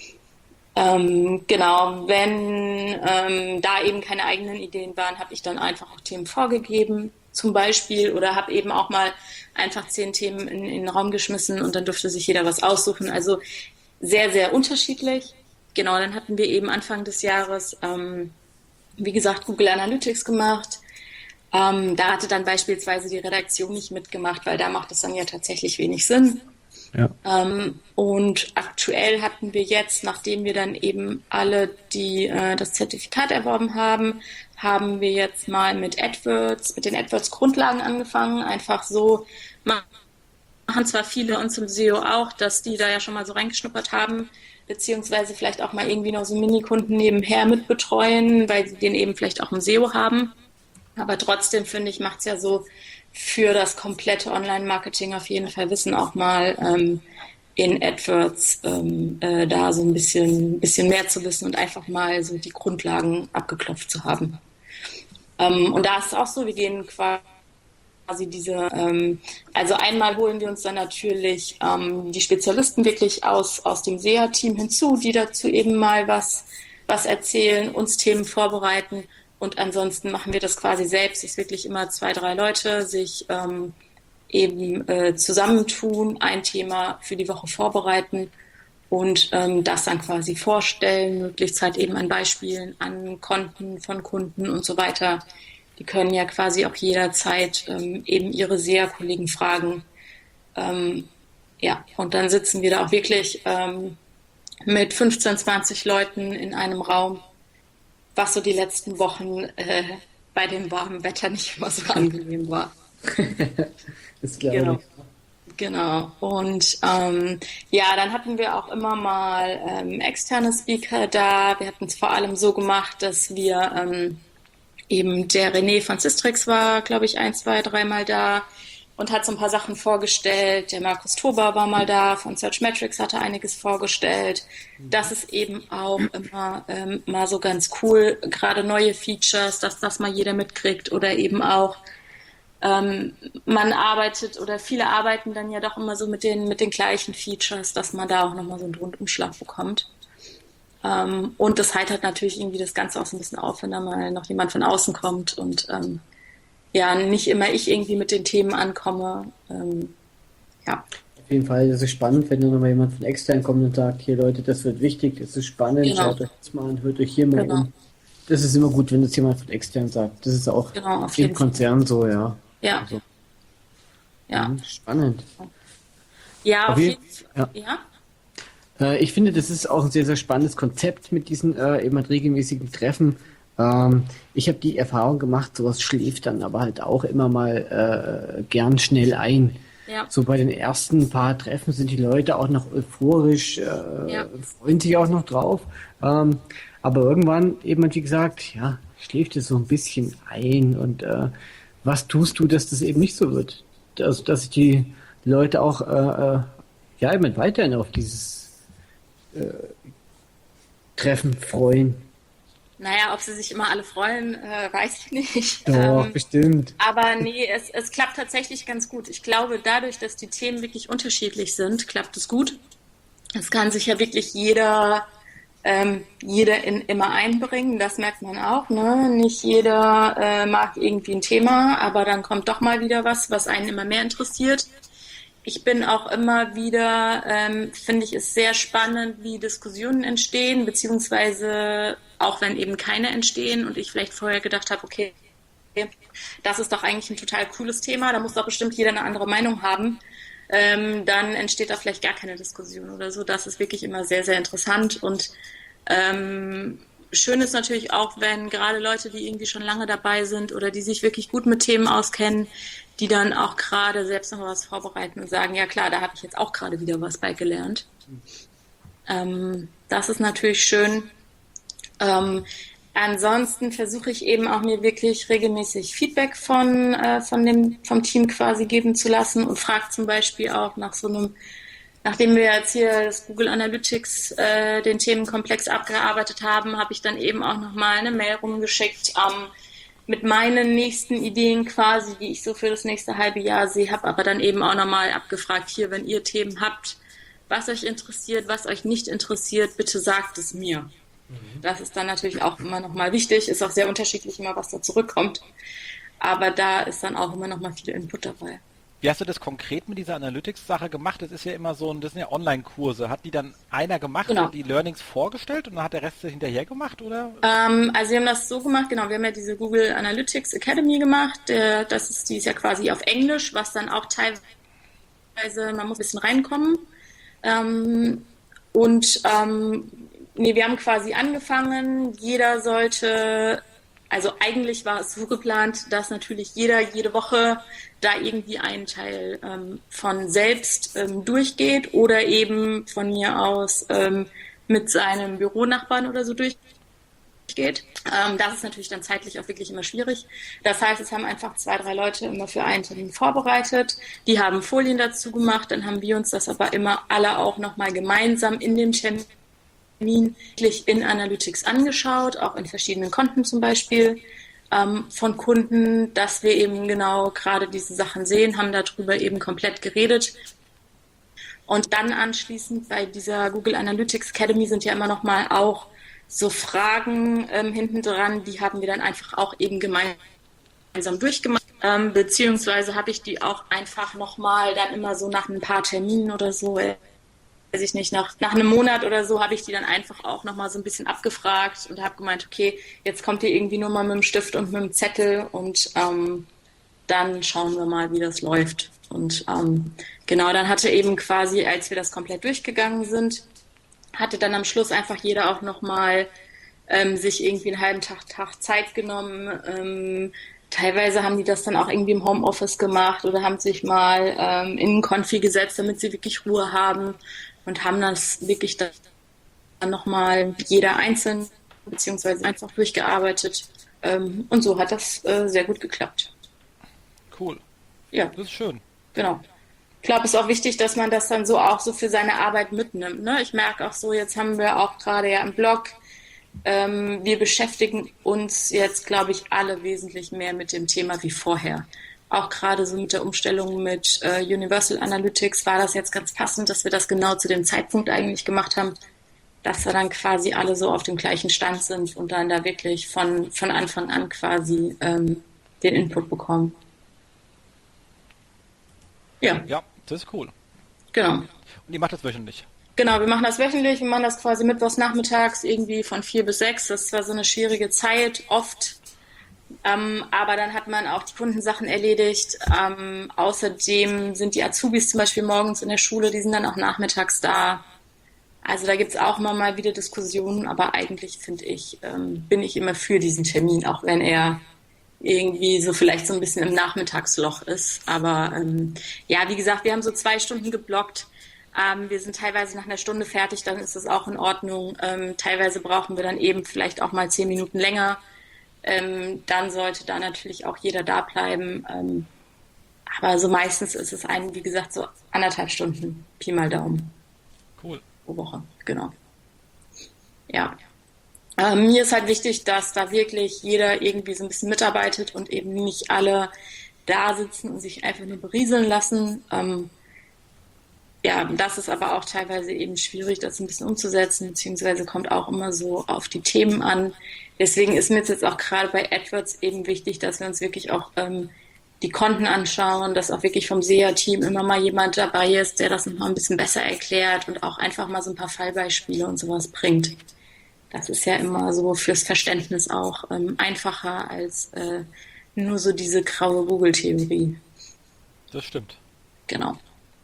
Ähm, genau, wenn ähm, da eben keine eigenen Ideen waren, habe ich dann einfach auch Themen vorgegeben, zum Beispiel, oder habe eben auch mal einfach zehn Themen in, in den Raum geschmissen und dann durfte sich jeder was aussuchen. Also sehr, sehr unterschiedlich. Genau, dann hatten wir eben Anfang des Jahres, ähm, wie gesagt, Google Analytics gemacht. Ähm, da hatte dann beispielsweise die Redaktion nicht mitgemacht, weil da macht es dann ja tatsächlich wenig Sinn. Ja. Ähm, und aktuell hatten wir jetzt, nachdem wir dann eben alle die äh, das Zertifikat erworben haben, haben wir jetzt mal mit AdWords, mit den AdWords-Grundlagen angefangen. Einfach so, machen zwar viele uns im S E O auch, dass die da ja schon mal so reingeschnuppert haben, beziehungsweise vielleicht auch mal irgendwie noch so Minikunden nebenher mitbetreuen, weil sie den eben vielleicht auch im S E O haben. Aber trotzdem, finde ich, macht es ja so für das komplette Online-Marketing auf jeden Fall Wissen auch mal ähm, in AdWords ähm, äh, da so ein bisschen, bisschen mehr zu wissen und einfach mal so die Grundlagen abgeklopft zu haben. Ähm, und da ist es auch so, wir gehen quasi diese, ähm, also einmal holen wir uns dann natürlich ähm, die Spezialisten wirklich aus, aus dem S E A-Team hinzu, die dazu eben mal was, was erzählen, uns Themen vorbereiten. Und ansonsten machen wir das quasi selbst, dass wirklich immer zwei, drei Leute sich ähm, eben äh, zusammentun, ein Thema für die Woche vorbereiten und ähm, das dann quasi vorstellen, möglichst halt eben an Beispielen, an Konten von Kunden und so weiter. Die können ja quasi auch jederzeit ähm, eben ihre S E A-Kollegen fragen. Ähm, ja, und dann sitzen wir da auch wirklich ähm, mit fünfzehn, zwanzig Leuten in einem Raum, was so die letzten Wochen äh, bei dem warmen Wetter nicht immer so angenehm war. Das glaube Genau. ich. Genau. Und ähm, ja, dann hatten wir auch immer mal ähm, externe Speaker da. Wir hatten es vor allem so gemacht, dass wir ähm, eben der René von Systrix war, glaube ich, ein, zwei, dreimal da und hat so ein paar Sachen vorgestellt. Der Markus Tober war mal da, von Searchmetrics hatte einiges vorgestellt. Das ist eben auch immer ähm, mal so ganz cool, gerade neue Features, dass das mal jeder mitkriegt oder eben auch ähm, man arbeitet oder viele arbeiten dann ja doch immer so mit den, mit den gleichen Features, dass man da auch nochmal so einen Rundumschlag bekommt. Ähm, und das heitert natürlich irgendwie das Ganze auch so ein bisschen auf, wenn da mal noch jemand von außen kommt und ähm, ja, nicht immer ich irgendwie mit den Themen ankomme. Ähm, ja. Auf jeden Fall, das ist spannend, wenn dann nochmal jemand von extern kommt und sagt, hier Leute, das wird wichtig, das ist spannend, Genau. schaut euch das mal an, hört euch hier mal Genau. um. Das ist immer gut, wenn das jemand von extern sagt. Das ist auch Genau, auf im jeden Fall. Konzern so, ja. Ja, Also, ja. mhm, spannend. Ja, auf Auf jeden jeden- Fall. Ja. Äh, ich finde, das ist auch ein sehr, sehr spannendes Konzept mit diesen äh, eben halt regelmäßigen Treffen. Ähm, ich habe die Erfahrung gemacht, sowas schläft dann aber halt auch immer mal äh, gern schnell ein. Ja. So bei den ersten paar Treffen sind die Leute auch noch euphorisch, äh, Ja. freuen sich auch noch drauf. Ähm, aber irgendwann eben, wie gesagt, ja, schläft es so ein bisschen ein. Und äh, was tust du, dass das eben nicht so wird? Dass, dass sich die Leute auch äh, äh, ja eben weiterhin auf dieses äh, Treffen freuen. Naja, ob sie sich immer alle freuen, äh, weiß ich nicht. Doch, Ähm, bestimmt. aber nee, es, es klappt tatsächlich ganz gut. Ich glaube, dadurch, dass die Themen wirklich unterschiedlich sind, klappt es gut. Es kann sich ja wirklich jeder, ähm, jeder in, immer einbringen, das merkt man auch. Ne? Nicht jeder äh, mag irgendwie ein Thema, aber dann kommt doch mal wieder was, was einen immer mehr interessiert. Ich bin auch immer wieder, ähm, finde ich es sehr spannend, wie Diskussionen entstehen, beziehungsweise auch wenn eben keine entstehen und ich vielleicht vorher gedacht habe, okay, das ist doch eigentlich ein total cooles Thema, da muss doch bestimmt jeder eine andere Meinung haben, ähm, dann entsteht da vielleicht gar keine Diskussion oder so. Das ist wirklich immer sehr, sehr interessant und ähm, schön ist natürlich auch, wenn gerade Leute, die irgendwie schon lange dabei sind oder die sich wirklich gut mit Themen auskennen, die dann auch gerade selbst noch was vorbereiten und sagen, ja klar, da habe ich jetzt auch gerade wieder was bei gelernt. Ähm, das ist natürlich schön. Ähm, ansonsten versuche ich eben auch mir wirklich regelmäßig Feedback von, äh, von dem, vom Team quasi geben zu lassen und frage zum Beispiel auch nach so einem, nachdem wir jetzt hier das Google Analytics, äh, den Themenkomplex abgearbeitet haben, habe ich dann eben auch nochmal eine Mail rumgeschickt, ähm, mit meinen nächsten Ideen quasi, die ich so für das nächste halbe Jahr sehe, habe aber dann eben auch nochmal abgefragt, hier, wenn ihr Themen habt, was euch interessiert, was euch nicht interessiert, bitte sagt es mir. Mhm. Das ist dann natürlich auch immer nochmal wichtig, ist auch sehr unterschiedlich immer, was da zurückkommt, aber da ist dann auch immer nochmal viel Input dabei. Wie hast du das konkret mit dieser Analytics-Sache gemacht? Das ist ja immer so ein, das sind ja Online-Kurse. Hat die dann einer gemacht Genau. und die Learnings vorgestellt und dann hat der Rest hinterher gemacht, oder? Ähm, also wir haben das so gemacht, genau, wir haben ja diese Google Analytics Academy gemacht, der, das ist, die ist ja quasi auf Englisch, was dann auch teilweise, man muss ein bisschen reinkommen. Ähm, und ähm, nee, wir haben quasi angefangen, jeder sollte, also eigentlich war es so geplant, dass natürlich jeder jede Woche da irgendwie einen Teil ähm, von selbst ähm, durchgeht oder eben von mir aus ähm, mit seinem Büronachbarn oder so durchgeht. Ähm, das ist natürlich dann zeitlich auch wirklich immer schwierig. Das heißt, es haben einfach zwei, drei Leute immer für einen Termin vorbereitet. Die haben Folien dazu gemacht, dann haben wir uns das aber immer alle auch nochmal gemeinsam in dem Termin wirklich in Analytics angeschaut, auch in verschiedenen Konten zum Beispiel. Von Kunden, dass wir eben genau gerade diese Sachen sehen, haben darüber eben komplett geredet. Und dann anschließend bei dieser Google Analytics Academy sind ja immer noch mal auch so Fragen ähm, hinten dran, die haben wir dann einfach auch eben gemeinsam durchgemacht. Ähm, beziehungsweise habe ich die auch einfach nochmal dann immer so nach ein paar Terminen oder so, äh, weiß ich nicht, nach, nach einem Monat oder so habe ich die dann einfach auch nochmal so ein bisschen abgefragt und habe gemeint, okay, jetzt kommt ihr irgendwie nur mal mit dem Stift und mit dem Zettel und ähm, dann schauen wir mal, wie das läuft. Und ähm, genau, dann hatte eben quasi, als wir das komplett durchgegangen sind, hatte dann am Schluss einfach jeder auch nochmal ähm, sich irgendwie einen halben Tag, Tag Zeit genommen. Ähm, teilweise haben die das dann auch irgendwie im Homeoffice gemacht oder haben sich mal ähm, in einen Konfi gesetzt, damit sie wirklich Ruhe haben und haben das wirklich dann nochmal jeder einzeln beziehungsweise einfach durchgearbeitet. Ähm, und so hat das äh, sehr gut geklappt. Cool. Ja. Das ist schön. Genau. Ich glaube, es ist auch wichtig, dass man das dann so auch so für seine Arbeit mitnimmt. Ne? Ich merke auch so, jetzt haben wir auch gerade ja im Blog, ähm, wir beschäftigen uns jetzt, glaube ich, alle wesentlich mehr mit dem Thema wie vorher. Auch gerade so mit der Umstellung mit äh, Universal Analytics war das jetzt ganz passend, dass wir das genau zu dem Zeitpunkt eigentlich gemacht haben, dass wir dann quasi alle so auf dem gleichen Stand sind und dann da wirklich von, von Anfang an quasi ähm, den Input bekommen. Ja. Ja, das ist cool. Genau. Und ihr macht das wöchentlich? Genau, wir machen das wöchentlich, wir machen das quasi mittwochs nachmittags irgendwie von vier bis sechs. Das ist zwar so eine schwierige Zeit, oft, ähm, aber dann hat man auch die Kundensachen erledigt. Ähm, außerdem sind die Azubis zum Beispiel morgens in der Schule, die sind dann auch nachmittags da. Also da gibt es auch immer mal wieder Diskussionen, aber eigentlich finde ich, ähm, bin ich immer für diesen Termin, auch wenn er irgendwie so vielleicht so ein bisschen im Nachmittagsloch ist. Aber ähm, ja, wie gesagt, wir haben so zwei Stunden geblockt. Ähm, wir sind teilweise nach einer Stunde fertig, dann ist das auch in Ordnung. Ähm, teilweise brauchen wir dann eben vielleicht auch mal zehn Minuten länger. Ähm, dann sollte da natürlich auch jeder da bleiben. Ähm, aber so meistens ist es ein, wie gesagt, so anderthalb Stunden, Pi mal Daumen. Cool. Pro Woche, genau. Ja. Ähm, mir ist halt wichtig, dass da wirklich jeder irgendwie so ein bisschen mitarbeitet und eben nicht alle da sitzen und sich einfach nur berieseln lassen. Ähm, ja, das ist aber auch teilweise eben schwierig, das ein bisschen umzusetzen, beziehungsweise kommt auch immer so auf die Themen an. Deswegen ist mir jetzt auch gerade bei AdWords eben wichtig, dass wir uns wirklich auch ähm, die Konten anschauen, dass auch wirklich vom S E A-Team immer mal jemand dabei ist, der das nochmal ein bisschen besser erklärt und auch einfach mal so ein paar Fallbeispiele und sowas bringt. Das ist ja immer so fürs Verständnis auch ähm, einfacher als äh, nur so diese graue Google-Theorie. Das stimmt. Genau.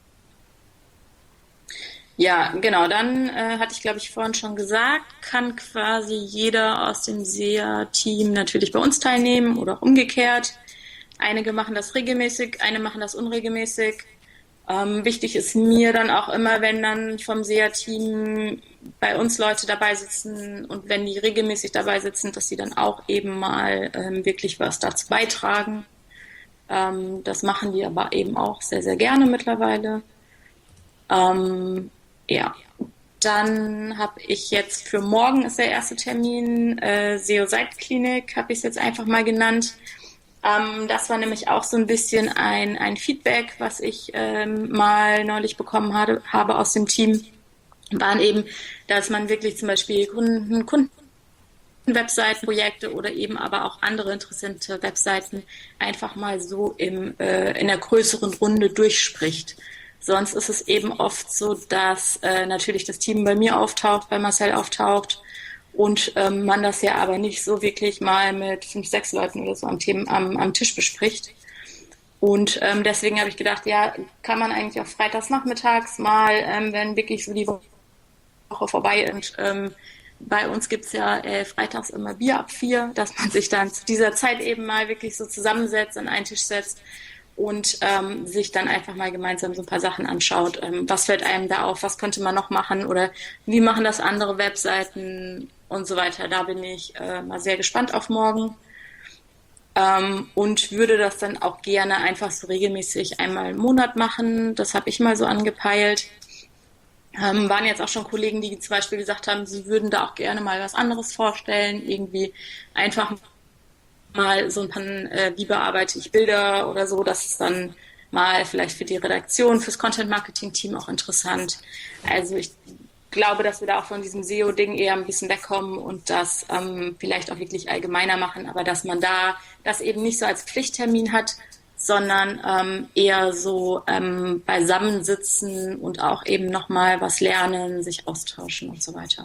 Ja, genau, dann äh, hatte ich, glaube ich, vorhin schon gesagt, kann quasi jeder aus dem S E A-Team natürlich bei uns teilnehmen oder auch umgekehrt. Einige machen das regelmäßig, eine machen das unregelmäßig. Ähm, wichtig ist mir dann auch immer, wenn dann vom S E A-Team bei uns Leute dabei sitzen und wenn die regelmäßig dabei sitzen, dass sie dann auch eben mal ähm, wirklich was dazu beitragen. Ähm, das machen die aber eben auch sehr, sehr gerne mittlerweile. Ähm, ja, dann habe ich jetzt für morgen ist der erste Termin, äh, S E O-Seitklinik, habe ich es jetzt einfach mal genannt. Ähm, das war nämlich auch so ein bisschen ein, ein Feedback, was ich ähm, mal neulich bekommen habe, habe aus dem Team, waren eben, dass man wirklich zum Beispiel Kunden, Kunden Webseitenprojekte oder eben aber auch andere interessante Webseiten einfach mal so im, äh, in der größeren Runde durchspricht. Sonst ist es eben oft so, dass äh, natürlich das Team bei mir auftaucht, bei Marcel auftaucht und ähm, man das ja aber nicht so wirklich mal mit fünf, sechs Leuten oder so am, Themen, am, am Tisch bespricht. Und ähm, deswegen habe ich gedacht, ja, kann man eigentlich auch freitags nachmittags mal, ähm, wenn wirklich so die Woche vorbei ist, ähm, bei uns gibt's ja äh, freitags immer Bier ab vier, dass man sich dann zu dieser Zeit eben mal wirklich so zusammensetzt, an einen Tisch setzt und ähm, sich dann einfach mal gemeinsam so ein paar Sachen anschaut. Ähm, was fällt einem da auf? Was könnte man noch machen? Oder wie machen das andere Webseiten und so weiter? Da bin ich äh, mal sehr gespannt auf morgen. Ähm, und würde das dann auch gerne einfach so regelmäßig einmal im Monat machen. Das habe ich mal so angepeilt. Ähm, waren jetzt auch schon Kollegen, die zum Beispiel gesagt haben, sie würden da auch gerne mal was anderes vorstellen. Irgendwie einfach mal so ein paar, äh, wie bearbeite ich Bilder oder so, das ist dann mal vielleicht für die Redaktion, fürs Content-Marketing-Team auch interessant. Also ich glaube, dass wir da auch von diesem S E O-Ding eher ein bisschen wegkommen und das ähm, vielleicht auch wirklich allgemeiner machen, aber dass man da das eben nicht so als Pflichttermin hat, sondern ähm, eher so ähm, beisammensitzen und auch eben nochmal was lernen, sich austauschen und so weiter.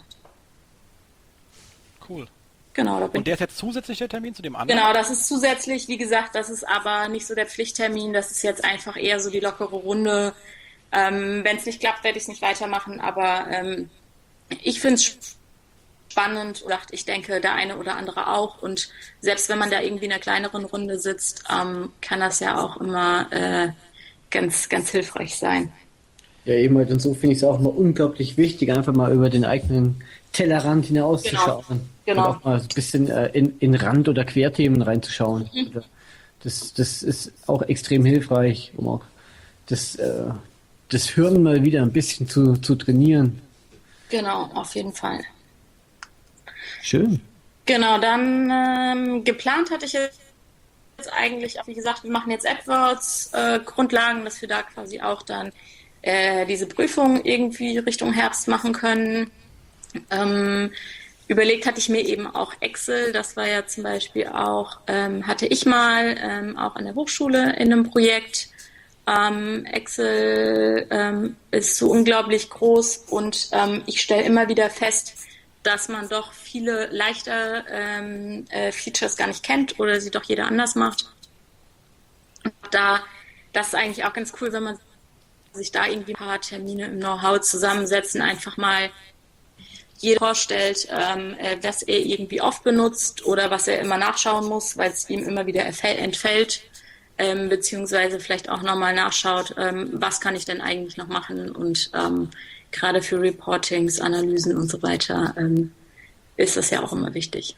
Cool. Genau, da bin Und der ist jetzt zusätzlich der Termin zu dem anderen? Genau, das ist zusätzlich, wie gesagt, das ist aber nicht so der Pflichttermin, das ist jetzt einfach eher so die lockere Runde. Ähm, wenn es nicht klappt, werde ich es nicht weitermachen, aber ähm, ich finde es spannend und ich denke, der eine oder andere auch. Und selbst wenn man da irgendwie in einer kleineren Runde sitzt, ähm, kann das ja auch immer äh, ganz, ganz hilfreich sein. Ja, eben halt, und so finde ich es auch mal unglaublich wichtig, einfach mal über den eigenen Tellerrand hinauszuschauen. Genau. Genau. Und auch mal so ein bisschen äh, in, in Rand- oder Querthemen reinzuschauen. Mhm. Das, das ist auch extrem hilfreich, um auch das, äh, das Hirn mal wieder ein bisschen zu, zu trainieren. Genau, auf jeden Fall. Schön. Genau, dann ähm, geplant hatte ich jetzt eigentlich, auch wie gesagt, wir machen jetzt AdWords, äh, Grundlagen, dass wir da quasi auch dann äh, diese Prüfung irgendwie Richtung Herbst machen können. Ähm, überlegt hatte ich mir eben auch Excel, das war ja zum Beispiel auch, ähm, hatte ich mal ähm, auch an der Hochschule in einem Projekt. Ähm, Excel ähm, ist so unglaublich groß und ähm, ich stelle immer wieder fest, dass man doch viele leichter ähm, äh, Features gar nicht kennt oder sie doch jeder anders macht. Und da, das ist eigentlich auch ganz cool, wenn man sich da irgendwie ein paar Termine im Know-how zusammensetzen, einfach mal jeder vorstellt, ähm, äh, was er irgendwie oft benutzt oder was er immer nachschauen muss, weil es ihm immer wieder entfällt, ähm, beziehungsweise vielleicht auch nochmal nachschaut, ähm, was kann ich denn eigentlich noch machen und ähm, gerade für Reportings, Analysen und so weiter ähm, ist das ja auch immer wichtig.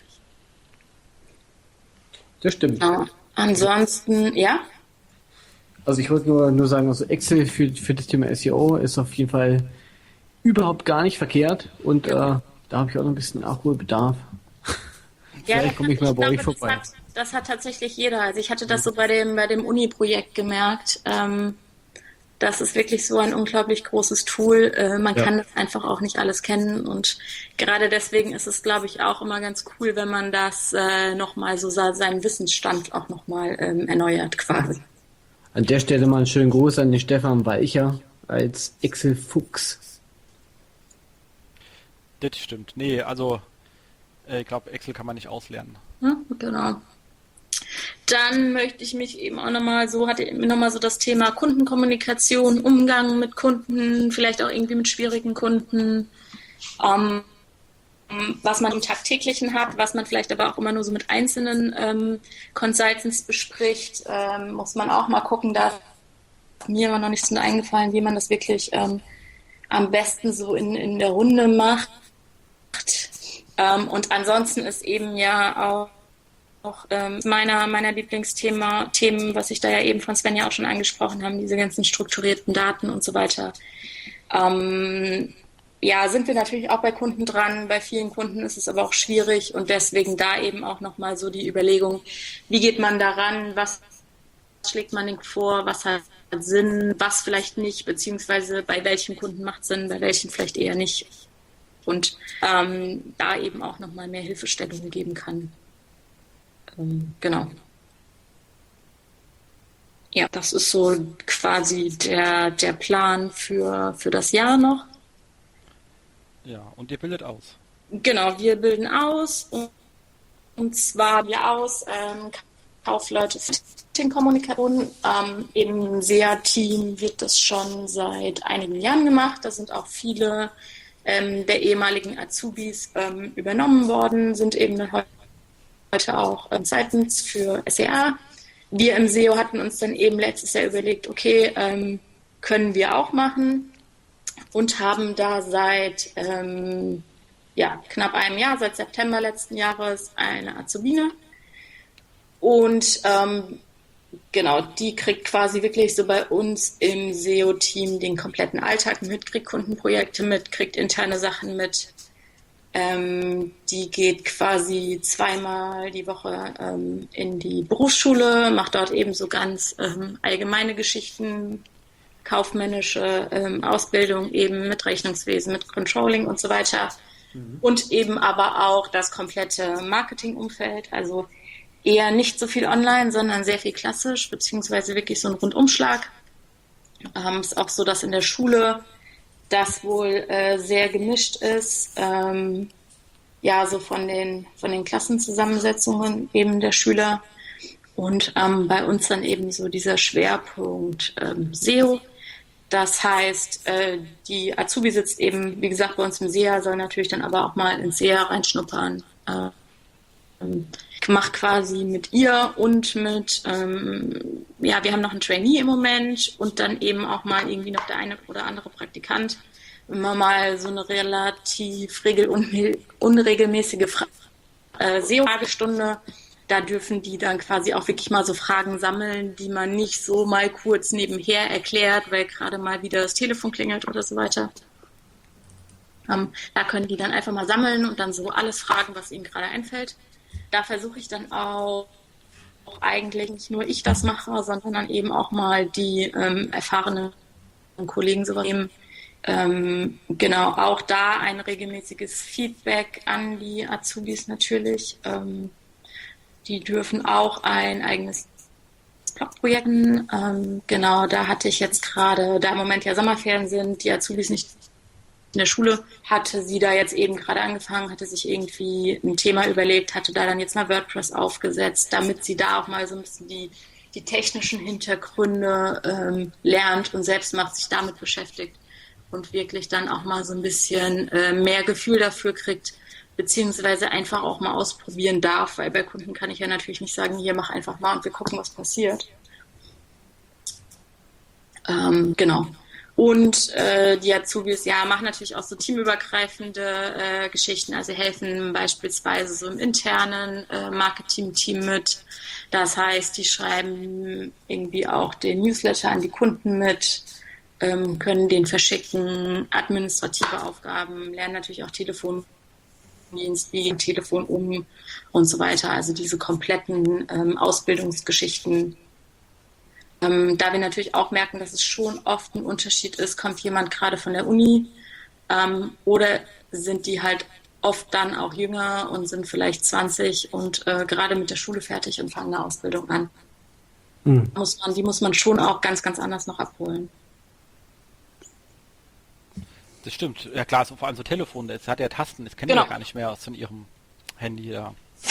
Das stimmt. Ja. Ansonsten, ja? Also ich wollte nur, nur sagen, also Excel für, für das Thema S E O ist auf jeden Fall überhaupt gar nicht verkehrt und ja. äh, da habe ich auch noch ein bisschen Nachholbedarf. Ja, Vielleicht komme ich mal ich bei glaube, euch vorbei. Das hat, das hat tatsächlich jeder. Also ich hatte das so bei dem, bei dem Uni-Projekt gemerkt. Ähm, das ist wirklich so ein unglaublich großes Tool. Äh, man ja. kann das einfach auch nicht alles kennen und gerade deswegen ist es, glaube ich, auch immer ganz cool, wenn man das äh, nochmal so seinen Wissensstand auch nochmal ähm, erneuert quasi. An der Stelle mal einen schönen Gruß an den Stefan Weicher als Excel-Fuchs. Das stimmt. Nee, also äh, ich glaube, Excel kann man nicht auslernen. Ja, genau. Dann möchte ich mich eben auch nochmal so, hatte mir nochmal so das Thema Kundenkommunikation, Umgang mit Kunden, vielleicht auch irgendwie mit schwierigen Kunden, ähm, was man im Tagtäglichen hat, was man vielleicht aber auch immer nur so mit einzelnen ähm, Consultants bespricht, ähm, muss man auch mal gucken, da ist mir immer noch nicht so eingefallen, wie man das wirklich ähm, am besten so in, in der Runde macht. Ähm, und ansonsten ist eben ja auch auch ähm, meiner, meiner Lieblingsthema, Themen, was ich da ja eben von Sven ja auch schon angesprochen haben, diese ganzen strukturierten Daten und so weiter. Ähm, ja, sind wir natürlich auch bei Kunden dran. Bei vielen Kunden ist es aber auch schwierig und deswegen da eben auch nochmal so die Überlegung, wie geht man daran, was schlägt man denn vor, was hat Sinn, was vielleicht nicht, beziehungsweise bei welchen Kunden macht Sinn, bei welchen vielleicht eher nicht. Und ähm, da eben auch nochmal mehr Hilfestellungen geben kann. Genau. Ja, das ist so quasi der, der Plan für, für das Jahr noch. Ja, und ihr bildet aus. Genau, wir bilden aus und, und zwar wir aus ähm, Kaufleute für Marketingkommunikation. Ähm, Im S E A-Team wird das schon seit einigen Jahren gemacht. Da sind auch viele ähm, der ehemaligen Azubis ähm, übernommen worden, sind eben heute heute auch ähm, seitens für S E A. Wir im S E O hatten uns dann eben letztes Jahr überlegt, okay, ähm, können wir auch machen und haben da seit ähm, ja, knapp einem Jahr, seit September letzten Jahres, eine Azubine. Und ähm, genau, die kriegt quasi wirklich so bei uns im S E O-Team den kompletten Alltag mit, kriegt Kundenprojekte mit, kriegt interne Sachen mit. Ähm, die geht quasi zweimal die Woche ähm, in die Berufsschule, macht dort eben so ganz ähm, allgemeine Geschichten, kaufmännische ähm, Ausbildung eben mit Rechnungswesen, mit Controlling und so weiter. Mhm. Und eben aber auch das komplette Marketingumfeld, also eher nicht so viel online, sondern sehr viel klassisch, beziehungsweise wirklich so ein Rundumschlag. Ähm, ist auch so, dass in der Schule das wohl äh, sehr gemischt ist, ähm, ja, so von den, von den Klassenzusammensetzungen eben der Schüler. Und ähm, bei uns dann eben so dieser Schwerpunkt ähm, S E O. Das heißt, äh, die Azubi sitzt eben, wie gesagt, bei uns im S E A, soll natürlich dann aber auch mal ins S E A reinschnuppern. Äh, macht quasi mit ihr und mit, ähm, ja, wir haben noch einen Trainee im Moment und dann eben auch mal irgendwie noch der eine oder andere Praktikant. Immer mal so eine relativ regel- unregelmäßige Fra- äh, S E O-Fragestunde. Da dürfen die dann quasi auch wirklich mal so Fragen sammeln, die man nicht so mal kurz nebenher erklärt, weil gerade mal wieder das Telefon klingelt oder so weiter. Ähm, da können die dann einfach mal sammeln und dann so alles fragen, was ihnen gerade einfällt. Da versuche ich dann auch, auch eigentlich nicht nur ich das mache, sondern dann eben auch mal die ähm, erfahrenen Kollegen so nehmen. Ähm, genau, auch da ein regelmäßiges Feedback an die Azubis natürlich. Ähm, die dürfen auch ein eigenes Blogprojekt. Ähm, genau, da hatte ich jetzt gerade, da im Moment ja Sommerferien sind, die Azubis nicht in der Schule, hatte sie da jetzt eben gerade angefangen, hatte sich irgendwie ein Thema überlegt, hatte da dann jetzt mal WordPress aufgesetzt, damit sie da auch mal so ein bisschen die, die technischen Hintergründe ähm, lernt und selbst macht, sich damit beschäftigt und wirklich dann auch mal so ein bisschen äh, mehr Gefühl dafür kriegt, beziehungsweise einfach auch mal ausprobieren darf, weil bei Kunden kann ich ja natürlich nicht sagen, hier mach einfach mal und wir gucken, was passiert. Ähm, genau. Und äh, die Azubis, ja, machen natürlich auch so teamübergreifende äh, Geschichten, also helfen beispielsweise so im internen äh, Marketing-Team mit. Das heißt, die schreiben irgendwie auch den Newsletter an die Kunden mit, ähm, können den verschicken, administrative Aufgaben, lernen natürlich auch Telefondienst, wie geht Telefon um und so weiter. Also diese kompletten ähm, Ausbildungsgeschichten. Ähm, da wir natürlich auch merken, dass es schon oft ein Unterschied ist, kommt jemand gerade von der Uni ähm, oder sind die halt oft dann auch jünger und sind vielleicht zwanzig und äh, gerade mit der Schule fertig und fangen eine Ausbildung an. Mhm. Muss man, die muss man schon auch ganz, ganz anders noch abholen. Das stimmt. Ja klar, so, vor allem so Telefon, das hat ja Tasten, das kennen genau. wir ja gar nicht mehr aus von ihrem Handy da.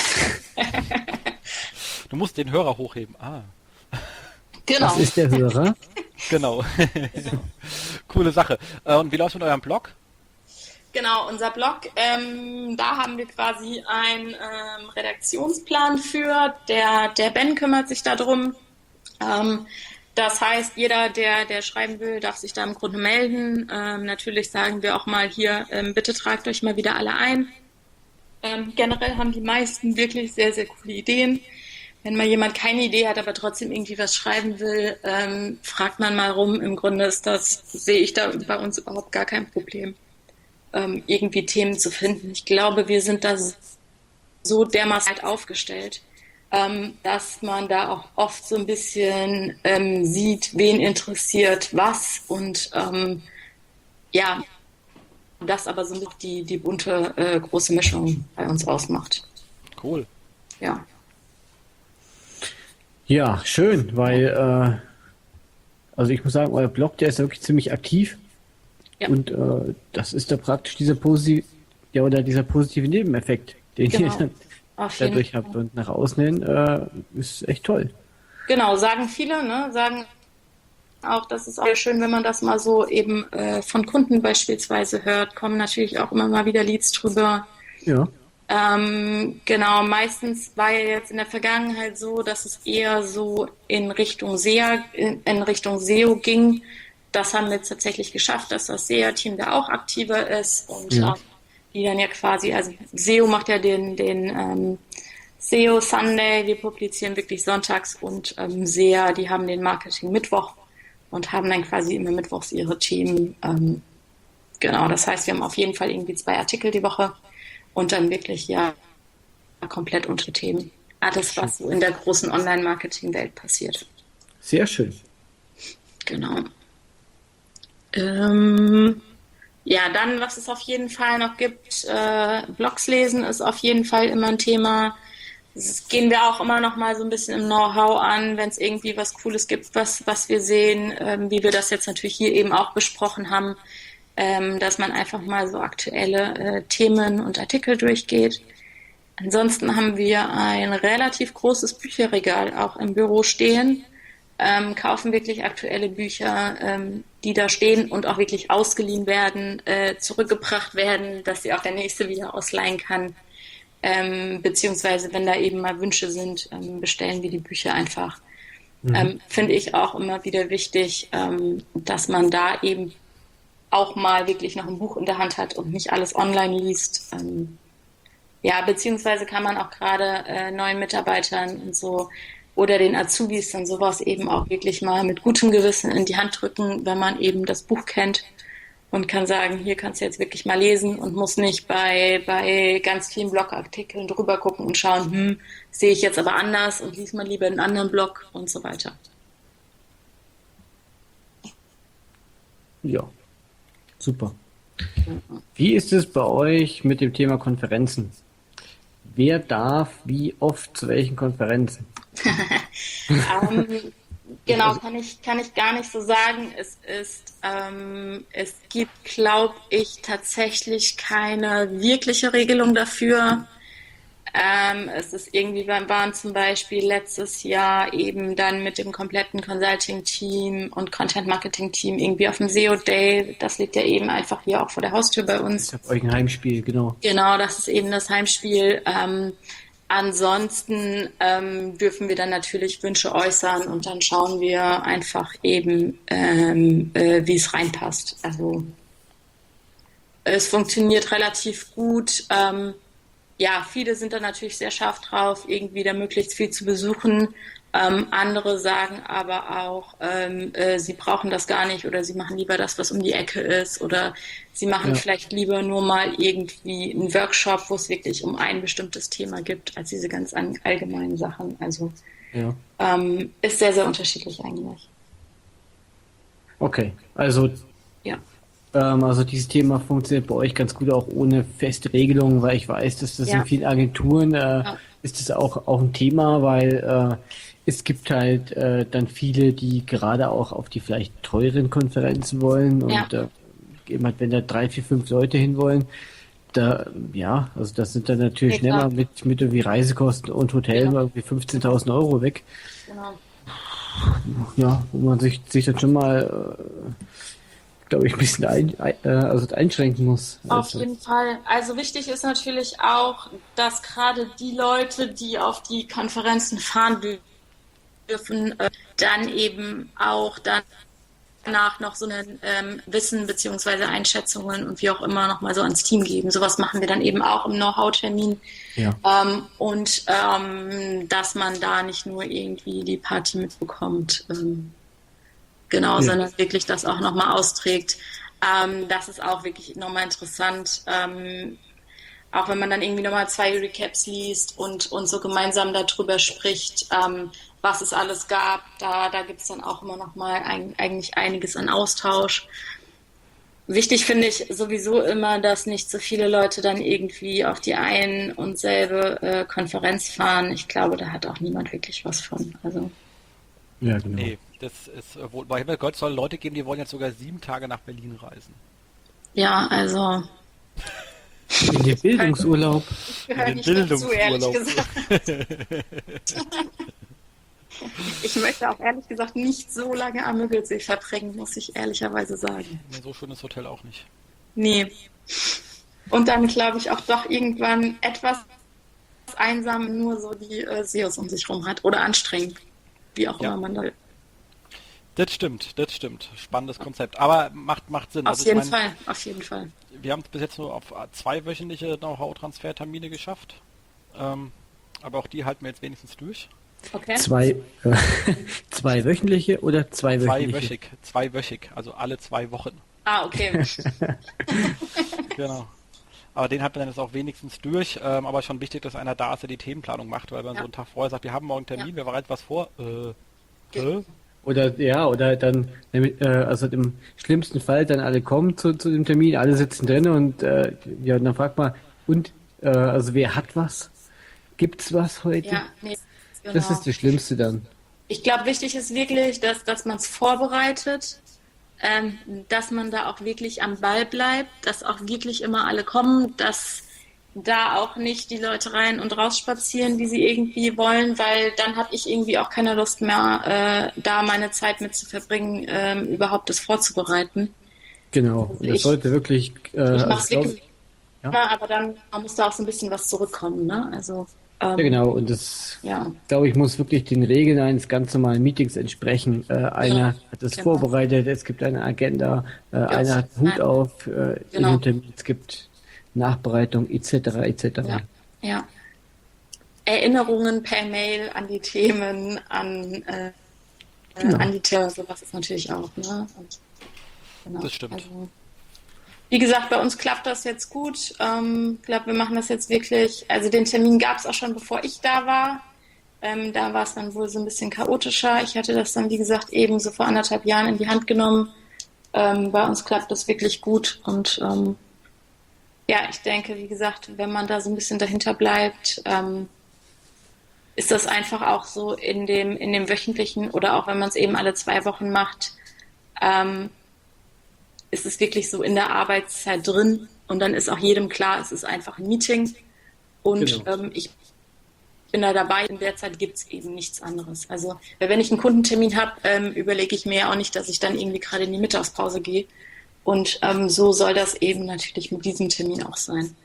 Du musst den Hörer hochheben. Ah. Genau. Das ist der Hörer. Genau. Coole Sache. Und wie läuft es mit eurem Blog? Genau, unser Blog, ähm, da haben wir quasi einen ähm, Redaktionsplan für. Der, der Ben kümmert sich darum. Ähm, das heißt, jeder, der, der schreiben will, darf sich da im Grunde melden. Ähm, natürlich sagen wir auch mal hier, ähm, bitte tragt euch mal wieder alle ein. Ähm, generell haben die meisten wirklich sehr, sehr coole Ideen. Wenn mal jemand keine Idee hat, aber trotzdem irgendwie was schreiben will, ähm, fragt man mal rum. Im Grunde ist das, sehe ich da bei uns überhaupt gar kein Problem, ähm, irgendwie Themen zu finden. Ich glaube, wir sind da so dermaßen halt aufgestellt, ähm, dass man da auch oft so ein bisschen ähm, sieht, wen interessiert was und ähm, ja, das aber so die, die bunte äh, große Mischung bei uns ausmacht. Cool. Ja. Ja, schön, weil, äh, also ich muss sagen, euer Blog, der ist wirklich ziemlich aktiv. Ja. Und äh, das ist da praktisch dieser positive, ja, oder dieser positive Nebeneffekt, den genau. ihr dann dadurch habt. Und nach außen hin äh, ist echt toll. Genau, sagen viele, ne, sagen auch, das ist auch schön, wenn man das mal so eben äh, von Kunden beispielsweise hört, kommen natürlich auch immer mal wieder Leads drüber. Ja. Ähm, genau, meistens war ja jetzt in der Vergangenheit so, dass es eher so in Richtung S E A, in, in Richtung S E O ging. Das haben wir jetzt tatsächlich geschafft, dass das S E A-Team da auch aktiver ist und ja. äh, die dann ja quasi, also S E O macht ja den, den ähm, S E O Sunday, wir publizieren wirklich sonntags und ähm, S E A, die haben den Marketing Mittwoch und haben dann quasi immer mittwochs ihre Themen. Ähm, genau, das heißt, wir haben auf jeden Fall irgendwie zwei Artikel die Woche. Und dann wirklich, ja, komplett unsere Themen. Alles, was so in der großen Online-Marketing-Welt passiert. Sehr schön. Genau. Ähm, ja, dann, was es auf jeden Fall noch gibt, äh, Blogs lesen ist auf jeden Fall immer ein Thema. Das gehen wir auch immer noch mal so ein bisschen im Know-how an, wenn es irgendwie was Cooles gibt, was, was wir sehen, ähm, wie wir das jetzt natürlich hier eben auch besprochen haben, ähm, dass man einfach mal so aktuelle äh, Themen und Artikel durchgeht. Ansonsten haben wir ein relativ großes Bücherregal auch im Büro stehen, ähm, kaufen wirklich aktuelle Bücher, ähm, die da stehen und auch wirklich ausgeliehen werden, äh, zurückgebracht werden, dass sie auch der Nächste wieder ausleihen kann. Ähm, beziehungsweise, wenn da eben mal Wünsche sind, ähm, bestellen wir die Bücher einfach. Mhm. Ähm, finde ich auch immer wieder wichtig, ähm, dass man da eben auch mal wirklich noch ein Buch in der Hand hat und nicht alles online liest. Ähm, ja, beziehungsweise kann man auch gerade äh, neuen Mitarbeitern und so oder den Azubis dann sowas eben auch wirklich mal mit gutem Gewissen in die Hand drücken, wenn man eben das Buch kennt und kann sagen, hier kannst du jetzt wirklich mal lesen und muss nicht bei, bei ganz vielen Blogartikeln drüber gucken und schauen, hm, sehe ich jetzt aber anders und lies mal lieber einen anderen Blog und so weiter. Ja, super. Wie ist es bei euch mit dem Thema Konferenzen? Wer darf wie oft zu welchen Konferenzen? ähm, genau, kann ich, kann ich gar nicht so sagen. Es ist, ähm, es gibt, glaube ich, tatsächlich keine wirkliche Regelung dafür. Ähm, es ist irgendwie, wir waren zum Beispiel letztes Jahr eben dann mit dem kompletten Consulting-Team und Content-Marketing-Team irgendwie auf dem S E O-Day. Das liegt ja eben einfach hier auch vor der Haustür bei uns. Ich habe euch ein Heimspiel, genau. Genau, das ist eben das Heimspiel. Ähm, ansonsten ähm, dürfen wir dann natürlich Wünsche äußern und dann schauen wir einfach eben, ähm, äh, wie es reinpasst. Also es funktioniert relativ gut. Ähm, Ja, viele sind da natürlich sehr scharf drauf, irgendwie da möglichst viel zu besuchen. Ähm, andere sagen aber auch, ähm, äh, sie brauchen das gar nicht oder sie machen lieber das, was um die Ecke ist oder sie machen Ja. vielleicht lieber nur mal irgendwie einen Workshop, wo es wirklich um ein bestimmtes Thema gibt, als diese ganz an, allgemeinen Sachen. Also Ja. ähm, ist sehr, sehr unterschiedlich eigentlich. Okay, also Ja. Ähm, also dieses Thema funktioniert bei euch ganz gut auch ohne feste Regelungen, weil ich weiß, dass das Ja. in vielen Agenturen äh, Ja. ist das auch, auch ein Thema, weil äh, es gibt halt äh, dann viele, die gerade auch auf die vielleicht teuren Konferenzen wollen und Ja. äh, eben halt, wenn da drei, vier, fünf Leute hinwollen, da, ja, also das sind dann natürlich Ja, schnell klar. mal mit, mit irgendwie Reisekosten und Hotel Genau. mal irgendwie fünfzehntausend Euro weg. Genau. Ja, wo man sich, sich dann schon mal, äh, glaube ich, ein bisschen ein, ein, äh, also einschränken muss. Auf Also, jeden Fall. Also wichtig ist natürlich auch, dass gerade die Leute, die auf die Konferenzen fahren dürfen, äh, dann eben auch danach noch so ein ähm, Wissen beziehungsweise Einschätzungen und wie auch immer nochmal so ans Team geben. Sowas machen wir dann eben auch im Know-how-Termin. ja. Ähm, und ähm, dass man da nicht nur irgendwie die Party mitbekommt. Ähm, Genau, Ja. sondern wirklich das auch nochmal austrägt. Ähm, das ist auch wirklich nochmal interessant. Ähm, auch wenn man dann irgendwie nochmal zwei Recaps liest und, und so gemeinsam darüber spricht, ähm, was es alles gab, da, da gibt es dann auch immer nochmal ein, eigentlich einiges an Austausch. Wichtig finde ich sowieso immer, dass nicht so viele Leute dann irgendwie auf die ein und selbe äh, Konferenz fahren. Ich glaube, da hat auch niemand wirklich was von. Also Ja, genau. Nee, das ist äh, wohl, bei Gott soll Leute geben, die wollen jetzt sogar sieben Tage nach Berlin reisen. ja, also In den Bildungsurlaub. ich gehöre Den nicht dazu, ehrlich Bildungsurlaub. gesagt. Ich möchte auch ehrlich gesagt nicht so lange am Müggelsee verbringen, muss ich ehrlicherweise sagen. Nee, so schön ist Hotel auch nicht. Nee. Und dann glaube ich auch doch irgendwann etwas einsam nur so die äh, S E Os um sich rum hat oder anstrengend, wie auch Ja. immer man da. Das stimmt, das stimmt. Spannendes Konzept. Aber macht, macht Sinn. Auf Also ich jeden mein, Fall, auf jeden Fall. wir haben es bis jetzt nur auf zweiwöchentliche Know-how-Transfertermine geschafft. Ähm, aber auch die halten wir jetzt wenigstens durch. Okay. Zwei, äh, zwei wöchentliche oder zwei wöchentliche? Zweiwöchig, zweiwöchig, also alle zwei Wochen. Ah, okay. Genau. Aber den hat man dann jetzt auch wenigstens durch. Ähm, aber schon wichtig, dass einer da ist, der die Themenplanung macht, weil man Ja. so einen Tag vorher sagt, wir haben morgen einen Termin, Ja. wir bereiten was vor. Äh, Ge- äh? Oder ja, oder dann, damit, äh, also im schlimmsten Fall dann alle kommen zu, zu dem Termin, alle sitzen drin und äh, ja, dann fragt man, und äh, also wer hat was? Gibt's was heute? Ja, nee, genau. Das ist das Schlimmste dann. Ich glaube, wichtig ist wirklich, dass, dass man es vorbereitet, ähm, dass man da auch wirklich am Ball bleibt, dass auch wirklich immer alle kommen, dass da auch nicht die Leute rein und raus spazieren, wie sie irgendwie wollen, weil dann habe ich irgendwie auch keine Lust mehr, äh, da meine Zeit mit zu verbringen, ähm, überhaupt das vorzubereiten. Genau. Und das Ich- sollte wirklich. Äh, Ich mache also es glaub- wirklich, ja. immer, aber dann muss da auch so ein bisschen was zurückkommen, ne? Also ähm, Ja, genau. Und das, ja. glaube ich, muss wirklich den Regeln eines ganz normalen Meetings entsprechen. Äh, einer hat es genau. vorbereitet, es gibt eine Agenda, äh, einer hat einen Hut Nein. auf äh, in Genau. dem Termin, es gibt Nachbereitung et cetera et cetera. Ja, ja. Erinnerungen per Mail an die Themen, an, äh, Genau. an die Themen, sowas ist natürlich auch, ne? Und, genau. Das stimmt. Also, wie gesagt, bei uns klappt das jetzt gut. Ähm, ich glaube, wir machen das jetzt wirklich, also den Termin gab es auch schon, bevor ich da war. Ähm, da war es dann wohl so ein bisschen chaotischer. Ich hatte das dann, wie gesagt, eben so vor anderthalb Jahren in die Hand genommen. Ähm, bei uns klappt das wirklich gut und ähm, ja, ich denke, wie gesagt, wenn man da so ein bisschen dahinter bleibt, ähm, ist das einfach auch so in dem, in dem wöchentlichen oder auch wenn man es eben alle zwei Wochen macht, ähm, ist es wirklich so in der Arbeitszeit drin und dann ist auch jedem klar, es ist einfach ein Meeting und Genau. ähm, ich bin da dabei. In der Zeit gibt es eben nichts anderes. Also weil wenn ich einen Kundentermin habe, ähm, überlege ich mir ja auch nicht, dass ich dann irgendwie gerade in die Mittagspause gehe. Und ähm, so soll das eben natürlich mit diesem Termin auch sein.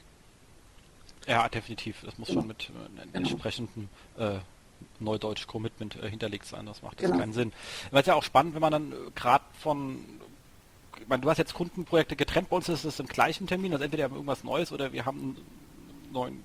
Ja, definitiv. Das muss Genau. schon mit äh, einem Genau. entsprechendem äh, Neudeutsch Commitment äh, hinterlegt sein. Das macht Genau. jetzt keinen Sinn. Weil es ja auch spannend, wenn man dann äh, gerade von, ich meine, du hast jetzt Kundenprojekte getrennt, bei uns ist es im gleichen Termin, also entweder wir haben irgendwas Neues oder wir haben einen neuen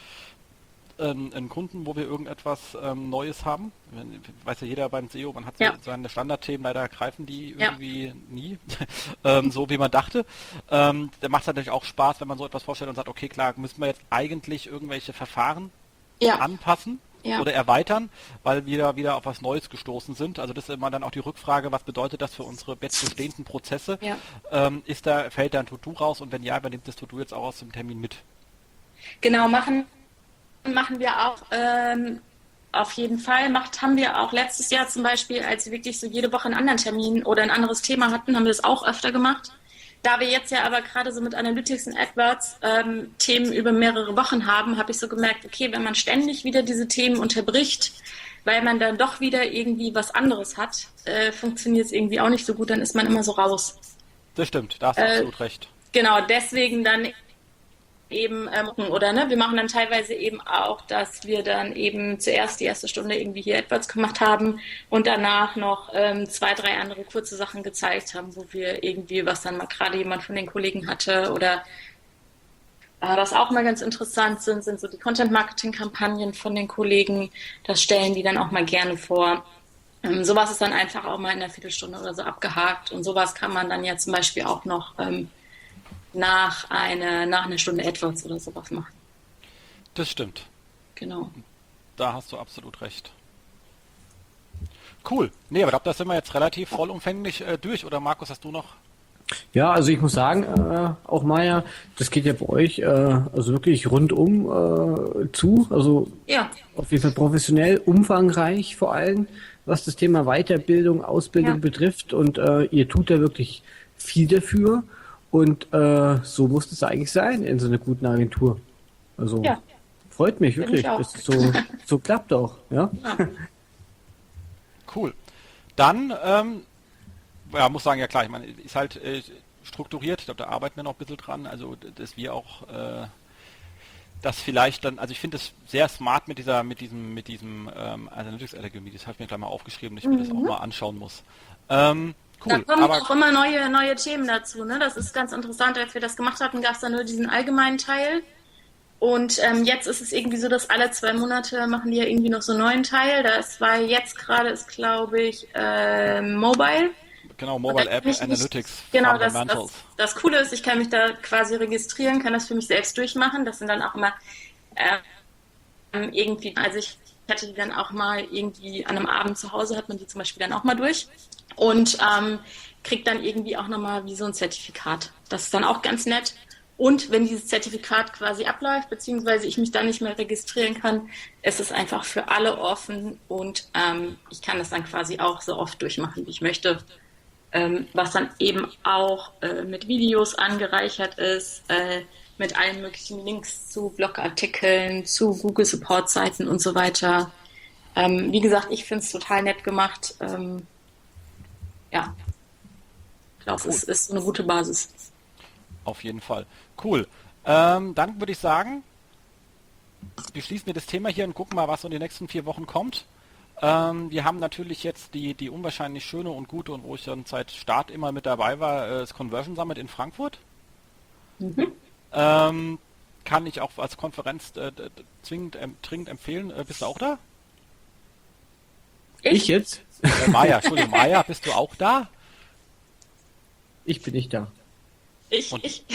ähm, einen Kunden, wo wir irgendetwas ähm, Neues haben. Wenn- Weiß ja jeder beim S E O, man hat so Ja. seine Standardthemen, leider greifen die Ja. irgendwie nie, ähm, so wie man dachte. Ähm, da macht es natürlich auch Spaß, wenn man so etwas vorstellt und sagt, okay, klar, müssen wir jetzt eigentlich irgendwelche Verfahren Ja, anpassen Ja. oder erweitern, weil wir da wieder auf was Neues gestoßen sind. Also das ist immer dann auch die Rückfrage, was bedeutet das für unsere jetzt bestehenden Prozesse? Ja. Ähm, ist da, fällt da ein To-Do raus und wenn ja, übernimmt das To-Do jetzt auch aus dem Termin mit? genau, machen, machen wir auch ähm, auf jeden Fall. Macht haben wir auch letztes Jahr zum Beispiel, als wir wirklich so jede Woche einen anderen Termin oder ein anderes Thema hatten, haben wir das auch öfter gemacht. Da wir jetzt ja aber gerade so mit Analytics und AdWords ähm, Themen über mehrere Wochen haben, habe ich so gemerkt, okay, wenn man ständig wieder diese Themen unterbricht, weil man dann doch wieder irgendwie was anderes hat, äh, funktioniert es irgendwie auch nicht so gut, dann ist man immer so raus. Das stimmt, da hast du Äh, absolut recht. Genau, deswegen dann eben, ähm, oder ne, wir machen dann teilweise eben auch, dass wir dann eben zuerst die erste Stunde irgendwie hier AdWords gemacht haben und danach noch ähm, zwei, drei andere kurze Sachen gezeigt haben, wo wir irgendwie, was dann mal gerade jemand von den Kollegen hatte oder äh, was auch mal ganz interessant sind, sind so die Content-Marketing-Kampagnen von den Kollegen, das stellen die dann auch mal gerne vor. Ähm, sowas ist dann einfach auch mal in einer Viertelstunde oder so abgehakt und sowas kann man dann ja zum Beispiel auch noch ähm, nach einer, nach einer Stunde AdWords oder sowas machen. Das stimmt. Genau. Da hast du absolut recht. Cool. Nee, aber ich glaube, da sind wir jetzt relativ vollumfänglich äh, durch. Oder Markus, hast du noch? Ja, also ich muss sagen, äh, auch Maja, das geht ja bei euch äh, also wirklich rundum äh, zu. Also Ja, auf jeden Fall professionell, umfangreich vor allem, was das Thema Weiterbildung, Ausbildung Ja. betrifft. Und äh, ihr tut da wirklich viel dafür. Und äh, so muss es eigentlich sein in so einer guten Agentur. Also Ja. freut mich Finde wirklich, ich auch. dass es so, so klappt auch. Ja? Cool. Dann, ähm, ja, muss sagen, ja klar, ich meine, ist halt äh, strukturiert. Ich glaube, da arbeiten wir noch ein bisschen dran. Also, dass wir auch äh, das vielleicht dann, also ich finde es sehr smart mit dieser, mit diesem, mit diesem ähm, Analytics-Algorithmen. Das habe ich mir gleich mal aufgeschrieben, dass ich mir das auch mal anschauen muss. Ähm, da cool. kommen Aber auch immer neue, neue Themen dazu. Ne? Das ist ganz interessant. Als wir das gemacht hatten, gab es da nur diesen allgemeinen Teil. Und ähm, jetzt ist es irgendwie so, dass alle zwei Monate machen die ja irgendwie noch so einen neuen Teil. Das war jetzt gerade, ist glaube ich, äh, Mobile. genau, Und Mobile da App kann ich mich- Analytics Genau, das, Fundamentals. das, das Coole ist, ich kann mich da quasi registrieren, kann das für mich selbst durchmachen. Das sind dann auch immer ähm, irgendwie, also ich hatte die dann auch mal irgendwie an einem Abend zu Hause, hat man die zum Beispiel dann auch mal durch und ähm, kriegt dann irgendwie auch nochmal wie so ein Zertifikat. Das ist dann auch ganz nett. Und wenn dieses Zertifikat quasi abläuft, beziehungsweise ich mich dann nicht mehr registrieren kann, ist es einfach für alle offen und ähm, ich kann das dann quasi auch so oft durchmachen, wie ich möchte. Ähm, was dann eben auch äh, mit Videos angereichert ist, äh, mit allen möglichen Links zu Blogartikeln, zu Google Support Seiten und so weiter. Ähm, wie gesagt, ich finde es total nett gemacht. Ähm, ja, ich glaube, es ist so eine gute Basis. Auf jeden Fall. Cool. Ähm, dann würde ich sagen, wir schließen wir das Thema hier und gucken mal, was so in den nächsten vier Wochen kommt. Ähm, wir haben natürlich jetzt die, die unwahrscheinlich schöne und gute und wo ich dann seit Start immer mit dabei war, äh, das Conversion Summit in Frankfurt. Mhm. Ähm, kann ich auch als Konferenz äh, zwingend, äh, dringend empfehlen. Äh, bist du auch da? Ich, ich jetzt? Äh, Maja, Entschuldigung, Maja, bist du auch da? Ich bin nicht da. Ich, ich,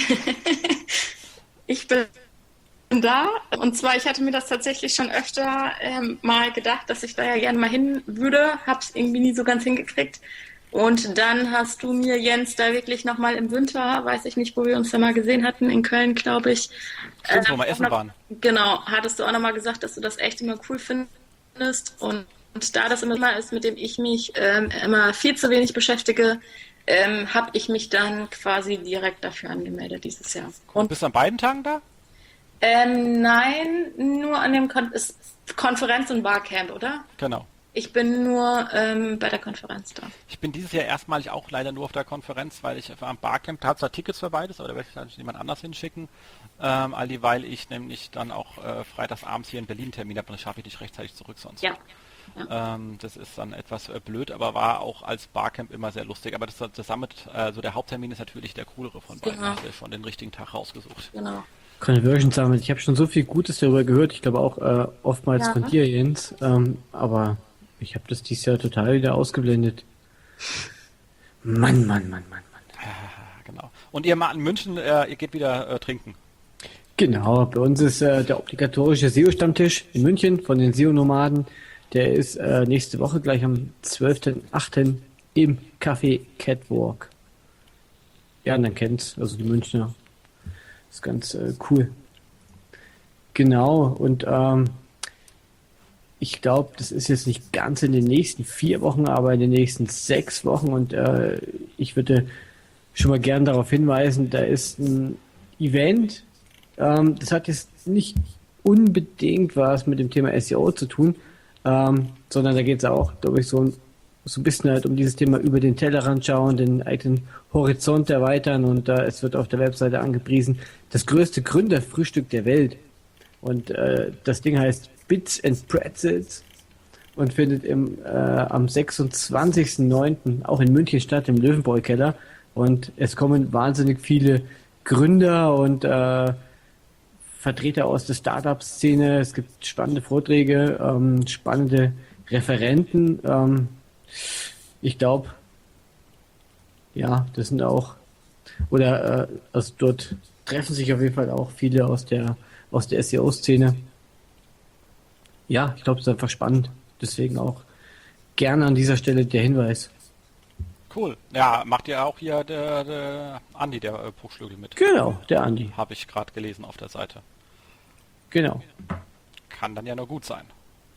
ich bin da. Und zwar, ich hatte mir das tatsächlich schon öfter ähm, mal gedacht, dass ich da ja gerne mal hin würde. Hab's irgendwie nie so ganz hingekriegt. Und dann hast du mir, Jens, da wirklich nochmal im Winter, weiß ich nicht, wo wir uns da mal gesehen hatten, in Köln, glaube ich. Stimmt, äh, wo wir essen noch, waren. Genau, hattest du auch nochmal gesagt, dass du das echt immer cool findest. Und, und da das immer ist, mit dem ich mich ähm, immer viel zu wenig beschäftige, Ähm, habe ich mich dann quasi direkt dafür angemeldet dieses Jahr. Und bist du an beiden Tagen da? Ähm, nein, nur an dem Kon ist Konferenz und Barcamp, oder? Genau. Ich bin nur ähm, bei der Konferenz da. Ich bin dieses Jahr erstmalig auch leider nur auf der Konferenz, weil ich am Barcamp, da habe zwar Tickets für beides, aber da werde ich dann jemand anders hinschicken, ähm, all die, weil ich nämlich dann auch äh, freitags abends hier in Berlin einen Termin habe und das schaffe ich nicht rechtzeitig zurück sonst. Ja. Ja. Ähm, das ist dann etwas äh, blöd, aber war auch als Barcamp immer sehr lustig. Aber das, das Summit, also der Haupttermin ist natürlich der coolere von beiden. Genau. Hast du schon den richtigen Tag rausgesucht. Genau. Conversion Summit, ich habe schon so viel Gutes darüber gehört, ich glaube auch äh, oftmals Ja. von dir, Jens, ähm, aber ich habe das dieses Jahr total wieder ausgeblendet. Mann, Mann, Mann, Mann, Mann. Ja, genau. Und ihr mal in München, äh, ihr geht wieder äh, trinken. Genau, bei uns ist äh, der obligatorische S E O-Stammtisch in München von den S E O-Nomaden. Der ist äh, nächste Woche gleich am zwölften achten im Café Catwalk. Ja, man kennt's, also die Münchner. Ist ganz äh, cool. Genau, und ähm, ich glaube, das ist jetzt nicht ganz in den nächsten vier Wochen, aber in den nächsten sechs Wochen und äh, ich würde schon mal gern darauf hinweisen, da ist ein Event, ähm, das hat jetzt nicht unbedingt was mit dem Thema S E O zu tun, ähm, sondern da geht es auch, glaube ich, so, so ein bisschen halt um dieses Thema über den Tellerrand schauen, den eigenen Horizont erweitern und äh, es wird auf der Webseite angepriesen, das größte Gründerfrühstück der Welt. Und äh, das Ding heißt Bits and Pretzels und findet im, äh, am sechsundzwanzigsten neunten auch in München statt, im Löwenbräu-Keller. Und es kommen wahnsinnig viele Gründer und äh, Vertreter aus der Startup-Szene. Es gibt spannende Vorträge, ähm, spannende Referenten. Ähm, ich glaube, ja, das sind auch, oder äh, also dort treffen sich auf jeden Fall auch viele aus der aus der S E O-Szene. Ja, ich glaube, es ist einfach spannend. Deswegen auch gerne an dieser Stelle der Hinweis. Cool. Ja, macht ja auch hier der, der Andi, der äh, Bruchschlügel mit. Genau, der Andi. Habe ich gerade gelesen auf der Seite. Genau. Kann dann ja nur gut sein.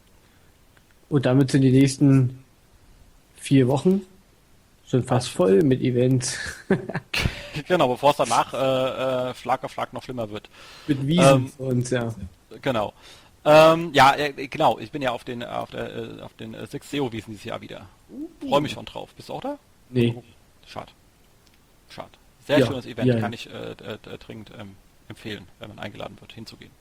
Und damit sind die nächsten vier Wochen schon fast voll mit Events. Genau, bevor es danach äh, äh, Schlag auf Schlag noch schlimmer wird. Mit Wiesen Ähm, für uns, ja. Genau. Ähm, ja, äh, genau. Ich bin ja auf den auf der äh, auf den äh, sechs S E O-Wiesen dieses Jahr wieder. Freue mich schon drauf. Bist du auch da? Nee. Schade. Schade. Sehr Ja, schönes Event, ja, ja. kann ich äh, äh, äh, dringend ähm, empfehlen, wenn man eingeladen wird, hinzugehen.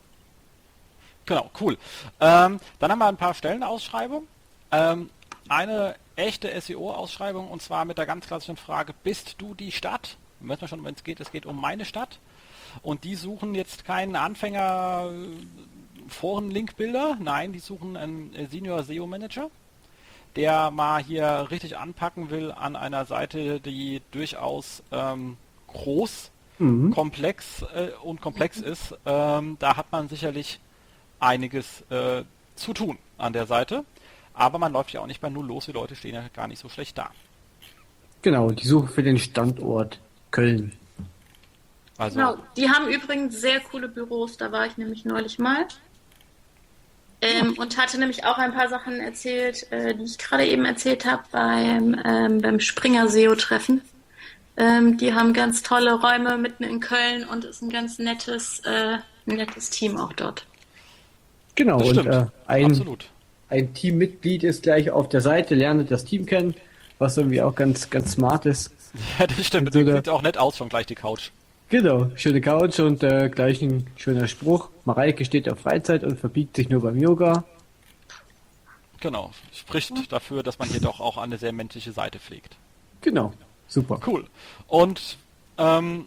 Genau, cool. Ähm, dann haben wir ein paar Stellenausschreibungen. Ähm, eine echte S E O-Ausschreibung und zwar mit der ganz klassischen Frage, bist du die Stadt? Wissen wir schon, wenn es geht, es geht um meine Stadt. Und die suchen jetzt keinen Anfänger Foren-Link-Bilder, nein, die suchen einen Senior S E O-Manager, der mal hier richtig anpacken will an einer Seite, die durchaus ähm, groß, Mhm. komplex äh, und komplex ist. Ähm, da hat man sicherlich einiges äh, zu tun an der Seite. Aber man läuft ja auch nicht bei Null los, die Leute stehen ja gar nicht so schlecht da. Genau, die Suche für den Standort Köln. Also, Genau, die haben übrigens sehr coole Büros, da war ich nämlich neulich mal. Ähm, und hatte nämlich auch ein paar Sachen erzählt, äh, die ich gerade eben erzählt habe beim, ähm, beim Springer S E O-Treffen. Ähm, die haben ganz tolle Räume mitten in Köln und ist ein ganz nettes, äh, ein nettes Team auch dort. Genau, das und stimmt. äh, ein, Absolut. ein Teammitglied ist gleich auf der Seite, lernt das Team kennen, was irgendwie auch ganz, ganz smart ist. Ja, das stimmt. So Das der- sieht auch nett aus, schon gleich die Couch. Genau, schöne Couch und äh, gleich ein schöner Spruch. Mareike steht auf Freizeit und verbiegt sich nur beim Yoga. Genau. Spricht dafür, dass man hier doch auch eine sehr menschliche Seite pflegt. Genau, super. Cool. Und ähm,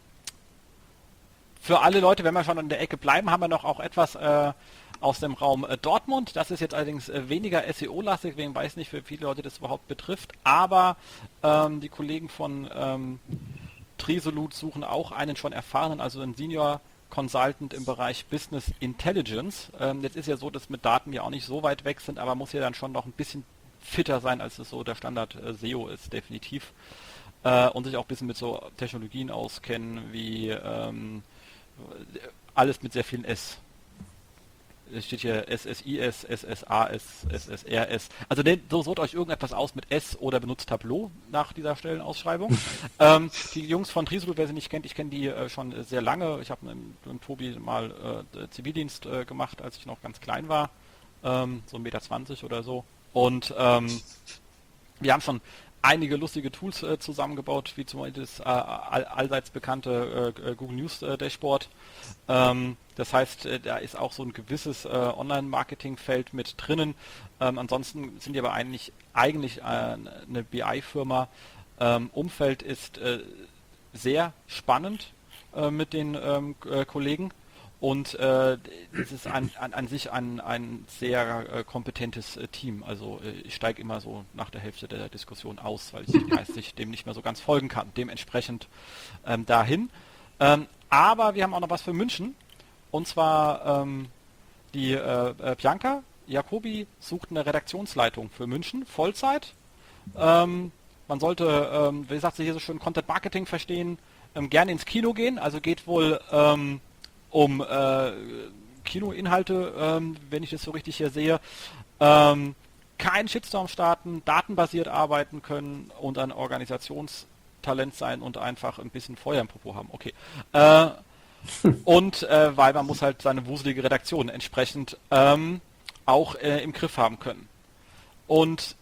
für alle Leute, wenn wir schon in der Ecke bleiben, haben wir noch auch etwas äh, aus dem Raum äh, Dortmund. Das ist jetzt allerdings äh, weniger S E O-lastig, deswegen weiß ich nicht, wie viele Leute das überhaupt betrifft. Aber ähm, die Kollegen von ähm, Tresolut suchen auch einen schon erfahrenen, also einen Senior Consultant im Bereich Business Intelligence. Ähm, jetzt ist ja so, dass mit Daten ja auch nicht so weit weg sind, aber muss ja dann schon noch ein bisschen fitter sein, als es so der Standard äh, S E O ist, definitiv. Äh, und sich auch ein bisschen mit so Technologien auskennen, wie ähm, alles mit sehr vielen S. Es steht hier S S I S, S S A S, S S R S. Also ne, so sucht euch irgendetwas aus mit S oder benutzt Tableau nach dieser Stellenausschreibung. ähm, die Jungs von Tresolut, wer sie nicht kennt, ich kenne die äh, schon sehr lange. Ich habe mit, mit Tobi mal äh, Zivildienst äh, gemacht, als ich noch ganz klein war. Ähm, so ein Meter zwanzig oder so. Und ähm, wir haben schon einige lustige Tools äh, zusammengebaut, wie zum Beispiel das äh, all, allseits bekannte äh, Google News äh, Dashboard. Ähm, das heißt, äh, da ist auch so ein gewisses äh, Online-Marketing-Feld mit drinnen. Ähm, ansonsten sind die aber eigentlich, eigentlich äh, eine B I-Firma. Ähm, Umfeld ist äh, sehr spannend äh, mit den ähm, äh, Kollegen. Und äh, es ist an, an, an sich ein, ein sehr äh, kompetentes äh, Team. Also äh, ich steige immer so nach der Hälfte der Diskussion aus, weil ich geistig dem nicht mehr so ganz folgen kann. Dementsprechend ähm, dahin. Ähm, aber wir haben auch noch was für München. Und zwar ähm, die äh, äh, Bianca Jacobi sucht eine Redaktionsleitung für München, Vollzeit. Ähm, man sollte, ähm, wie sagt sie hier so schön, Content Marketing verstehen, ähm, gerne ins Kino gehen. Also geht wohl ähm, um äh, Kinoinhalte, ähm, wenn ich das so richtig hier sehe, ähm, kein Shitstorm starten, datenbasiert arbeiten können und ein Organisationstalent sein und einfach ein bisschen Feuer im Popo haben. Okay. Äh, und äh, weil man muss halt seine wuselige Redaktion entsprechend ähm, auch äh, im Griff haben können. Und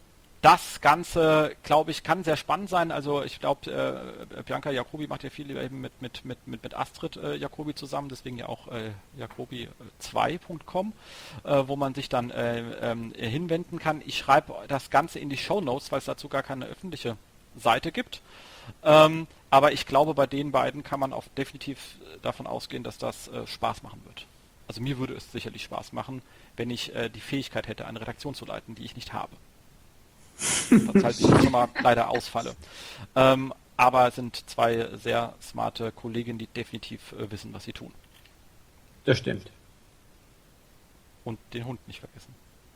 das Ganze, glaube ich, kann sehr spannend sein. Also ich glaube, äh, Bianca Jacobi macht ja viel eben mit, mit, mit, mit, mit Astrid äh, Jacobi zusammen, deswegen ja auch äh, jacobi zwei punkt com, äh, wo man sich dann äh, ähm, hinwenden kann. Ich schreibe das Ganze in die Shownotes, weil es dazu gar keine öffentliche Seite gibt. Ähm, aber ich glaube, bei den beiden kann man auch definitiv davon ausgehen, dass das äh, Spaß machen wird. Also mir würde es sicherlich Spaß machen, wenn ich äh, die Fähigkeit hätte, eine Redaktion zu leiten, die ich nicht habe. Falls ich schon mal leider ausfalle. Ähm, aber es sind zwei sehr smarte Kolleginnen, die definitiv äh, wissen, was sie tun. Das stimmt. Und den Hund nicht vergessen.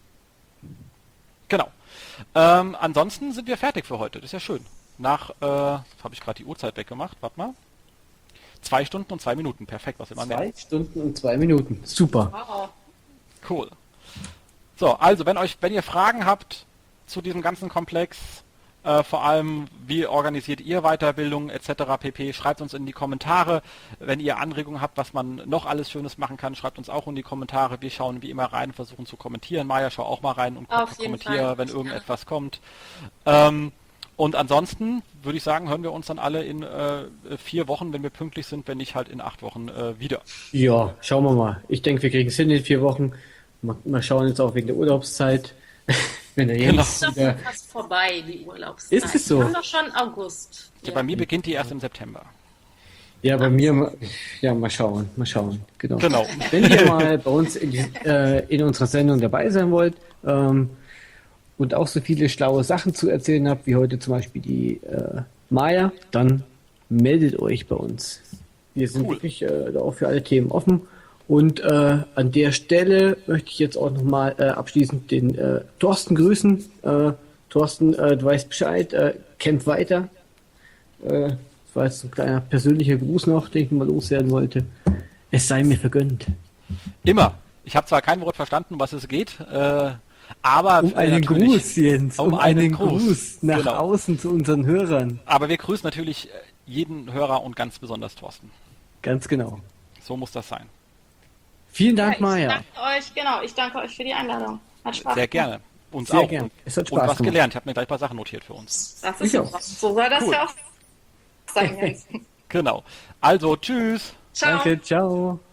Genau. Ähm, ansonsten sind wir fertig für heute. Das ist ja schön. Nach, äh, habe ich gerade die Uhrzeit weggemacht. Warte mal. Zwei Stunden und zwei Minuten. Perfekt, was immer mehr. Zwei Stunden und zwei Minuten. Super. Wow. Cool. So, also wenn euch, wenn ihr Fragen habt zu diesem ganzen Komplex, äh, vor allem wie organisiert ihr Weiterbildung et cetera pp, schreibt uns in die Kommentare. Wenn ihr Anregungen habt, was man noch alles Schönes machen kann, schreibt uns auch in die Kommentare. Wir schauen wie immer rein, versuchen zu kommentieren. Maja, schau auch mal rein und Auf jeden kommentiere, Fall. wenn irgendetwas kommt. Ähm, und ansonsten würde ich sagen, hören wir uns dann alle in äh, vier Wochen, wenn wir pünktlich sind, wenn nicht halt in acht Wochen äh, wieder. Ja, schauen wir mal. Ich denke, wir kriegen es hin in vier Wochen. Mal, mal schauen jetzt auch wegen der Urlaubszeit. Wenn der Genau. Jens Ist doch wieder... fast vorbei, die Urlaubszeit. Ist es so? Wir haben doch schon August. Ja, bei mir beginnt die erst im September. Ja, bei mir, ma- ja, mal schauen, mal schauen. Genau. Genau. Wenn ihr mal bei uns in, die, äh, in unserer Sendung dabei sein wollt ähm, und auch so viele schlaue Sachen zu erzählen habt, wie heute zum Beispiel die äh, Maya, dann meldet euch bei uns. Wir sind Cool. wirklich äh, da auch für alle Themen offen Und äh, an der Stelle möchte ich jetzt auch nochmal äh, abschließend den äh, Thorsten grüßen. Äh, Thorsten, äh, du weißt Bescheid, äh, kämpf weiter. Äh, das war jetzt ein kleiner persönlicher Gruß noch, den ich mal loswerden wollte. Es sei mir vergönnt. Immer. Ich habe zwar kein Wort verstanden, um was es geht, äh, aber... Um einen Gruß, Jens. Um, um einen, einen Gruß, Gruß nach genau. außen zu unseren Hörern. Aber wir grüßen natürlich jeden Hörer und ganz besonders Thorsten. Ganz genau. So muss das sein. Vielen Ja, Dank, ich Maja. danke euch, genau, ich danke euch für die Einladung. Hat Spaß Sehr gemacht. gerne. Uns Sehr auch. gern. Und, Es hat und Spaß was gemacht. gelernt. Ich habe mir gleich ein paar Sachen notiert für uns. Das ist Ich auch. super. So soll das Cool. ja auch sein, Jens. Genau. Also, tschüss. Ciao. Danke, ciao.